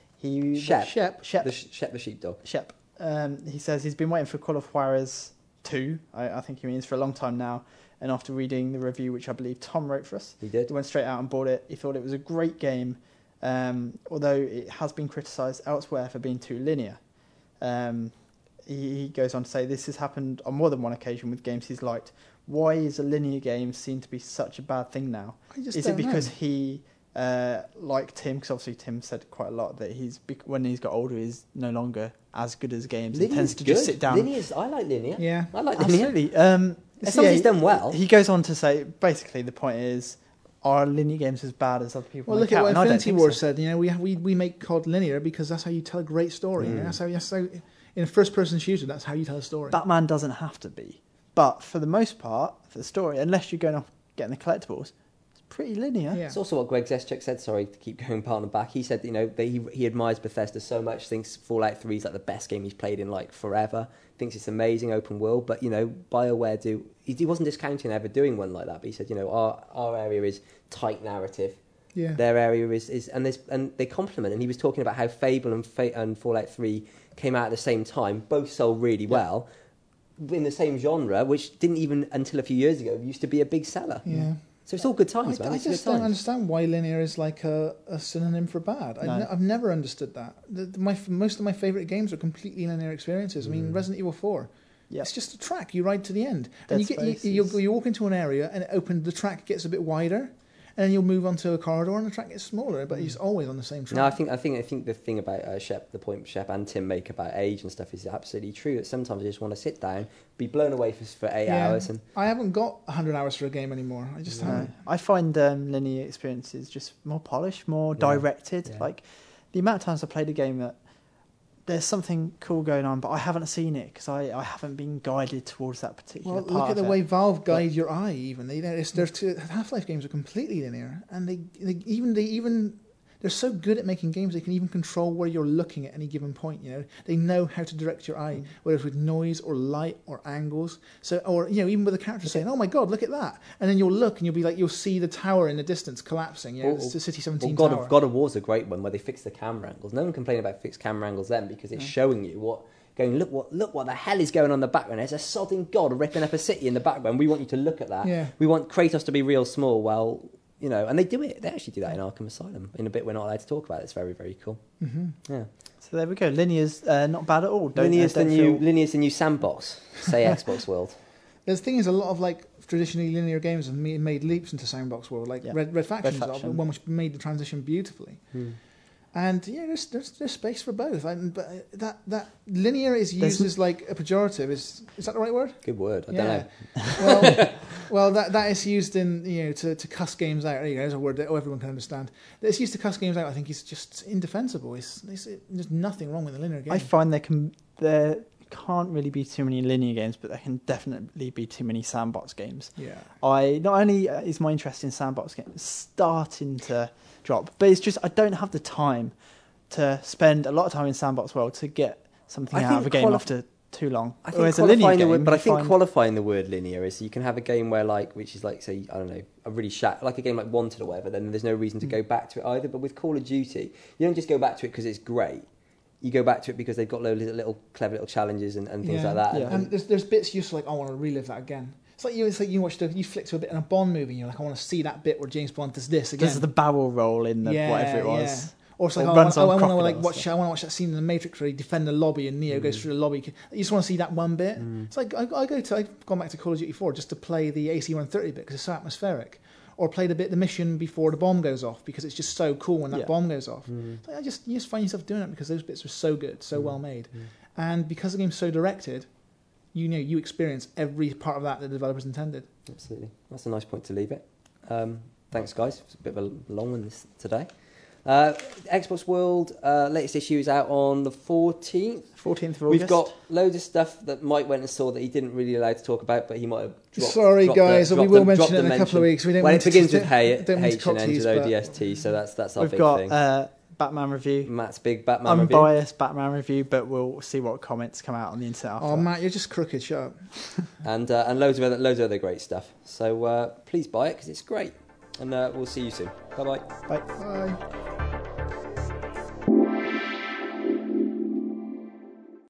Speaker 2: He
Speaker 1: Shep.
Speaker 3: Shep.
Speaker 2: Shep.
Speaker 1: The sh- Shep the sheepdog.
Speaker 2: Shep. Um, he says he's been waiting for Call of Juarez two, I, I think he means, for a long time now. And after reading the review, which I believe Tom wrote for us,
Speaker 1: He did.
Speaker 2: he went straight out and bought it. He thought it was a great game, um, although it has been criticised elsewhere for being too linear. Um, he, he goes on to say this has happened on more than one occasion with games he's liked. Why is a linear game seen to be such a bad thing now?
Speaker 3: I just
Speaker 2: Is it
Speaker 3: don't
Speaker 2: because
Speaker 3: know.
Speaker 2: he, uh, like Tim, because obviously Tim said quite a lot that he's bec- when he's got older, he's no longer as good as games. He tends to
Speaker 1: good.
Speaker 2: just sit down.
Speaker 1: Linear's, I like linear.
Speaker 3: Yeah.
Speaker 1: I like linear.
Speaker 2: Absolutely. Um,
Speaker 1: As
Speaker 2: so
Speaker 1: long as
Speaker 2: yeah,
Speaker 1: it's done well.
Speaker 2: He goes on to say, basically, the point is, are linear games as bad as other people
Speaker 3: Well,
Speaker 2: make
Speaker 3: look at
Speaker 2: out?
Speaker 3: what
Speaker 2: And I don't
Speaker 3: Infinity
Speaker 2: think
Speaker 3: Ward
Speaker 2: so.
Speaker 3: said. You know, we we we make C O D linear because that's how you tell a great story. You know?
Speaker 1: Mm.
Speaker 3: That's how that's how in a first-person shooter, that's how you tell a story.
Speaker 2: Batman doesn't have to be. But for the most part, for the story, unless you're going off getting the collectibles, it's pretty linear.
Speaker 3: Yeah.
Speaker 1: It's also what Greg Zeschuk said. Sorry to keep going part on the back. He said, you know, that he he admires Bethesda so much. Thinks Fallout three is like the best game he's played in like forever. Thinks it's amazing open world. But you know, BioWare do. He, he wasn't discounting ever doing one like that. But he said, you know, our our area is tight narrative.
Speaker 3: Yeah.
Speaker 1: Their area is, is and there's and they complement. And he was talking about how Fable and Fa- and Fallout three came out at the same time. Both sold really well in the same genre, which didn't even until a few years ago used to be a big seller.
Speaker 3: Yeah.
Speaker 1: So it's all good
Speaker 3: I,
Speaker 1: times, man.
Speaker 3: I
Speaker 1: It's
Speaker 3: just
Speaker 1: good
Speaker 3: don't
Speaker 1: times.
Speaker 3: understand why linear is like a, a synonym for bad. I
Speaker 2: No.
Speaker 3: ne- I've never understood that. The, the- my most of my favourite games are completely linear experiences. I mean,
Speaker 1: Mm.
Speaker 3: Resident Evil four.
Speaker 2: Yep.
Speaker 3: It's just a track you ride to the end, and
Speaker 2: Dead
Speaker 3: you get you,
Speaker 2: Space
Speaker 3: you,
Speaker 2: is-
Speaker 3: you walk into an area and it open the track gets a bit wider, and then you'll move onto a corridor and the track gets smaller, but it's always on the same track.
Speaker 1: No, I think I think I think the thing about uh, Shep, the point Shep and Tim make about age and stuff is absolutely true. That sometimes I just want to sit down, be blown away for, for eight
Speaker 3: Yeah.
Speaker 1: hours, and
Speaker 3: I haven't got one hundred hours for a game anymore. I just
Speaker 2: No.
Speaker 3: haven't.
Speaker 2: I find um, linear experiences just more polished, more
Speaker 1: Yeah.
Speaker 2: directed.
Speaker 1: Yeah.
Speaker 2: Like the amount of times I played a game that there's something cool going on, but I haven't seen it because I, I haven't been guided towards that particular
Speaker 3: Well,
Speaker 2: part
Speaker 3: look at
Speaker 2: of
Speaker 3: the
Speaker 2: it.
Speaker 3: way Valve guide your eye. Even they, there's, there's two, Half-Life games are completely linear, and they, they even they even they're so good at making games they can even control where you're looking at any given point. You know, they know how to direct your eye, whether it's with noise or light or angles. So, or you know, even with a character saying, "Oh my God, look at that," and then you'll look and you'll be like, you'll see the tower in the distance collapsing. You know,
Speaker 1: Or-
Speaker 3: it's the City
Speaker 1: well,
Speaker 3: seventeen
Speaker 1: God
Speaker 3: tower.
Speaker 1: of God of War's a great one where they fix the camera angles. No one complained about fixed camera angles then because it's showing you what. Going, look what look what the hell is going on in the background. There's a sodding god ripping up a city in the background. We want you to look at that.
Speaker 3: Yeah.
Speaker 1: We want Kratos to be real small. Well, you know, and they do it. They actually do that in Arkham Asylum in a bit we're not allowed to talk about. It's very very cool.
Speaker 3: hmm
Speaker 1: Yeah.
Speaker 2: So there we go. Linear's uh, not bad at all. Don't,
Speaker 1: Linear's
Speaker 2: uh,
Speaker 1: the
Speaker 2: don't
Speaker 1: new
Speaker 2: feel-
Speaker 1: Linear's the new sandbox. Say Xbox World.
Speaker 3: The thing is, a lot of like traditionally linear games have ma- made leaps into sandbox world, like
Speaker 2: Yeah.
Speaker 3: Red Red Faction's
Speaker 2: Faction.
Speaker 3: one which made the transition beautifully.
Speaker 1: Hmm.
Speaker 3: And yeah, there's, there's there's space for both. And but that that linear is
Speaker 2: There's-
Speaker 3: used as like a pejorative. Is is that the right word?
Speaker 1: Good word. I
Speaker 3: Yeah.
Speaker 1: don't know.
Speaker 3: Well, well, that that is used in you know to, to cuss games out. There you go, there's a word that everyone can understand. It's used to cuss games out. I think is just indefensible. It's, it's there's nothing wrong with a linear game.
Speaker 2: I find there can there can't really be too many linear games, but there can definitely be too many sandbox games.
Speaker 3: yeah.
Speaker 2: I not only uh, is my interest in sandbox games starting to drop, but it's just I don't have the time to spend a lot of time in sandbox world to get something
Speaker 1: I
Speaker 2: out
Speaker 1: think
Speaker 2: of a game
Speaker 1: quali-
Speaker 2: after too long.
Speaker 1: I think
Speaker 2: Whereas a linear
Speaker 1: qualifying the
Speaker 2: game,
Speaker 1: word, but I
Speaker 2: you
Speaker 1: think
Speaker 2: find-
Speaker 1: qualifying the word linear is you can have a game where like, which is like say I don't know, a really shat like a game like Wanted or whatever. Then there's no reason to
Speaker 2: Mm.
Speaker 1: go back to it either. But with Call of Duty, you don't just go back to it because it's great. You go back to it because they've got little, little clever little challenges and, and things
Speaker 3: Yeah.
Speaker 1: like that.
Speaker 2: Yeah.
Speaker 3: And there's there's bits you just like I want to relive that again. It's like you it's like you watch the, you flick to a bit in a Bond movie and you're like I want to see that bit where James Bond does this again.
Speaker 2: This is the barrel roll in the
Speaker 3: Yeah,
Speaker 2: whatever it was.
Speaker 3: yeah. Or it's like,
Speaker 2: Or
Speaker 3: oh,
Speaker 2: runs
Speaker 3: I,
Speaker 2: on
Speaker 3: want to like
Speaker 2: crocodiles,
Speaker 3: watch.
Speaker 2: so.
Speaker 3: I want to watch that scene in the Matrix where he defend the lobby and Neo
Speaker 1: Mm.
Speaker 3: goes through the lobby. You just want to see that one bit.
Speaker 1: Mm.
Speaker 3: It's like I, I go to. I've gone back to Call of Duty four just to play the A C one thirty bit because it's so atmospheric, or play the bit the mission before the bomb goes off because it's just so cool when that
Speaker 2: Yeah.
Speaker 3: bomb goes off.
Speaker 1: Mm.
Speaker 3: It's like I just you just find yourself doing it because those bits were so good, so
Speaker 1: Mm.
Speaker 3: well made,
Speaker 1: Mm.
Speaker 3: and because the game's so directed, you know you experience every part of that that the developers intended.
Speaker 1: Absolutely. That's a nice point to leave it. Um, thanks, guys. It's a bit of a long one this today. Uh, Xbox World uh, latest issue is out on the fourteenth.
Speaker 2: fourteenth of August.
Speaker 1: We've got loads of stuff that Mike went and saw that he didn't really allow to talk about, but he might have dropped.
Speaker 3: Sorry,
Speaker 1: dropped
Speaker 3: guys,
Speaker 1: the,
Speaker 3: we
Speaker 1: dropped
Speaker 3: will
Speaker 1: the-
Speaker 3: mention
Speaker 1: dropped
Speaker 3: it in
Speaker 1: the
Speaker 3: a couple of
Speaker 1: mention.
Speaker 3: weeks. We don't
Speaker 1: Well,
Speaker 3: mean
Speaker 1: it
Speaker 3: to-
Speaker 1: begins with
Speaker 3: don't-
Speaker 1: H,
Speaker 3: don't mean to
Speaker 1: H and
Speaker 3: cock
Speaker 1: ends
Speaker 3: tease,
Speaker 1: with
Speaker 3: but-
Speaker 1: O D S T, so that's that's our
Speaker 2: We've
Speaker 1: big
Speaker 2: got
Speaker 1: thing.
Speaker 2: uh, Batman review.
Speaker 1: Matt's big Batman review.
Speaker 2: Unbiased Batman review, but we'll see what comments come out on the internet after
Speaker 3: Oh,
Speaker 2: that.
Speaker 3: Matt, you're just crooked. Shut up.
Speaker 1: and uh, and loads of other loads of other great stuff. So uh, please buy it because it's great, and uh, we'll see you soon. Bye bye.
Speaker 2: Bye.
Speaker 3: Bye.